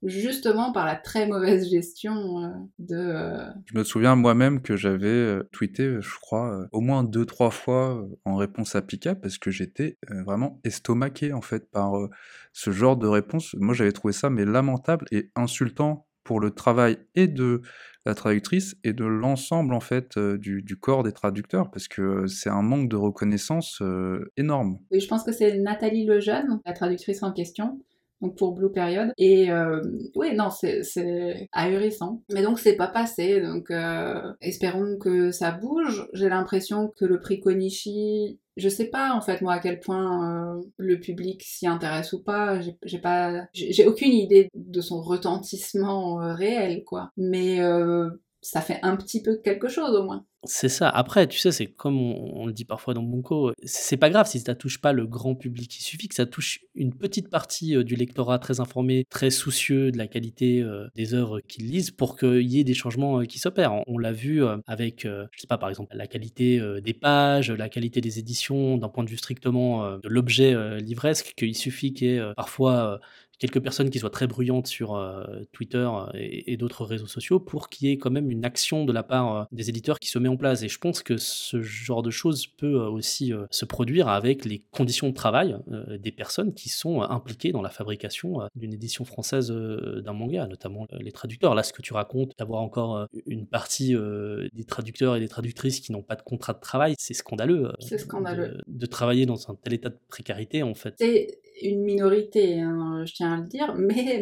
justement par la très mauvaise gestion Je me souviens moi-même que j'avais tweeté, je crois, au moins 2-3 fois en réponse à Pika parce que j'étais vraiment estomaqué en fait par ce genre de réponse. Moi j'avais trouvé ça mais lamentable et insultant pour le travail et de la traductrice et de l'ensemble en fait du corps des traducteurs parce que c'est un manque de reconnaissance énorme. Oui, je pense que c'est Nathalie Lejeune, la traductrice en question, donc pour Blue Period. Et oui, non, c'est ahurissant. Mais donc c'est pas passé, donc espérons que ça bouge. J'ai l'impression que le prix Konishi, je sais pas en fait moi à quel point le public s'y intéresse ou pas. J'ai aucune idée de son retentissement réel, quoi. Mais ça fait un petit peu quelque chose au moins. C'est ça. Après, tu sais, c'est comme on le dit parfois dans Bunko, c'est pas grave si ça touche pas le grand public. Il suffit que ça touche une petite partie du lectorat très informé, très soucieux de la qualité des œuvres qu'ils lisent pour qu'il y ait des changements qui s'opèrent. On l'a vu avec, je sais pas, par exemple, la qualité des pages, la qualité des éditions, d'un point de vue strictement de l'objet livresque, qu'il suffit qu'il y ait parfois quelques personnes qui soient très bruyantes sur Twitter et d'autres réseaux sociaux pour qu'il y ait quand même une action de la part des éditeurs qui se met en place. Et je pense que ce genre de choses peut aussi se produire avec les conditions de travail des personnes qui sont impliquées dans la fabrication d'une édition française d'un manga, notamment les traducteurs. Là, ce que tu racontes, d'avoir encore une partie des traducteurs et des traductrices qui n'ont pas de contrat de travail, c'est scandaleux. C'est scandaleux. De travailler dans un tel état de précarité, en fait. C'est une minorité, hein, je tiens à le dire,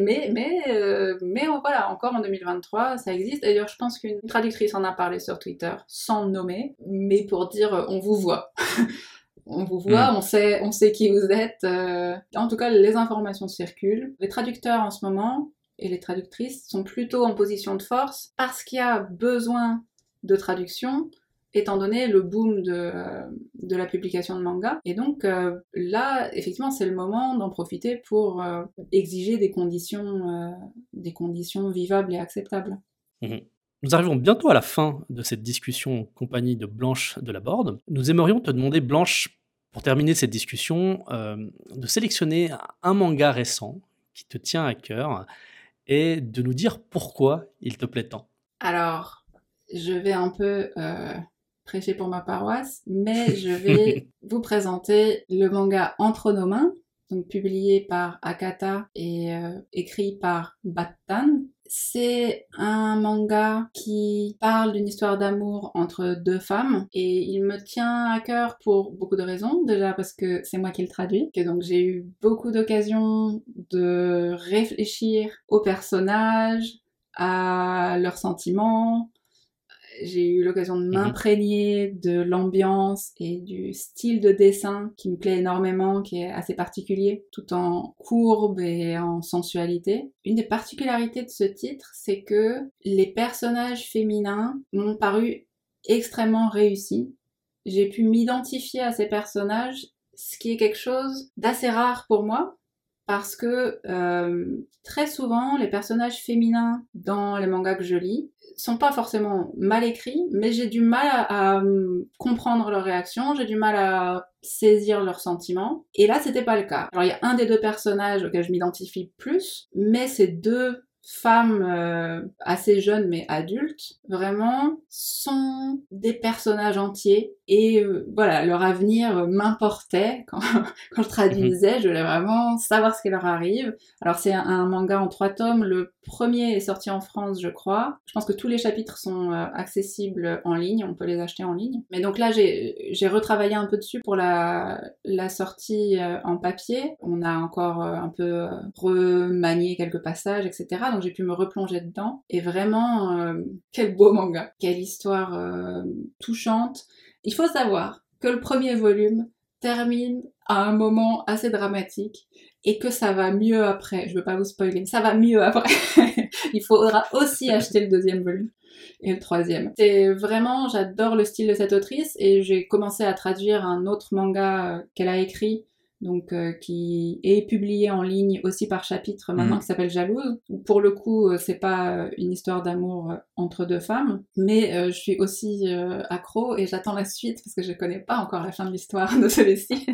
mais voilà, encore en 2023, ça existe. D'ailleurs, je pense qu'une traductrice en a parlé sur Twitter, sans le nommer, mais pour dire on vous voit. On vous voit, on sait qui vous êtes. En tout cas, les informations circulent. Les traducteurs en ce moment et les traductrices sont plutôt en position de force parce qu'il y a besoin de traduction, étant donné le boom de la publication de manga. Et donc là, effectivement, c'est le moment d'en profiter pour exiger des conditions vivables et acceptables. Mmh. Nous arrivons bientôt à la fin de cette discussion en compagnie de Blanche Delaborde. Nous aimerions te demander, Blanche, pour terminer cette discussion, de sélectionner un manga récent qui te tient à cœur et de nous dire pourquoi il te plaît tant. Alors, je vais un peu prêcher pour ma paroisse, mais je vais vous présenter le manga Entre nos mains, donc publié par Akata et écrit par Battan. C'est un manga qui parle d'une histoire d'amour entre deux femmes et il me tient à cœur pour beaucoup de raisons. Déjà parce que c'est moi qui le traduis, que donc j'ai eu beaucoup d'occasions de réfléchir aux personnages, à leurs sentiments. J'ai eu l'occasion de m'imprégner de l'ambiance et du style de dessin qui me plaît énormément, qui est assez particulier, tout en courbe et en sensualité. Une des particularités de ce titre, c'est que les personnages féminins m'ont paru extrêmement réussis. J'ai pu m'identifier à ces personnages, ce qui est quelque chose d'assez rare pour moi, parce que très souvent, les personnages féminins dans les mangas que je lis sont pas forcément mal écrits, mais j'ai du mal à comprendre leurs réactions, j'ai du mal à saisir leurs sentiments. Et là, c'était pas le cas. Alors, il y a un des deux personnages auquel je m'identifie plus, mais ces deux femmes assez jeunes mais adultes, vraiment, sont des personnages entiers. Et voilà, leur avenir m'importait. Quand je traduisais, je voulais vraiment savoir ce qui leur arrive. Alors c'est un manga en 3 tomes. Le premier est sorti en France, je crois. Je pense que tous les chapitres sont accessibles en ligne. On peut les acheter en ligne. Mais donc là, j'ai retravaillé un peu dessus pour la sortie en papier. On a encore un peu remanié quelques passages, etc. Donc j'ai pu me replonger dedans. Et vraiment, quel beau manga. Quelle histoire touchante. Il faut savoir que le premier volume termine à un moment assez dramatique et que ça va mieux après. Je veux pas vous spoiler, ça va mieux après. Il faudra aussi acheter le deuxième volume et le troisième. C'est vraiment, j'adore le style de cette autrice et j'ai commencé à traduire un autre manga qu'elle a écrit, donc qui est publié en ligne aussi par chapitre maintenant, qui s'appelle Jalouse. Pour le coup, c'est pas une histoire d'amour entre deux femmes, mais je suis aussi accro et j'attends la suite parce que je connais pas encore la fin de l'histoire de celui-ci.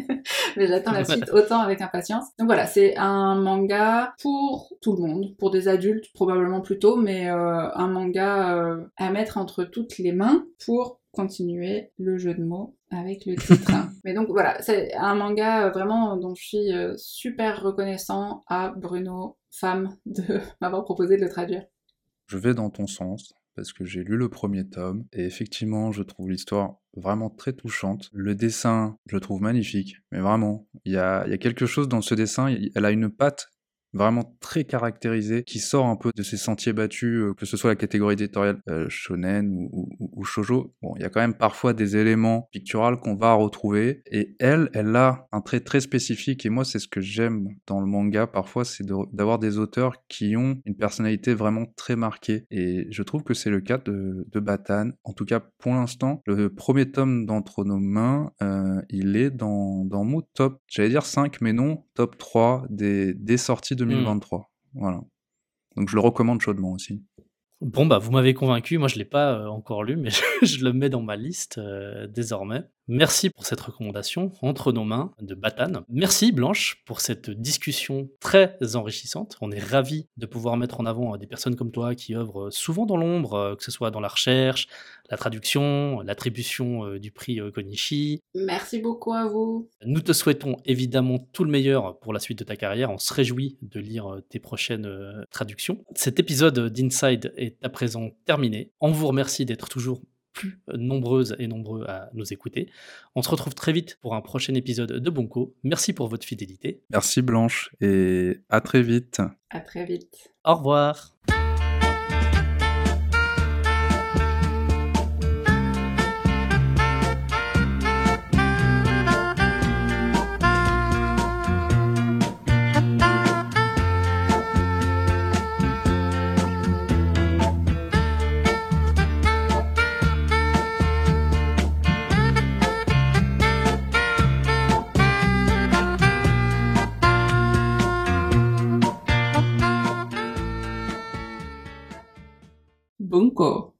mais j'attends la suite autant avec impatience. Donc voilà, c'est un manga pour tout le monde, pour des adultes probablement plutôt, mais un manga à mettre entre toutes les mains pour continuer le jeu de mots avec le titre. Mais donc voilà, c'est un manga vraiment dont je suis super reconnaissant à Bruno, femme, de m'avoir proposé de le traduire. Je vais dans ton sens, parce que j'ai lu le premier tome, et effectivement, je trouve l'histoire vraiment très touchante. Le dessin, je le trouve magnifique, mais vraiment, il y a quelque chose dans ce dessin, elle a une patte vraiment très caractérisée, qui sort un peu de ces sentiers battus, que ce soit la catégorie éditoriale shonen ou shoujo. Bon, il y a quand même parfois des éléments picturaux qu'on va retrouver, et elle a un trait très spécifique, et moi c'est ce que j'aime dans le manga parfois, c'est d'avoir des auteurs qui ont une personnalité vraiment très marquée, et je trouve que c'est le cas de Batan. En tout cas, pour l'instant, le premier tome d'Entre nos mains, il est dans mon top, j'allais dire 5, mais non, top 3 des sorties 2023. Voilà. Donc je le recommande chaudement aussi. Bon, bah, vous m'avez convaincu. Moi, je l'ai pas encore lu, mais je le mets dans ma liste désormais. Merci pour cette recommandation, Entre nos mains, de Batan. Merci Blanche pour cette discussion très enrichissante. On est ravis de pouvoir mettre en avant des personnes comme toi qui œuvrent souvent dans l'ombre, que ce soit dans la recherche, la traduction, l'attribution du prix Konishi. Merci beaucoup à vous. Nous te souhaitons évidemment tout le meilleur pour la suite de ta carrière. On se réjouit de lire tes prochaines traductions. Cet épisode d'Inside est à présent terminé. On vous remercie d'être toujours plus nombreuses et nombreux à nous écouter. On se retrouve très vite pour un prochain épisode de Bunko. Merci pour votre fidélité. Merci Blanche et à très vite. À très vite. Au revoir. Bunko.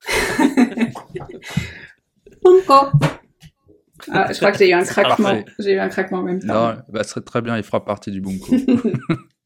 Bunko. Ah, je crois que j'ai eu un craquement. Parfait. J'ai eu un craquement en même temps. Non, bah, ce serait très bien, il fera partie du Bunko.